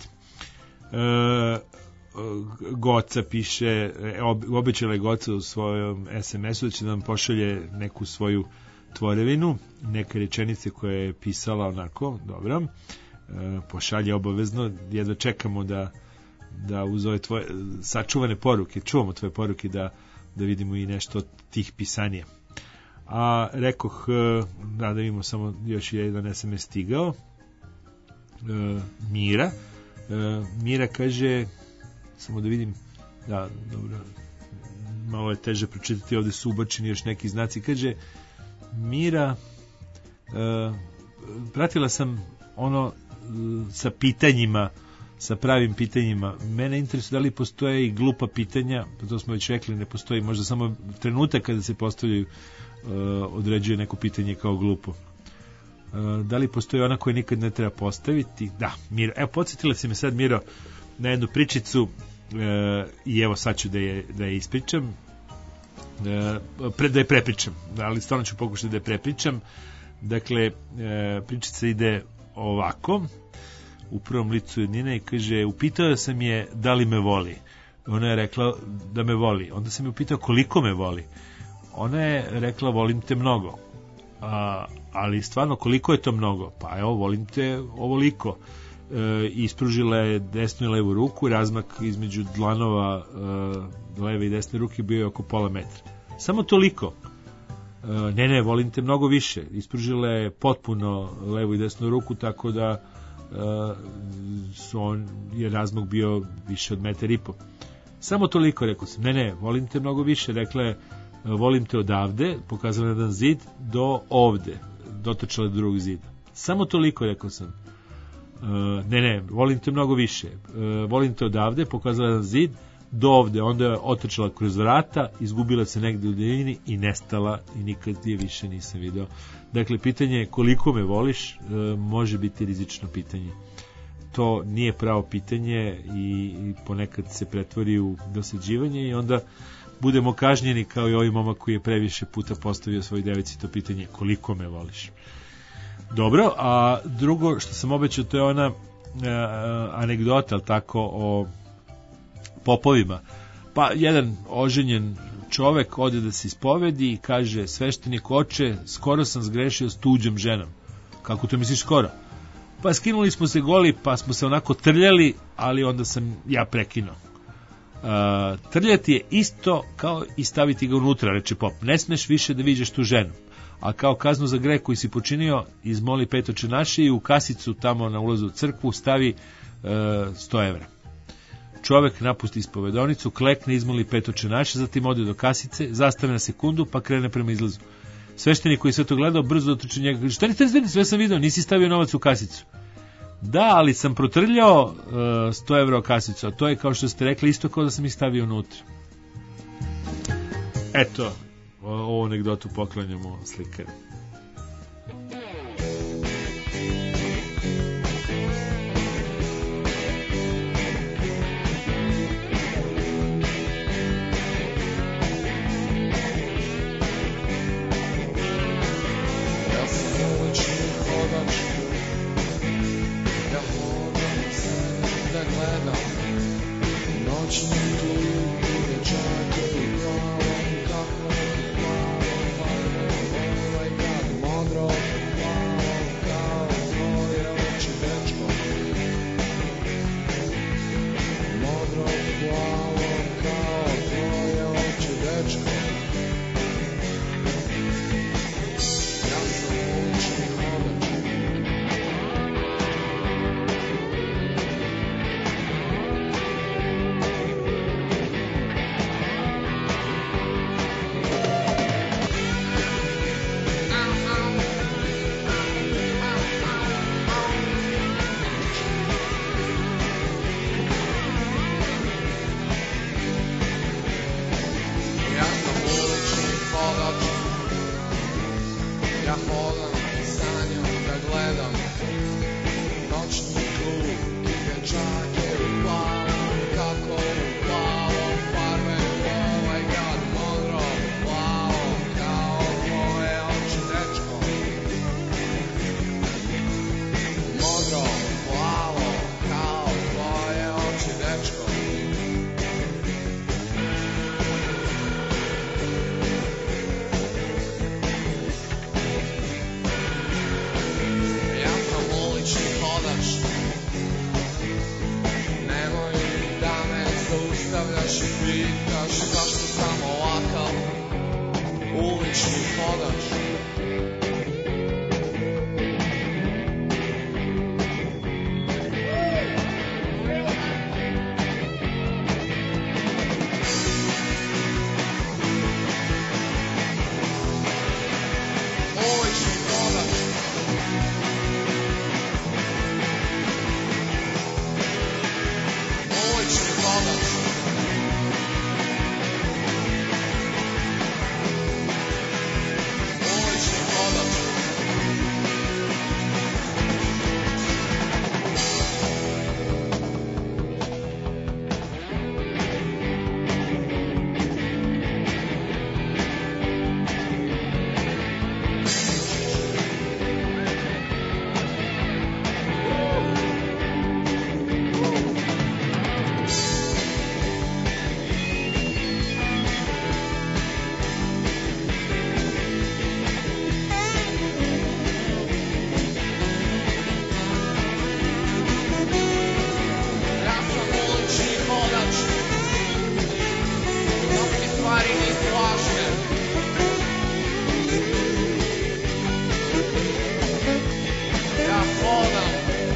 Goca piše, obećala je Goca u svojom SMS-u da će nam pošalje neku svoju tvorevinu, neke rečenice koje je pisala onako, dobro, pošalje obavezno, jedva čekamo da uz ove tvoje sačuvane poruke, čuvamo tvoje poruke da vidimo i nešto od tih pisanja. A rekoh, da vidimo samo još jedan SMS stigao, Mira. Mira kaže, samo da vidim, da, dobro, malo je teže pročitati, ovde su ubačeni još neki znaci, kaže Mira, pratila sam ono sa pitanjima, sa pravim pitanjima. Mene interesuje da li postoje i glupa pitanja, to smo već rekli, ne postoji, možda samo trenutak kada se postavljaju određuje neko pitanje kao glupo. Da li postoji ona koja nikad ne treba postaviti? Da, Miro. Evo, podsjetila si me sad, Miro, na jednu pričicu i evo sad ću da je ispričam, da je prepričam, ali stvarno ću pokušati da je prepričam. Dakle, pričica ide ovako, u prvom licu jednine i kaže, upitao sam je da li me voli. Ona je rekla da me voli. Onda sam je upitao koliko me voli. Ona je rekla, volim te mnogo. Ali stvarno koliko je to mnogo? Pa evo, volim te ovoliko. Ispružila je desnu i levu ruku, razmak između dlanova leve i desne ruke bio je oko pola metra. Samo toliko. Ne, volim te mnogo više. Ispružila je potpuno levu i desnu ruku, tako da je razmak bio više od 1,5 m. Samo toliko, rekao sam. Ne, volim te mnogo više. Rekla je, volim te odavde, pokazala jedan zid, do ovde, dotočala do drugog zida. Samo toliko, rekao sam. Ne, volim te mnogo više. Volim te odavde, pokazala jedan zid, do ovde, onda je otrčala kroz vrata, izgubila se negde u daljini i nestala i nikad je više nisam video. Dakle, pitanje koliko me voliš može biti rizično pitanje. To nije pravo pitanje i ponekad se pretvori u dosađivanje i onda budemo kažnjeni kao i ovaj momak koji je previše puta postavio svoj devici to pitanje koliko me voliš. Dobro, a drugo što sam obećao to je ona anegdota, tako, o popovima. Pa jedan oženjen čovek ode da se ispovedi i kaže, sveštenik oče, skoro sam zgrešio s tuđom ženom. Kako to misliš skoro? Pa skinuli smo se goli, pa smo se onako trljali, ali onda sam ja prekinuo. Trljati je isto kao i staviti ga unutra, reče pop. Ne smeš više da viđeš tu ženu. A kao kaznu za greh koji si počinio, izmoli 5 očenaša i u kasicu tamo na ulazu u crkvu stavi 100 evra. Čovek napusti ispovedonicu, klekne, izmoli 5 očenaša, zatim ode do kasice, zastave na sekundu, pa krene prema izlazu. Sveštenik koji sve to gledao, brzo dotrče njega, kaže, šta ni sve sam vidio, nisi stavio novac u kasicu. Da, ali sam protrljao 100 evra u kasicu, a to je, kao što ste rekli, isto kao da sam ih stavio unutra. Eto, ovu anegdotu poklanjamo slikaru. Noćni klub, dečake i glavom, kako, ovaj Ja hodam i sanjam da gledam noćni klub i dečake u plavom, kako u plavom farbeju ovaj grad modro, plavo kao tvoje oči, dečko. Modro, plavo kao tvoje oči, dečko. Ja sam ulični hodač, nemoj da me zaustavljaš i pitaš zašto sam ovakav ulični hodač. Ulični hodač. Ulični hodač. Ulični hodač. Ja sam ulični hodač. Mnogi stvari nisu važne. Ja hodam.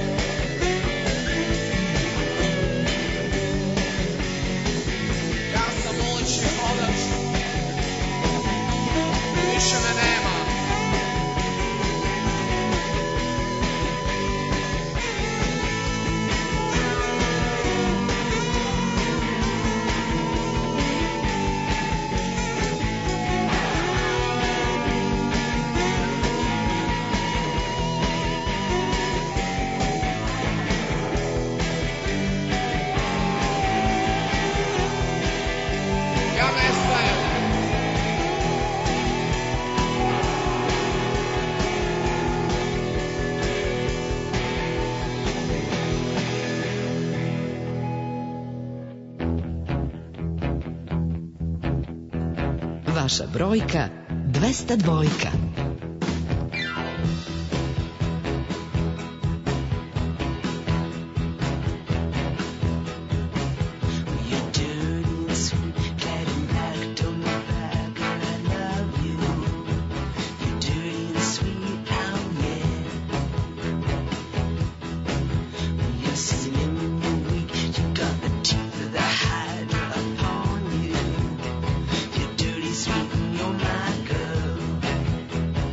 Ja sam ulični hodač. Više me nema. Ja nestajem. Vaša brojka 202. You're dirty and sweet, getting back on my back, and I love you. You're dirty and sweet, oh yeah. You're slim and you're weak, you got the teeth of the hydra upon you. You're dirty, sweet, and you're my girl.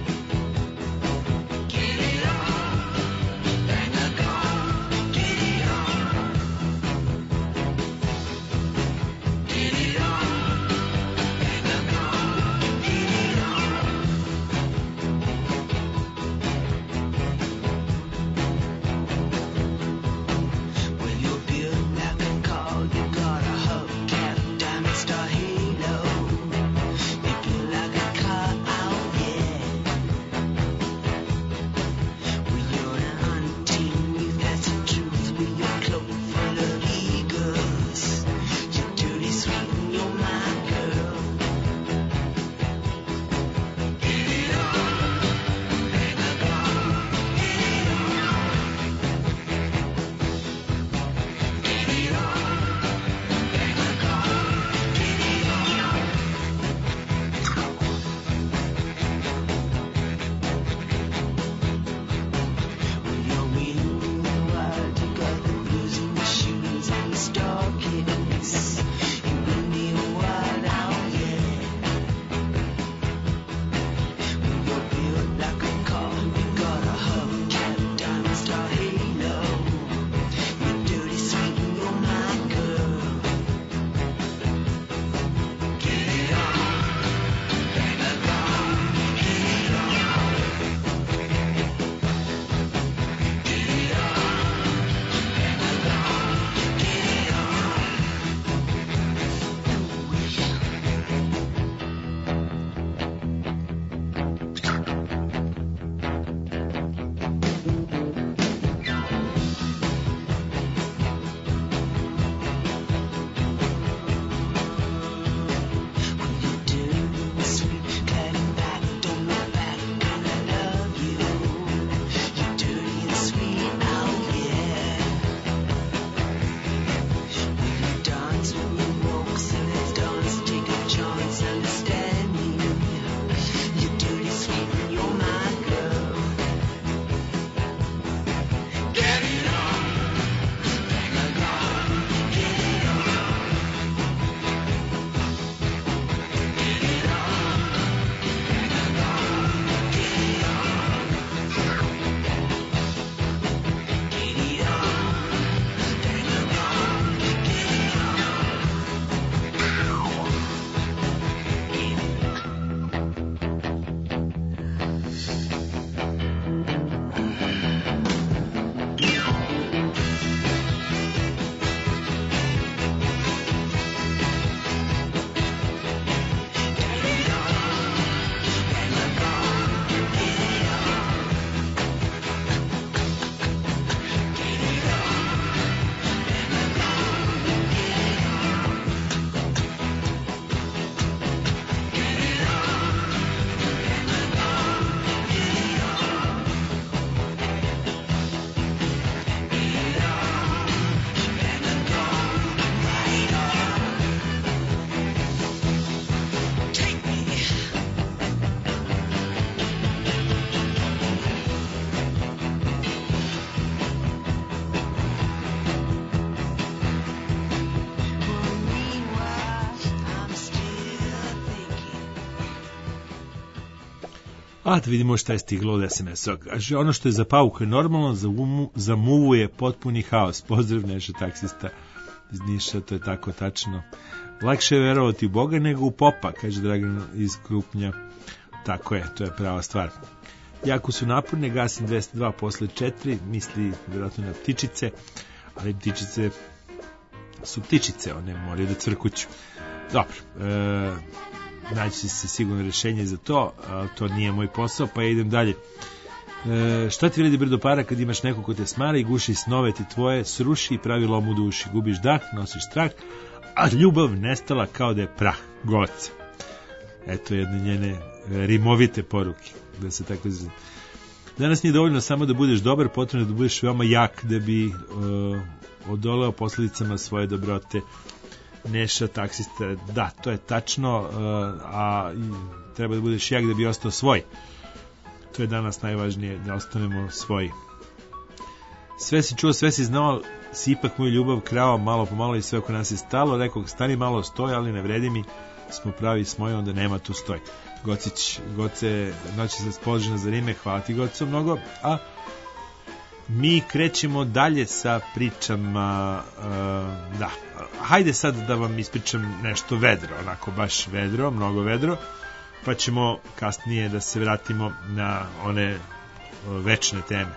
A da vidimo šta je stiglo od SMS-a. Kaže, ono što je za pauka normalno, za muvu je potpuni haos. Pozdrav Neša taksista iz Niša, to je tako tačno. Lakše je verovati u Boga nego u popa, kaže Dragan iz Krupnja. Tako je, to je prava stvar. Jako su naporne, gasim 202 posle 4, misli vjerojatno na ptičice, ali ptičice su ptičice, one moraju da crkuću. Dobro, naći se sigurno rješenje za to, ali to nije moj posao, pa ja idem dalje. Šta ti vredi brdo para kad imaš neko ko te smara i guši snove ti tvoje, sruši i pravi lom u duši, gubiš dah, nosiš strah, a ljubav nestala kao da je prah. Goce. Eto jedne njene rimovite poruke, da se tako zove. Danas nije dovoljno samo da budeš dobar, potrebno da budeš veoma jak da bi odoleo posljedicama svoje dobrote. Neša taksista, da, to je tačno, a treba da budeš jak da bi ostao svoj. To je danas najvažnije, da ostanemo svoji. Sve si čuo, sve si znao, si ipak moju ljubav krao malo po malo i sve oko nas je stalo. Rekao, stani malo stoj, ali ne vredi mi, smo pravi s mojom, onda nema tu stoj. Gocić, Goce, noći se spoložena za Rime, hvala ti Goco mnogo, a mi krećemo dalje sa pričama, da, hajde sad da vam ispričam nešto vedro, onako baš vedro, mnogo vedro, pa ćemo kasnije da se vratimo na one večne teme.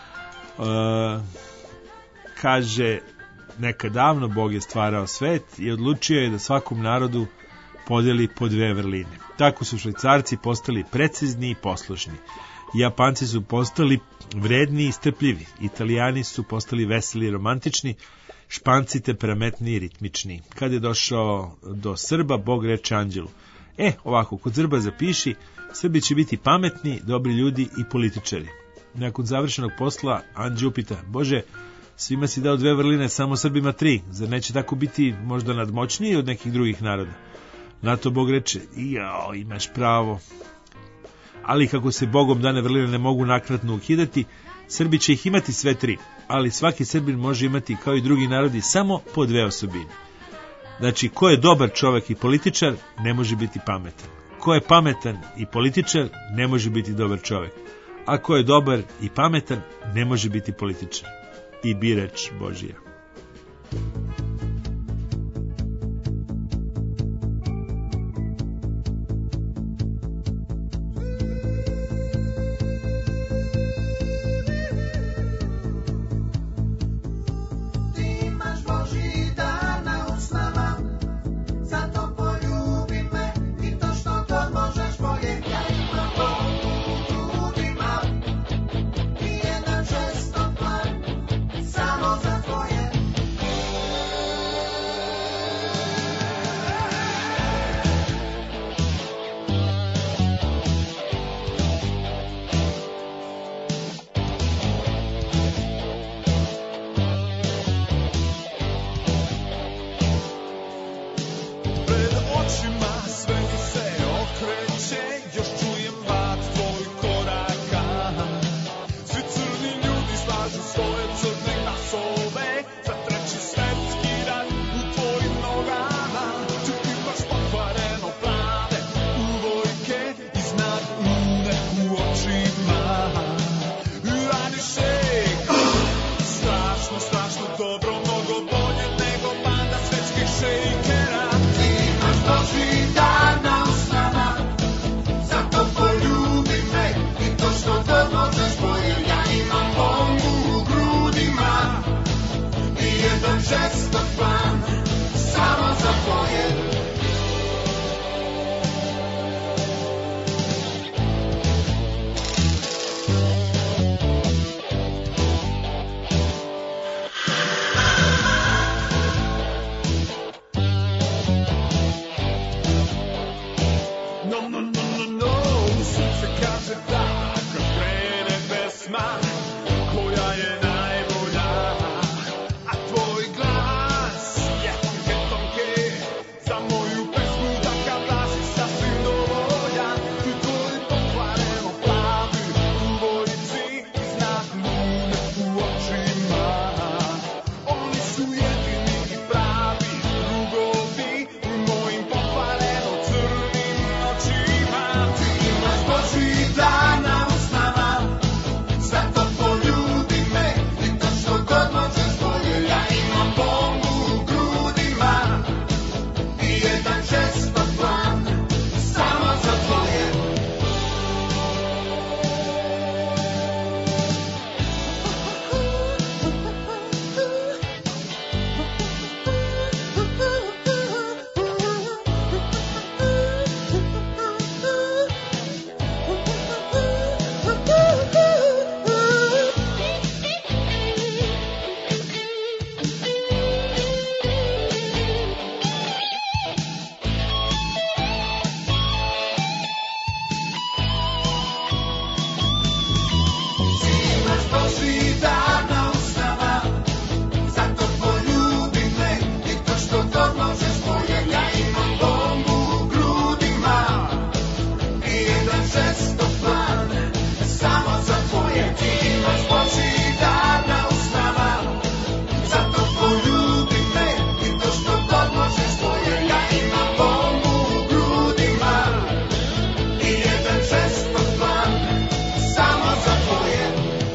Kaže, nekad davno Bog je stvarao svet i odlučio je da svakom narodu podeli po dve vrline. Tako su Švajcarci postali precizni i poslušni. Japanci su postali vredni i strpljivi. Italijani su postali veseli i romantični. Španci temperamentni i ritmični. Kad je došao do Srba, Bog reče anđelu: ovako, kod Srba zapiši, Srbi će biti pametni, dobri ljudi i političari. Nakon završenog posla, anđeo upita: Bože, svima si dao dve vrline, samo Srbima 3. Zar neće tako biti možda nadmoćniji od nekih drugih naroda? Na to Bog reče: jao, imaš pravo. Ali kako se Bogom dane vrline ne mogu naknadno ukidati, Srbi će ih imati sve 3, ali svaki Srbin može imati, kao i drugi narodi, samo po dve osobine. Znači, ko je dobar čovjek i političar, ne može biti pametan. Ko je pametan i političar, ne može biti dobar čovjek. A ko je dobar i pametan, ne može biti političar. I bi reč Božija. Koja je najbolja, a tvoj glas dana ustava, zato poljubi me i to što god možeš bolje. Ja imam bombu u grudima i jedan žestok plan, samo za tvoje. Ti imaš Božji dana ustava, zato poljubi me i to što god možeš bolje. Ja imam bombu u grudima i jedan žestok plan, samo za tvoje.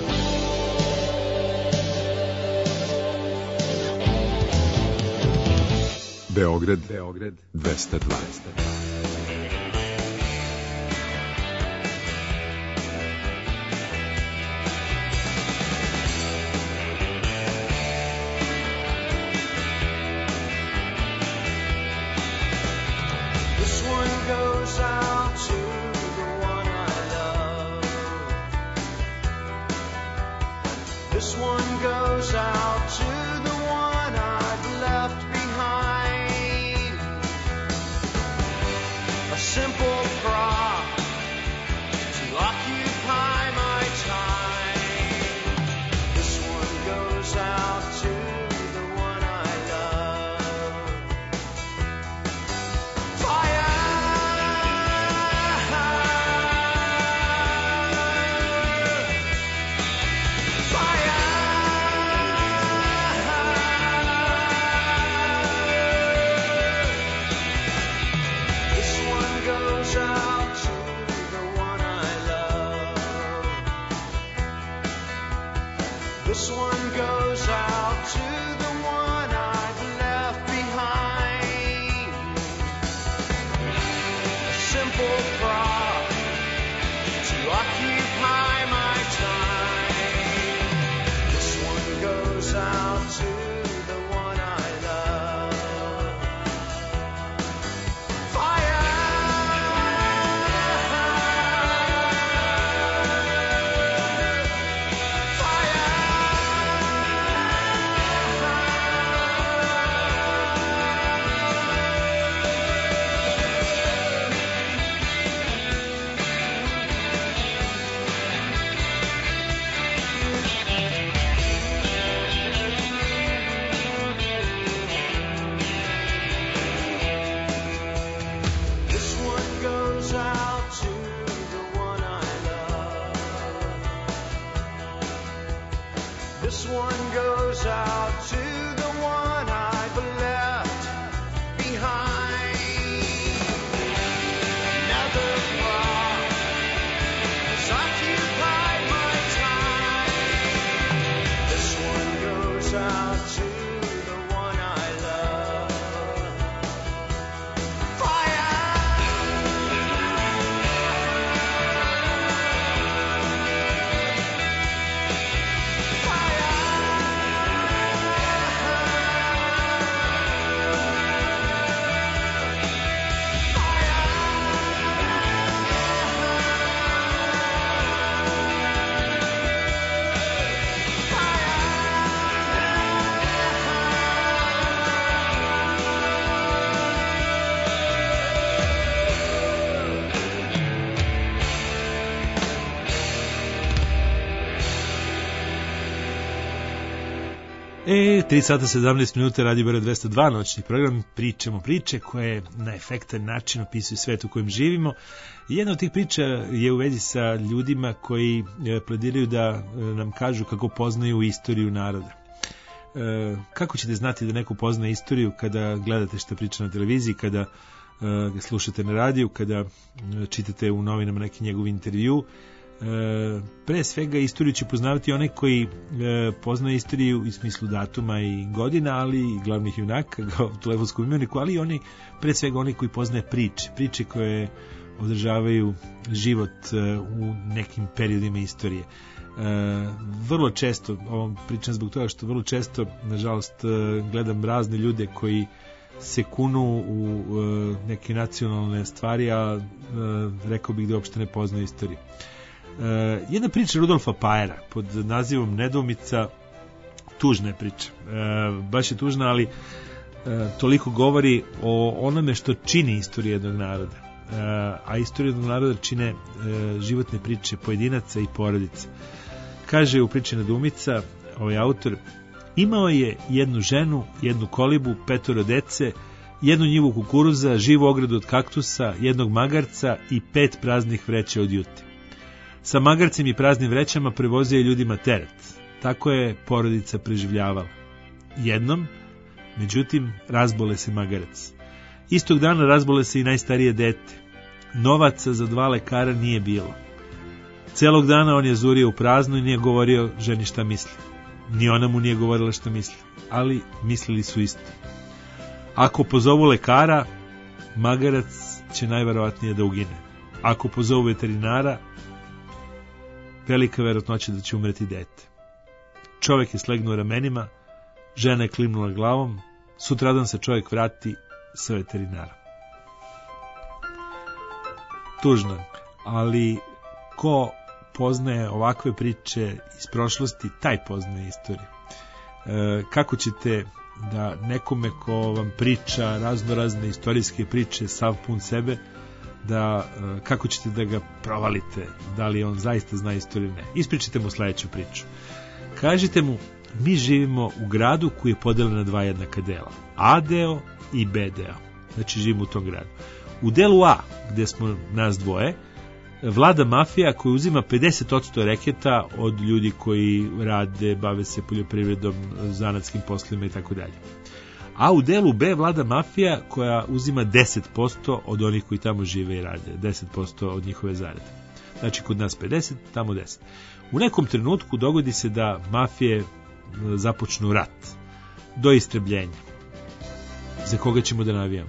Beograd 202. This one goes out to the one I love. This one goes out to the one I've left behind. A simple prop to occupy my time. This one goes out to the one I love. Fire! This one goes out to the one I love. This one goes out to the one I've left behind. A simple prop to occupy my time. This one goes out to the one I love. Fire! This one goes out to the one I love. This one goes out to the one I've left behind. Another prop has occupied my time. This one goes out to the one I love. Fire! E, 3 sata 17 minuta, Radio Beograd 202, noćni program, pričamo priče koje na efektan način opisuju svet u kojem živimo. I jedna od tih priča je u vezi sa ljudima koji plediraju da nam kažu kako poznaju istoriju naroda. Kako ćete znati da neko poznaje istoriju kada gledate šta priča na televiziji, kada ga slušate na radiju, kada čitate u novinama neki njegov intervju? Pre svega istoriju će poznavati onaj koji poznaje istoriju u smislu datuma i godina, ali i glavnih junaka u telefonskom imeniku, ali i oni, pre svega oni koji poznaje priče koje održavaju život u nekim periodima istorije. Vrlo često, ovom pričam zbog toga što vrlo često, nažalost, gledam razne ljude koji se kunu u neke nacionalne stvari, a rekao bih da uopšte ne poznaju istoriju. Jedna priča Rudolfa Pajera pod nazivom Nedoumica, tužna je priča, baš je tužna, ali toliko govori o onome što čini istoriju jednog naroda, a istoriju jednog naroda čine životne priče pojedinaca i porodica. Kaže u priči Nedoumica, ovaj autor, imao je jednu ženu, jednu kolibu, 5 dece, jednu njivu kukuruza, živu ogradu od kaktusa, jednog magarca i 5 praznih vreća od jute. Sa magarcem i praznim vrećama prevozio je ljudima teret. Tako je porodica preživljavala. Jednom, međutim, razbole se magarac. Istog dana razbole se i najstarije dete. Novaca za 2 lekara nije bilo. Celog dana on je zurio u prazno i nije govorio ženi šta misli. Ni ona mu nije govorila šta misli, ali mislili su isto. Ako pozovu lekara, magarac će najverovatnije da ugine. Ako pozovu veterinara, velika verovatnoća da će umreti dete. Čovjek je slegnuo ramenima, žena je klimnula glavom, sutradan se čovjek vrati sa veterinara. Tužno, ali ko poznaje ovakve priče iz prošlosti, taj poznaje istoriju. Kako ćete da nekome ko vam priča razne istorijske priče, sav pun sebe, kako ćete da ga provalite, da li on zaista zna istoriju, ne. Ispričite mu sledeću priču. Kažite mu, mi živimo u gradu koji je podeljen na 2 jednaka dela, A deo i B deo. Znači živimo u tom gradu. U delu A, gde smo nas dvoje, vlada mafija koja uzima 50% reketa od ljudi koji rade, bave se poljoprivredom, zanatskim poslovima i tako dalje. A u delu B vlada mafija koja uzima 10% od onih koji tamo žive i rade, 10% od njihove zarade. Znači kod nas 50, tamo 10. U nekom trenutku dogodi se da mafije započnu rat, do istrebljenja. Za koga ćemo da navijamo?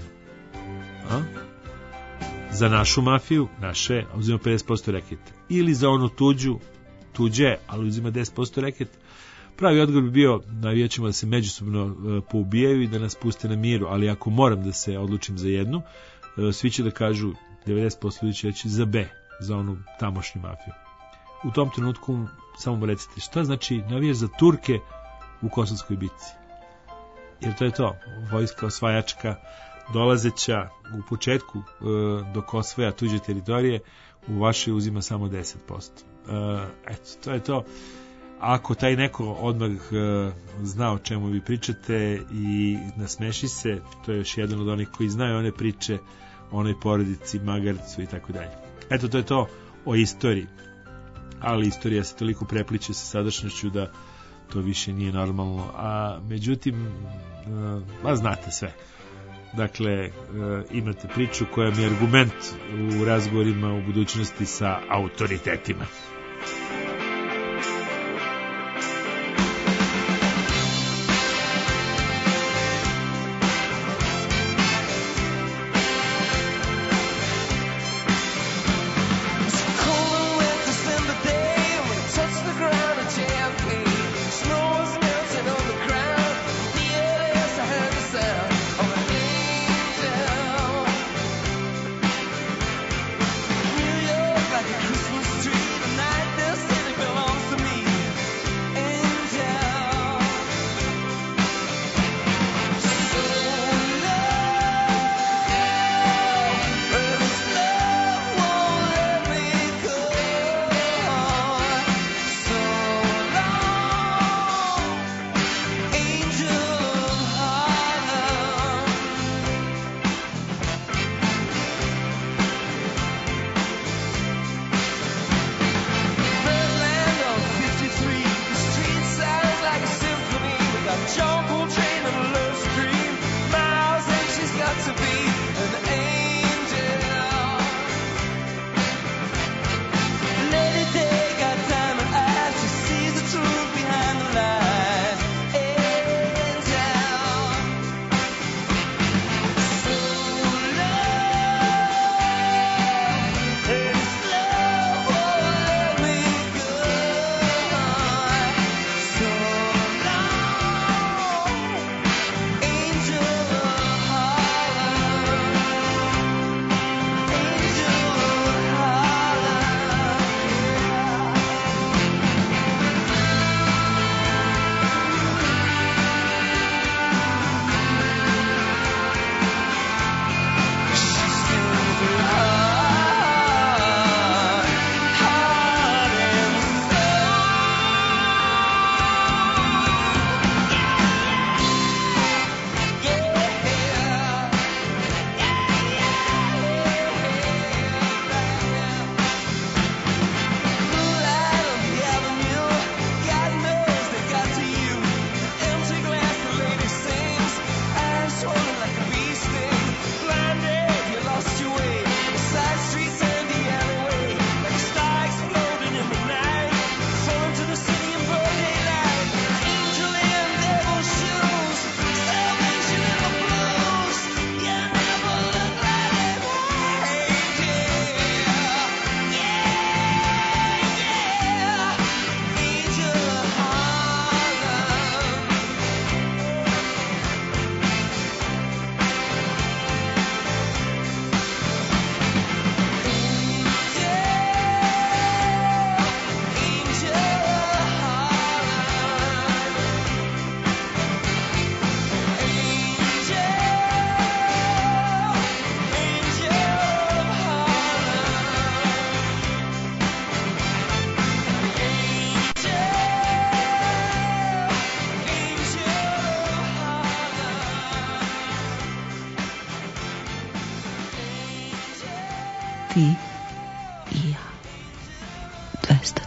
Za našu mafiju, naše, uzima 50% reketa. Ili za onu tuđe, ali uzima 10% reketa. Pravi odgovor bi bio, navijat ćemo da se međusobno poubijaju i da nas puste na miru, ali ako moram da se odlučim za jednu, svi će da kažu, 90% ljudi će reći za B, za onu tamošnju mafiju. U tom trenutku samo mu recite, šta znači navijaš za Turke u Kosovskoj bitci? Jer to je to, vojska osvajačka, dolazeća u početku dok osvaja tuđe teritorije, u vašoj uzima samo 10%. Eto, to je to. Ako taj neko odmah zna o čemu vi pričate i nasmeši se, to je još jedan od onih koji znaju one priče o onoj porodici, magarcu i tako dalje. Eto, to je to o istoriji. Ali istorija se toliko prepliče sa sadašnjošću da to više nije normalno. A međutim, znate sve. Dakle, imate priču koja mi je argument u razgovorima u budućnosti sa autoritetima. Christmas tree tonight. Ti i ja. 202.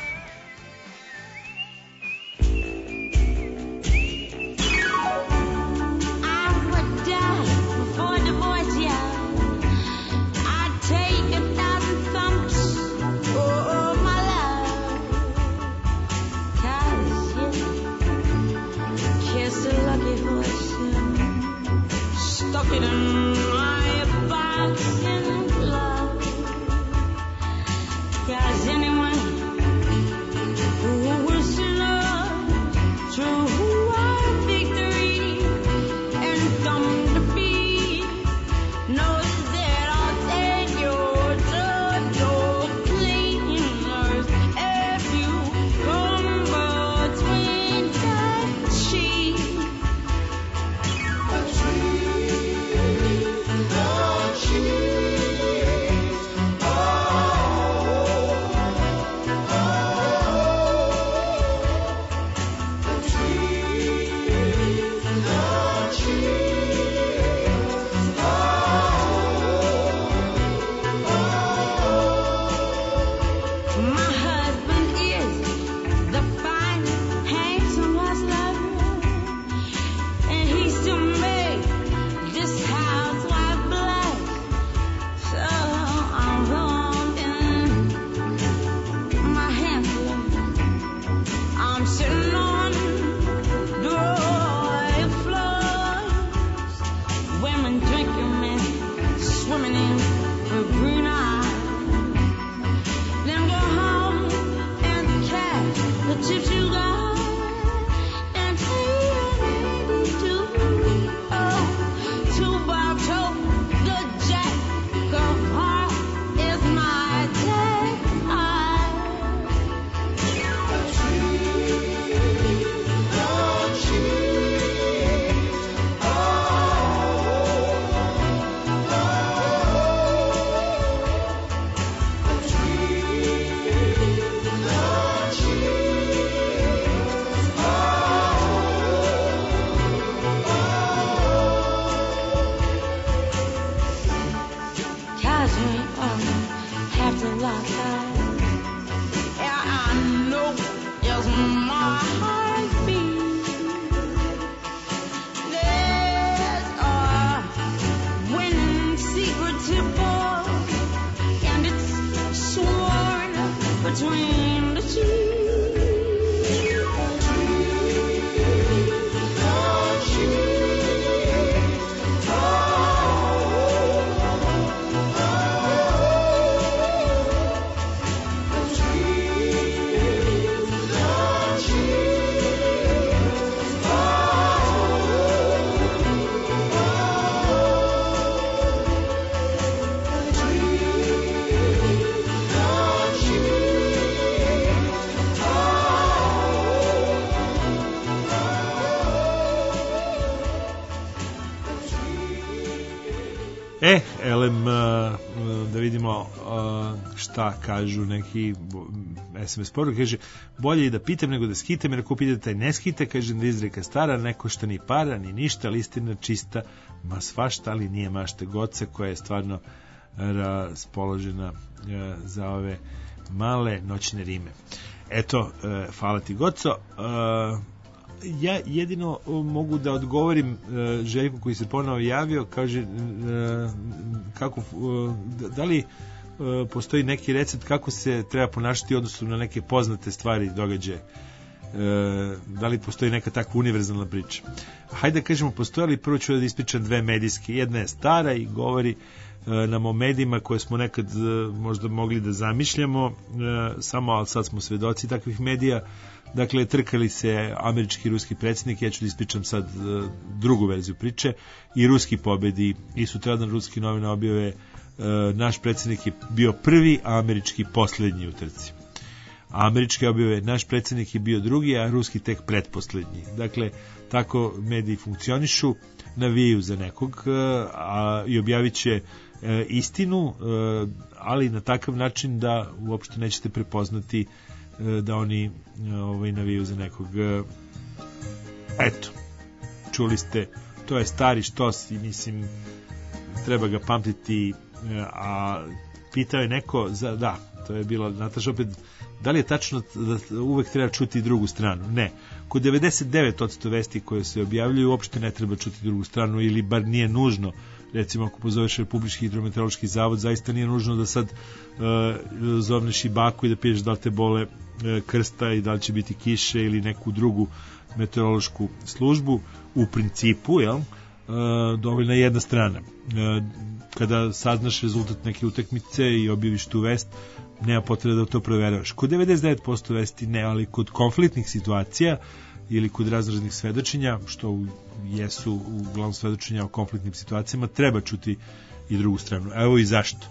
Elem, da vidimo šta kažu neki SMS poruke. Kaže, bolje i da pitam nego da skitam, jer ako pitate ne skite, kaže da izreka stara, ne košta ni para, ni ništa, ali istina čista, ma svašta, ali nije mašta Goce, koja je stvarno raspoložena za ove male noćne rime. Eto, hvala ti Goco. Ja jedino mogu da odgovorim Željku koji se ponovo javio, kaže kako, da li postoji neki recept kako se treba ponašati u odnosu na neke poznate stvari i događaje, da li postoji neka takva univerzalna priča. Hajde da kažemo postoji, ali prvo ću da ispričam dve medijske. Jedna je stara i govori nam o medijima koje smo nekad možda mogli da zamišljamo, samo, ali sad smo svedoci takvih medija. Dakle, trkali se američki i ruski predsjednik, ja ću da ispričam sad drugu verziju priče, i ruski pobedi, i sutradan ruski novine objave naš predsjednik je bio prvi, a američki poslednji u trci. A američke objave naš predsjednik je bio drugi, a ruski tek pretposlednji. Dakle, tako mediji funkcionišu, navijaju za nekog i objavit će istinu, ali na takav način da uopšte nećete prepoznati da oni navijaju za nekog. Eto, čuli ste, to je stari štos i mislim treba ga pamtiti, a pitao je neko, to je bilo, Nataša opet, da li je tačno da uvek treba čuti drugu stranu? Ne. Kod 99% vesti koje se objavljuju uopšte ne treba čuti drugu stranu ili bar nije nužno. Recimo ako pozoveš Republički hidrometeorološki zavod, zaista nije nužno da sad zovneš i baku i da piješ da li te bole krsta i da li će biti kiše ili neku drugu meteorološku službu. U principu, dovoljna jedna strana. Kada saznaš rezultat neke utakmice i objaviš tu vest, nema potrebe da to proveravaš. Kod 99% vesti ne, ali kod konfliktnih situacija ili kod raznih svedočenja, što jesu uglavnom svedočenja o konfliktnim situacijama, treba čuti i drugu stranu. Evo i zašto.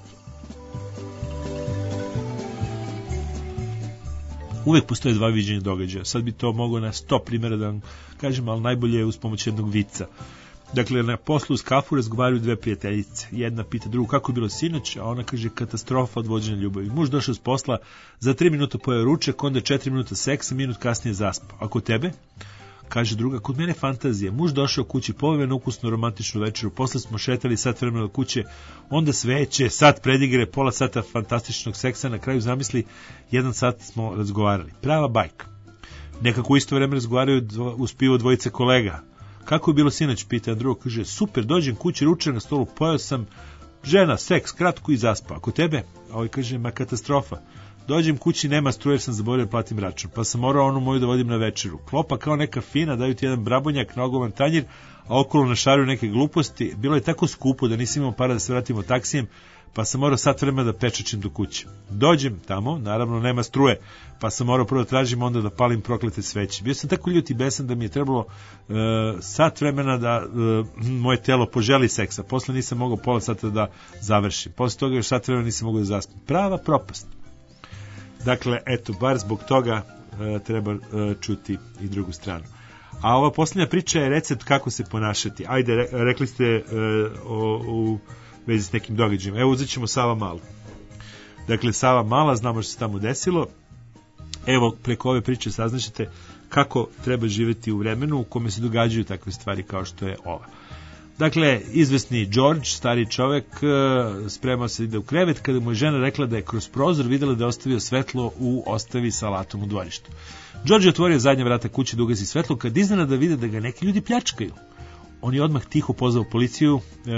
Uvek postoje dva viđenja događaja. Sad bi to mogao na 100 primjera da vam kažem, ali najbolje je uz pomoć jednog vica. Dakle, na poslu uz kafu razgovaraju dve prijateljice. Jedna pita drugu kako je bilo sinoć, a ona kaže katastrofa od vođenja ljubavi. Muž došao s posla, za 3 minuta pojeo ručak, onda 4 minuta seksa, minut kasnije zaspao. A kod tebe? Kaže druga, kod mene fantazija. Muž došao kući, poveo na ukusnu romantičnu večeru, posle smo šetali sat vremena od kuće, onda sveće, sat predigre, pola sata fantastičnog seksa, na kraju zamisli, 1 sat smo razgovarali. Prava bajka. Nekako u isto vreme razgovaraju uz pivo dvojice kolega. Kako je bilo sinoć, pita drugo, kaže, super, dođem kući, ručak na stolu, pojeo sam, žena, seks, kratko i zaspao. Ako tebe? A ovaj kaže, ma katastrofa. Dođem kući, nema struje jer sam zaboravio da platim račun, pa sam morao onu moju da vodim na večeru. Klopa kao neka fina, daju ti jedan brabonjak na ogroman tanjir, a okolo našaruju neke gluposti. Bilo je tako skupo da nisam imao para da se vratimo taksijem, pa sam morao sat vremena da pečačim do kuće. Dođem tamo, naravno nema struje, pa sam morao prvo tražim, onda da palim proklete sveće. Bio sam tako ljut i besan da mi je trebalo sat vremena da moje telo poželi seksa. Posle nisam mogao pola sata da završim. Posle toga još sat vremena nisam mogao da zaspim. Prava propast. Dakle, eto, bar zbog toga treba čuti i drugu stranu. A ova posljednja priča je recept kako se ponašati. Ajde, rekli ste u vezi s nekim događajima. Evo, uzet ćemo Sava Malu. Dakle, Sava Mala, znamo što se tamo desilo. Evo, preko ove priče saznaćete kako treba živjeti u vremenu u kome se događaju takve stvari kao što je ova. Dakle, izvesni George, stari čovek, spremao se da ide u krevet kada mu je žena rekla da je kroz prozor videla da je ostavio svetlo u ostavi sa alatom u dvorištu. George je otvorio zadnja vrata kuće da ugasi svetlo kad iznenada vide da ga neki ljudi pljačkaju. On je odmah tiho pozvao policiju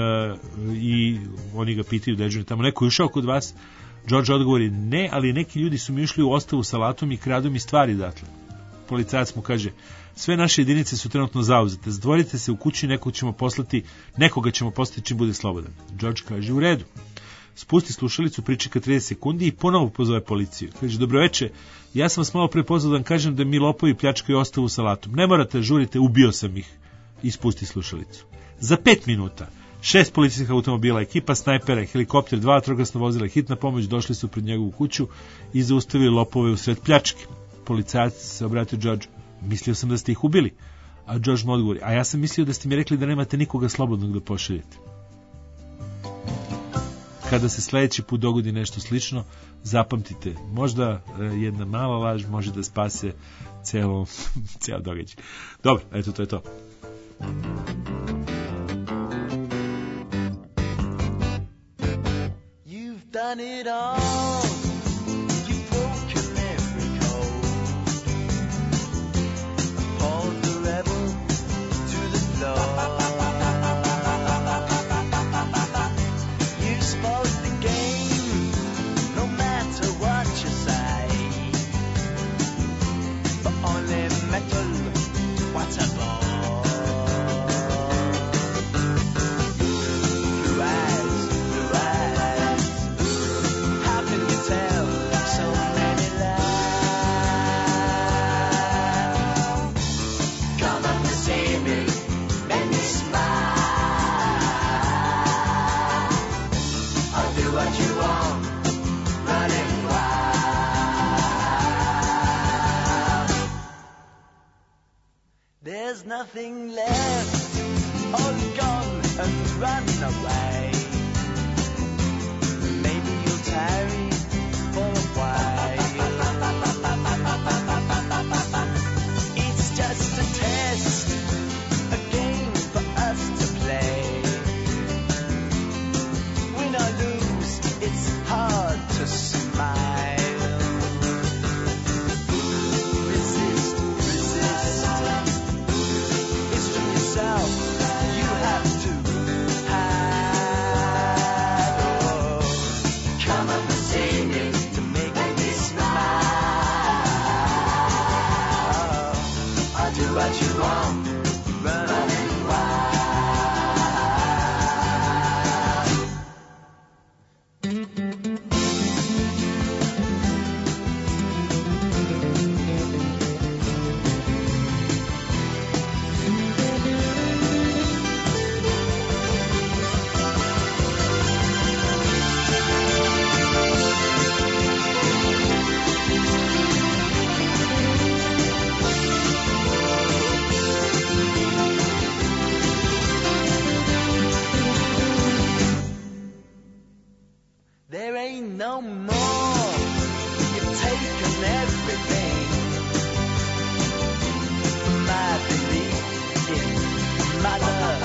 i oni ga pitaju da je tamo neko ušao kod vas. George odgovori ne, ali neki ljudi su mi ušli u ostavu sa alatom i kradu mi stvari datle. Policajac mu kaže, sve naše jedinice su trenutno zauzete, zatvorite se u kući, nekoga ćemo poslati čim bude slobodan. George kaže, u redu. Spusti slušalicu, pričeka 30 sekundi i ponovo pozove policiju. Kaže, dobroveče, ja sam vas malo prepozvao da vam kažem da mi lopovi pljačkaju ostavu sa alatom. Ne morate, žurite, ubio sam ih. I spusti slušalicu. Za 5 minuta 6 policijskih automobila, ekipa snajpera, helikopter, 2 vatrogasna vozila, hitna pomoć došli su pred njegovu kuću i zaustavili lopove usred pljačke. Policajac se obratio George, mislio sam da ste ih ubili. A George mu odgovori, a ja sam mislio da ste mi rekli da nemate nikoga slobodnog da pošaljete. Kada se sledeći put dogodi nešto slično, zapamtite, možda jedna mala laž može da spase ceo događaj. Dobro, eto, to je to. You've done it all. You've broken every code. Hauled the rebel to the floor. You spoiled the game, no matter what you say. But only metal, what a ball. There's nothing left, all gone and run away. Maybe you'll tarry for a while. It's just a test, a game for us to play. Win or lose, it's hard. what you want, running wild. There ain't no more. You've taken everything. My belief in Mother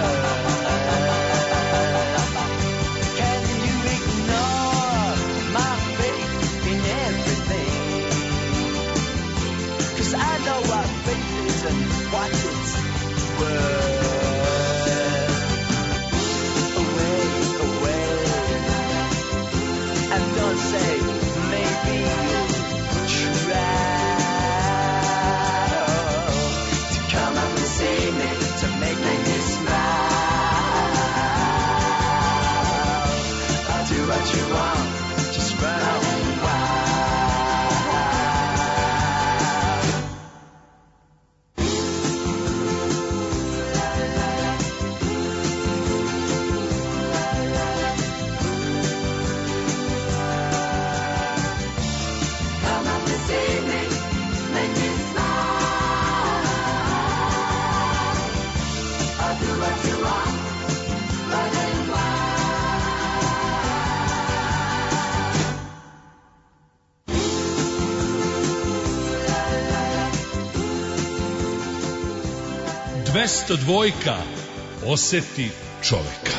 Earth. Can you ignore my faith in everything? 'Cause I know what faith is and what it's worth. And don't say, maybe you'll try to come up and see me, to make me smile. I'll do what you want, just run wild. Dvesto dvojka oseti čoveka.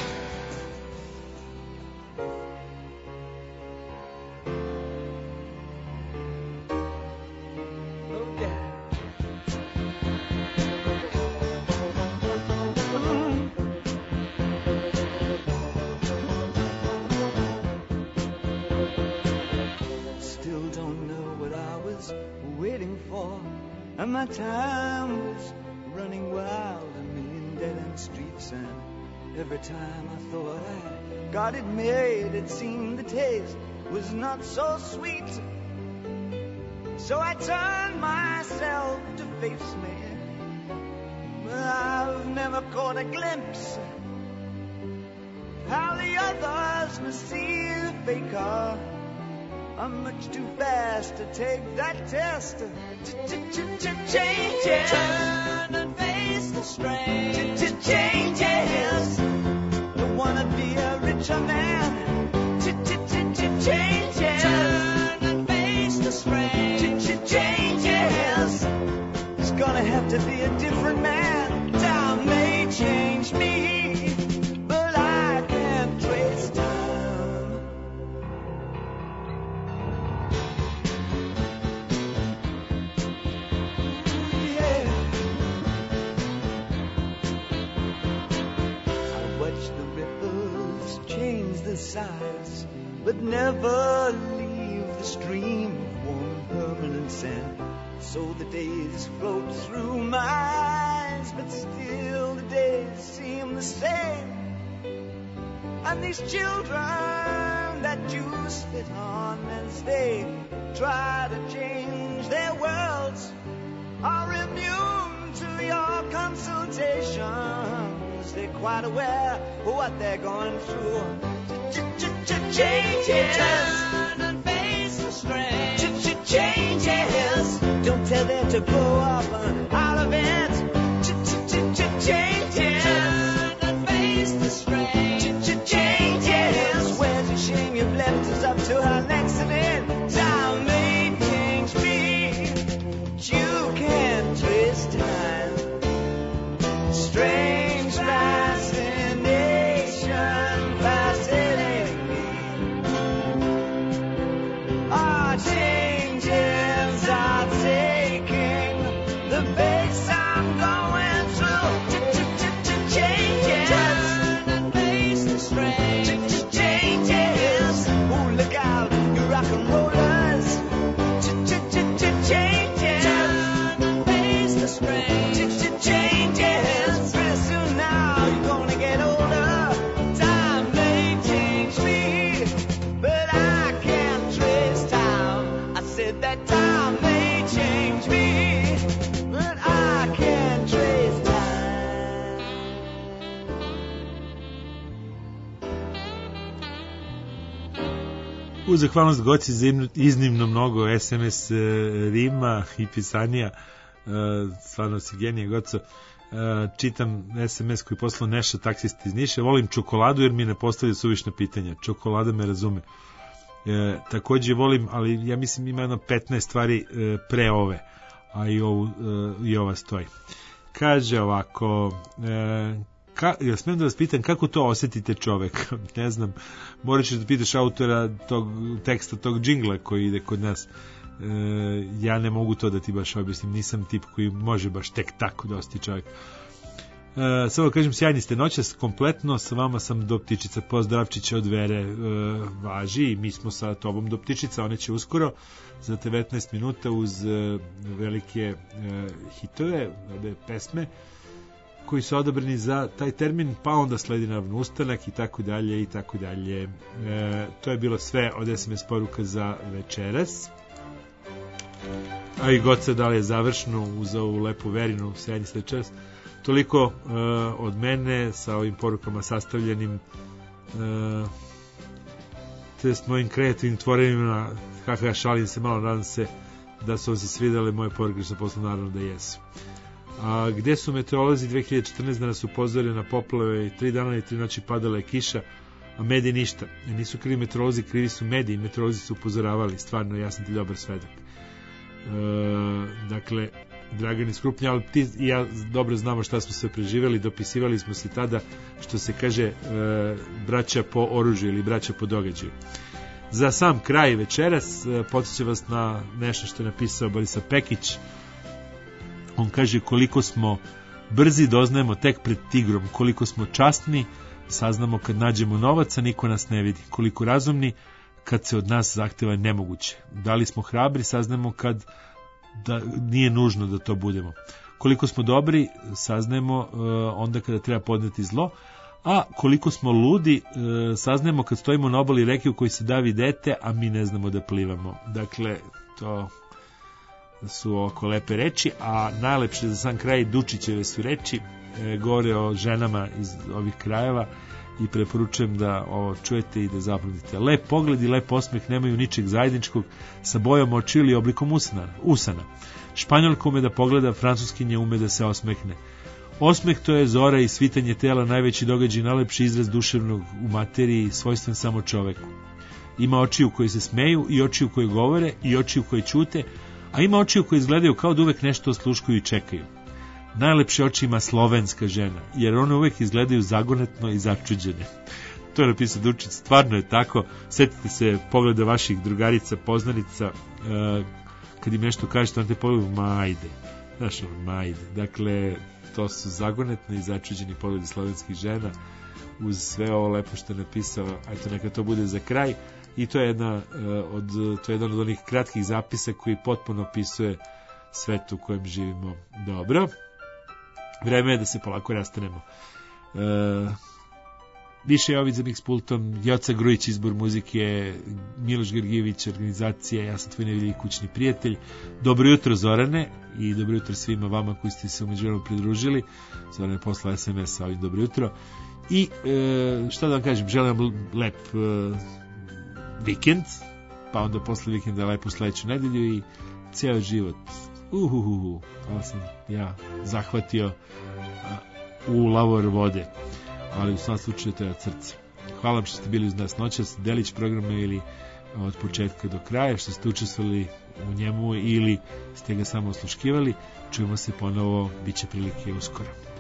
Still don't know what I was waiting for, and my time was running wild, a million dead-end streets, and every time I thought I got it made, it seemed the taste was not so sweet. So I turned myself to face me, but I've never caught a glimpse of how the others must see the faker. I'm much too fast to take that test. Changes. Turn and face the strain. Changes. Don't wanna be a richer man. Changes. Turn and face the strain. Changes. It's gonna have to be a different man. Time may change me, but I can't trace time. Size, but never leave the stream of warm permanent sand. So the days float through my eyes, but still the days seem the same. And these children that you spit on as they try to change their worlds are immune to your consultations. They're quite aware of what they're going through. Changes. Turn and face the strain. Changes. Don't tell them to grow up out of it. Changes. Turn and face the strain. Changes. Where's the shame you've left us up to our accident? Time may change me, but you can't twist time. Strange fascination, fascinating me. Our changes are taking the pace I'm going through. Changes. Turn and face the strain. Changes. Oh, look out, you rock and rollers. Changes. Turn and face the strain. U zahvalnost Goci za iznimno mnogo SMS rima i pisanija. Stvarno si genije, Goco. Čitam SMS koji je poslao Neša, taksista iz Niša. Volim čokoladu jer mi ne postavlja suvišna pitanja. Čokolada me razume. Takođe volim, ali ja mislim ima jedno 15 stvari pre ove, a i ova stoji. Kaže ovako, ja smijem da vas pitam kako to osetite čoveka? Ne znam, morat ćeš da pitaš autora tog teksta, tog džingla koji ide kod nas. Ja ne mogu to da ti baš objasnim, nisam tip koji može baš tek tako da osjeti čovjek. Samo kažem, sjajni ste noćas, kompletno sa vama sam do Ptičica, pozdravčića od Vere, važi i mi smo sa tobom do Ptičica, one će uskoro za 19 minuta uz velike hitove, pesme koji su odabrani za taj termin, pa onda sledi naravno ustanak i tako dalje i tako dalje. To je bilo sve od SMS poruka za večeras. A i Goca da li je završno uz ovu lepu Verinu sjajni ste večeras. Toliko od mene sa ovim porukama sastavljenim te s mojim kreativnim tvorenjima, kako ja šalim se malo, nadam se da su vam se svidjele moje poruke, što posle naravno da jesu. A gde su meteorolozi 2014 da nas upozore na poplave i 3 dana i 3 noći padala je kiša, a mediji ništa. Nisu krivi meteorolozi, krivi su mediji, meteorolozi su upozoravali, stvarno, ja sam ti dobar svedok. Dakle, Dragan iz Krupnja, ali ti i ja dobro znamo šta smo sve preživjeli, dopisivali smo se tada, što se kaže, braća po oružju ili braća po događaju. Za sam kraj večeras podsjećam vas na nešto što je napisao Borisa Pekić. On kaže koliko smo brzi doznajemo tek pred tigrom, koliko smo časni saznamo kad nađemo novac, a niko nas ne vidi, koliko razumni kad se od nas zahteva nemoguće. Da li smo hrabri saznajemo kad da nije nužno da to budemo. Koliko smo dobri saznajemo onda kada treba podneti zlo, a koliko smo ludi saznajemo kad stojimo na obali reke u kojoj se davi dete, a mi ne znamo da plivamo. Dakle, to su oko lepe reči, a najlepše za sam kraj Dučićeve su reči, govore o ženama iz ovih krajeva i preporučujem da ovo čujete i da zapamtite. Lep pogled i lep osmeh nemaju ničeg zajedničkog sa bojom očiju ili oblikom usana. Španjolka ume da pogleda, francuskinja ume da se osmehne. Osmeh to je zora i svitanje tela, najveći događaj, najlepši izraz duševnog u materiji, svojstven samo čoveku. Ima očiju koji se smeju i očiju koji govore i očiju koji ćute, a ima očiju koji izgledaju kao da uvek nešto osluškuju i čekaju. Najlepše oči ima slovenska žena, jer one uvek izgledaju zagonetno i začuđene. To je napisao Dučić, stvarno je tako. Sjetite se pogleda vaših drugarica, poznanica, kad im nešto kažete, on te pogledaju, majde. Znaš, majde. Dakle, to su zagonetni i začuđeni pogledi slovenskih žena, uz sve ovo lepo što je napisao. Ajde, neka to bude za kraj. I to je jedan od onih kratkih zapisa koji potpuno opisuje svet u kojem živimo. Dobro. Vreme je da se polako rastanemo. Više Jović za Mix pultom, Joca Grujić izbor muzike, Miloš Grgijević organizacija, ja sam tvoj nevidljivi kućni prijatelj. Dobro jutro Zorane i dobro jutro svima vama koji ste se u međuvremenu pridružili. Zorane poslala SMS sa ovim dobro jutro. I šta da vam kažem, želim vam lep vikend, pa onda posle vikenda lepu sledeću nedelju i ceo život. Ovo sam ja zahvatio u lavor vode, ali u svom slučaju to je od srca. Hvala vam što ste bili uz nas noćas, delić programa ili od početka do kraja, što ste učestvovali u njemu ili ste ga samo osluškivali. Čujemo se ponovo, bit će prilike uskoro.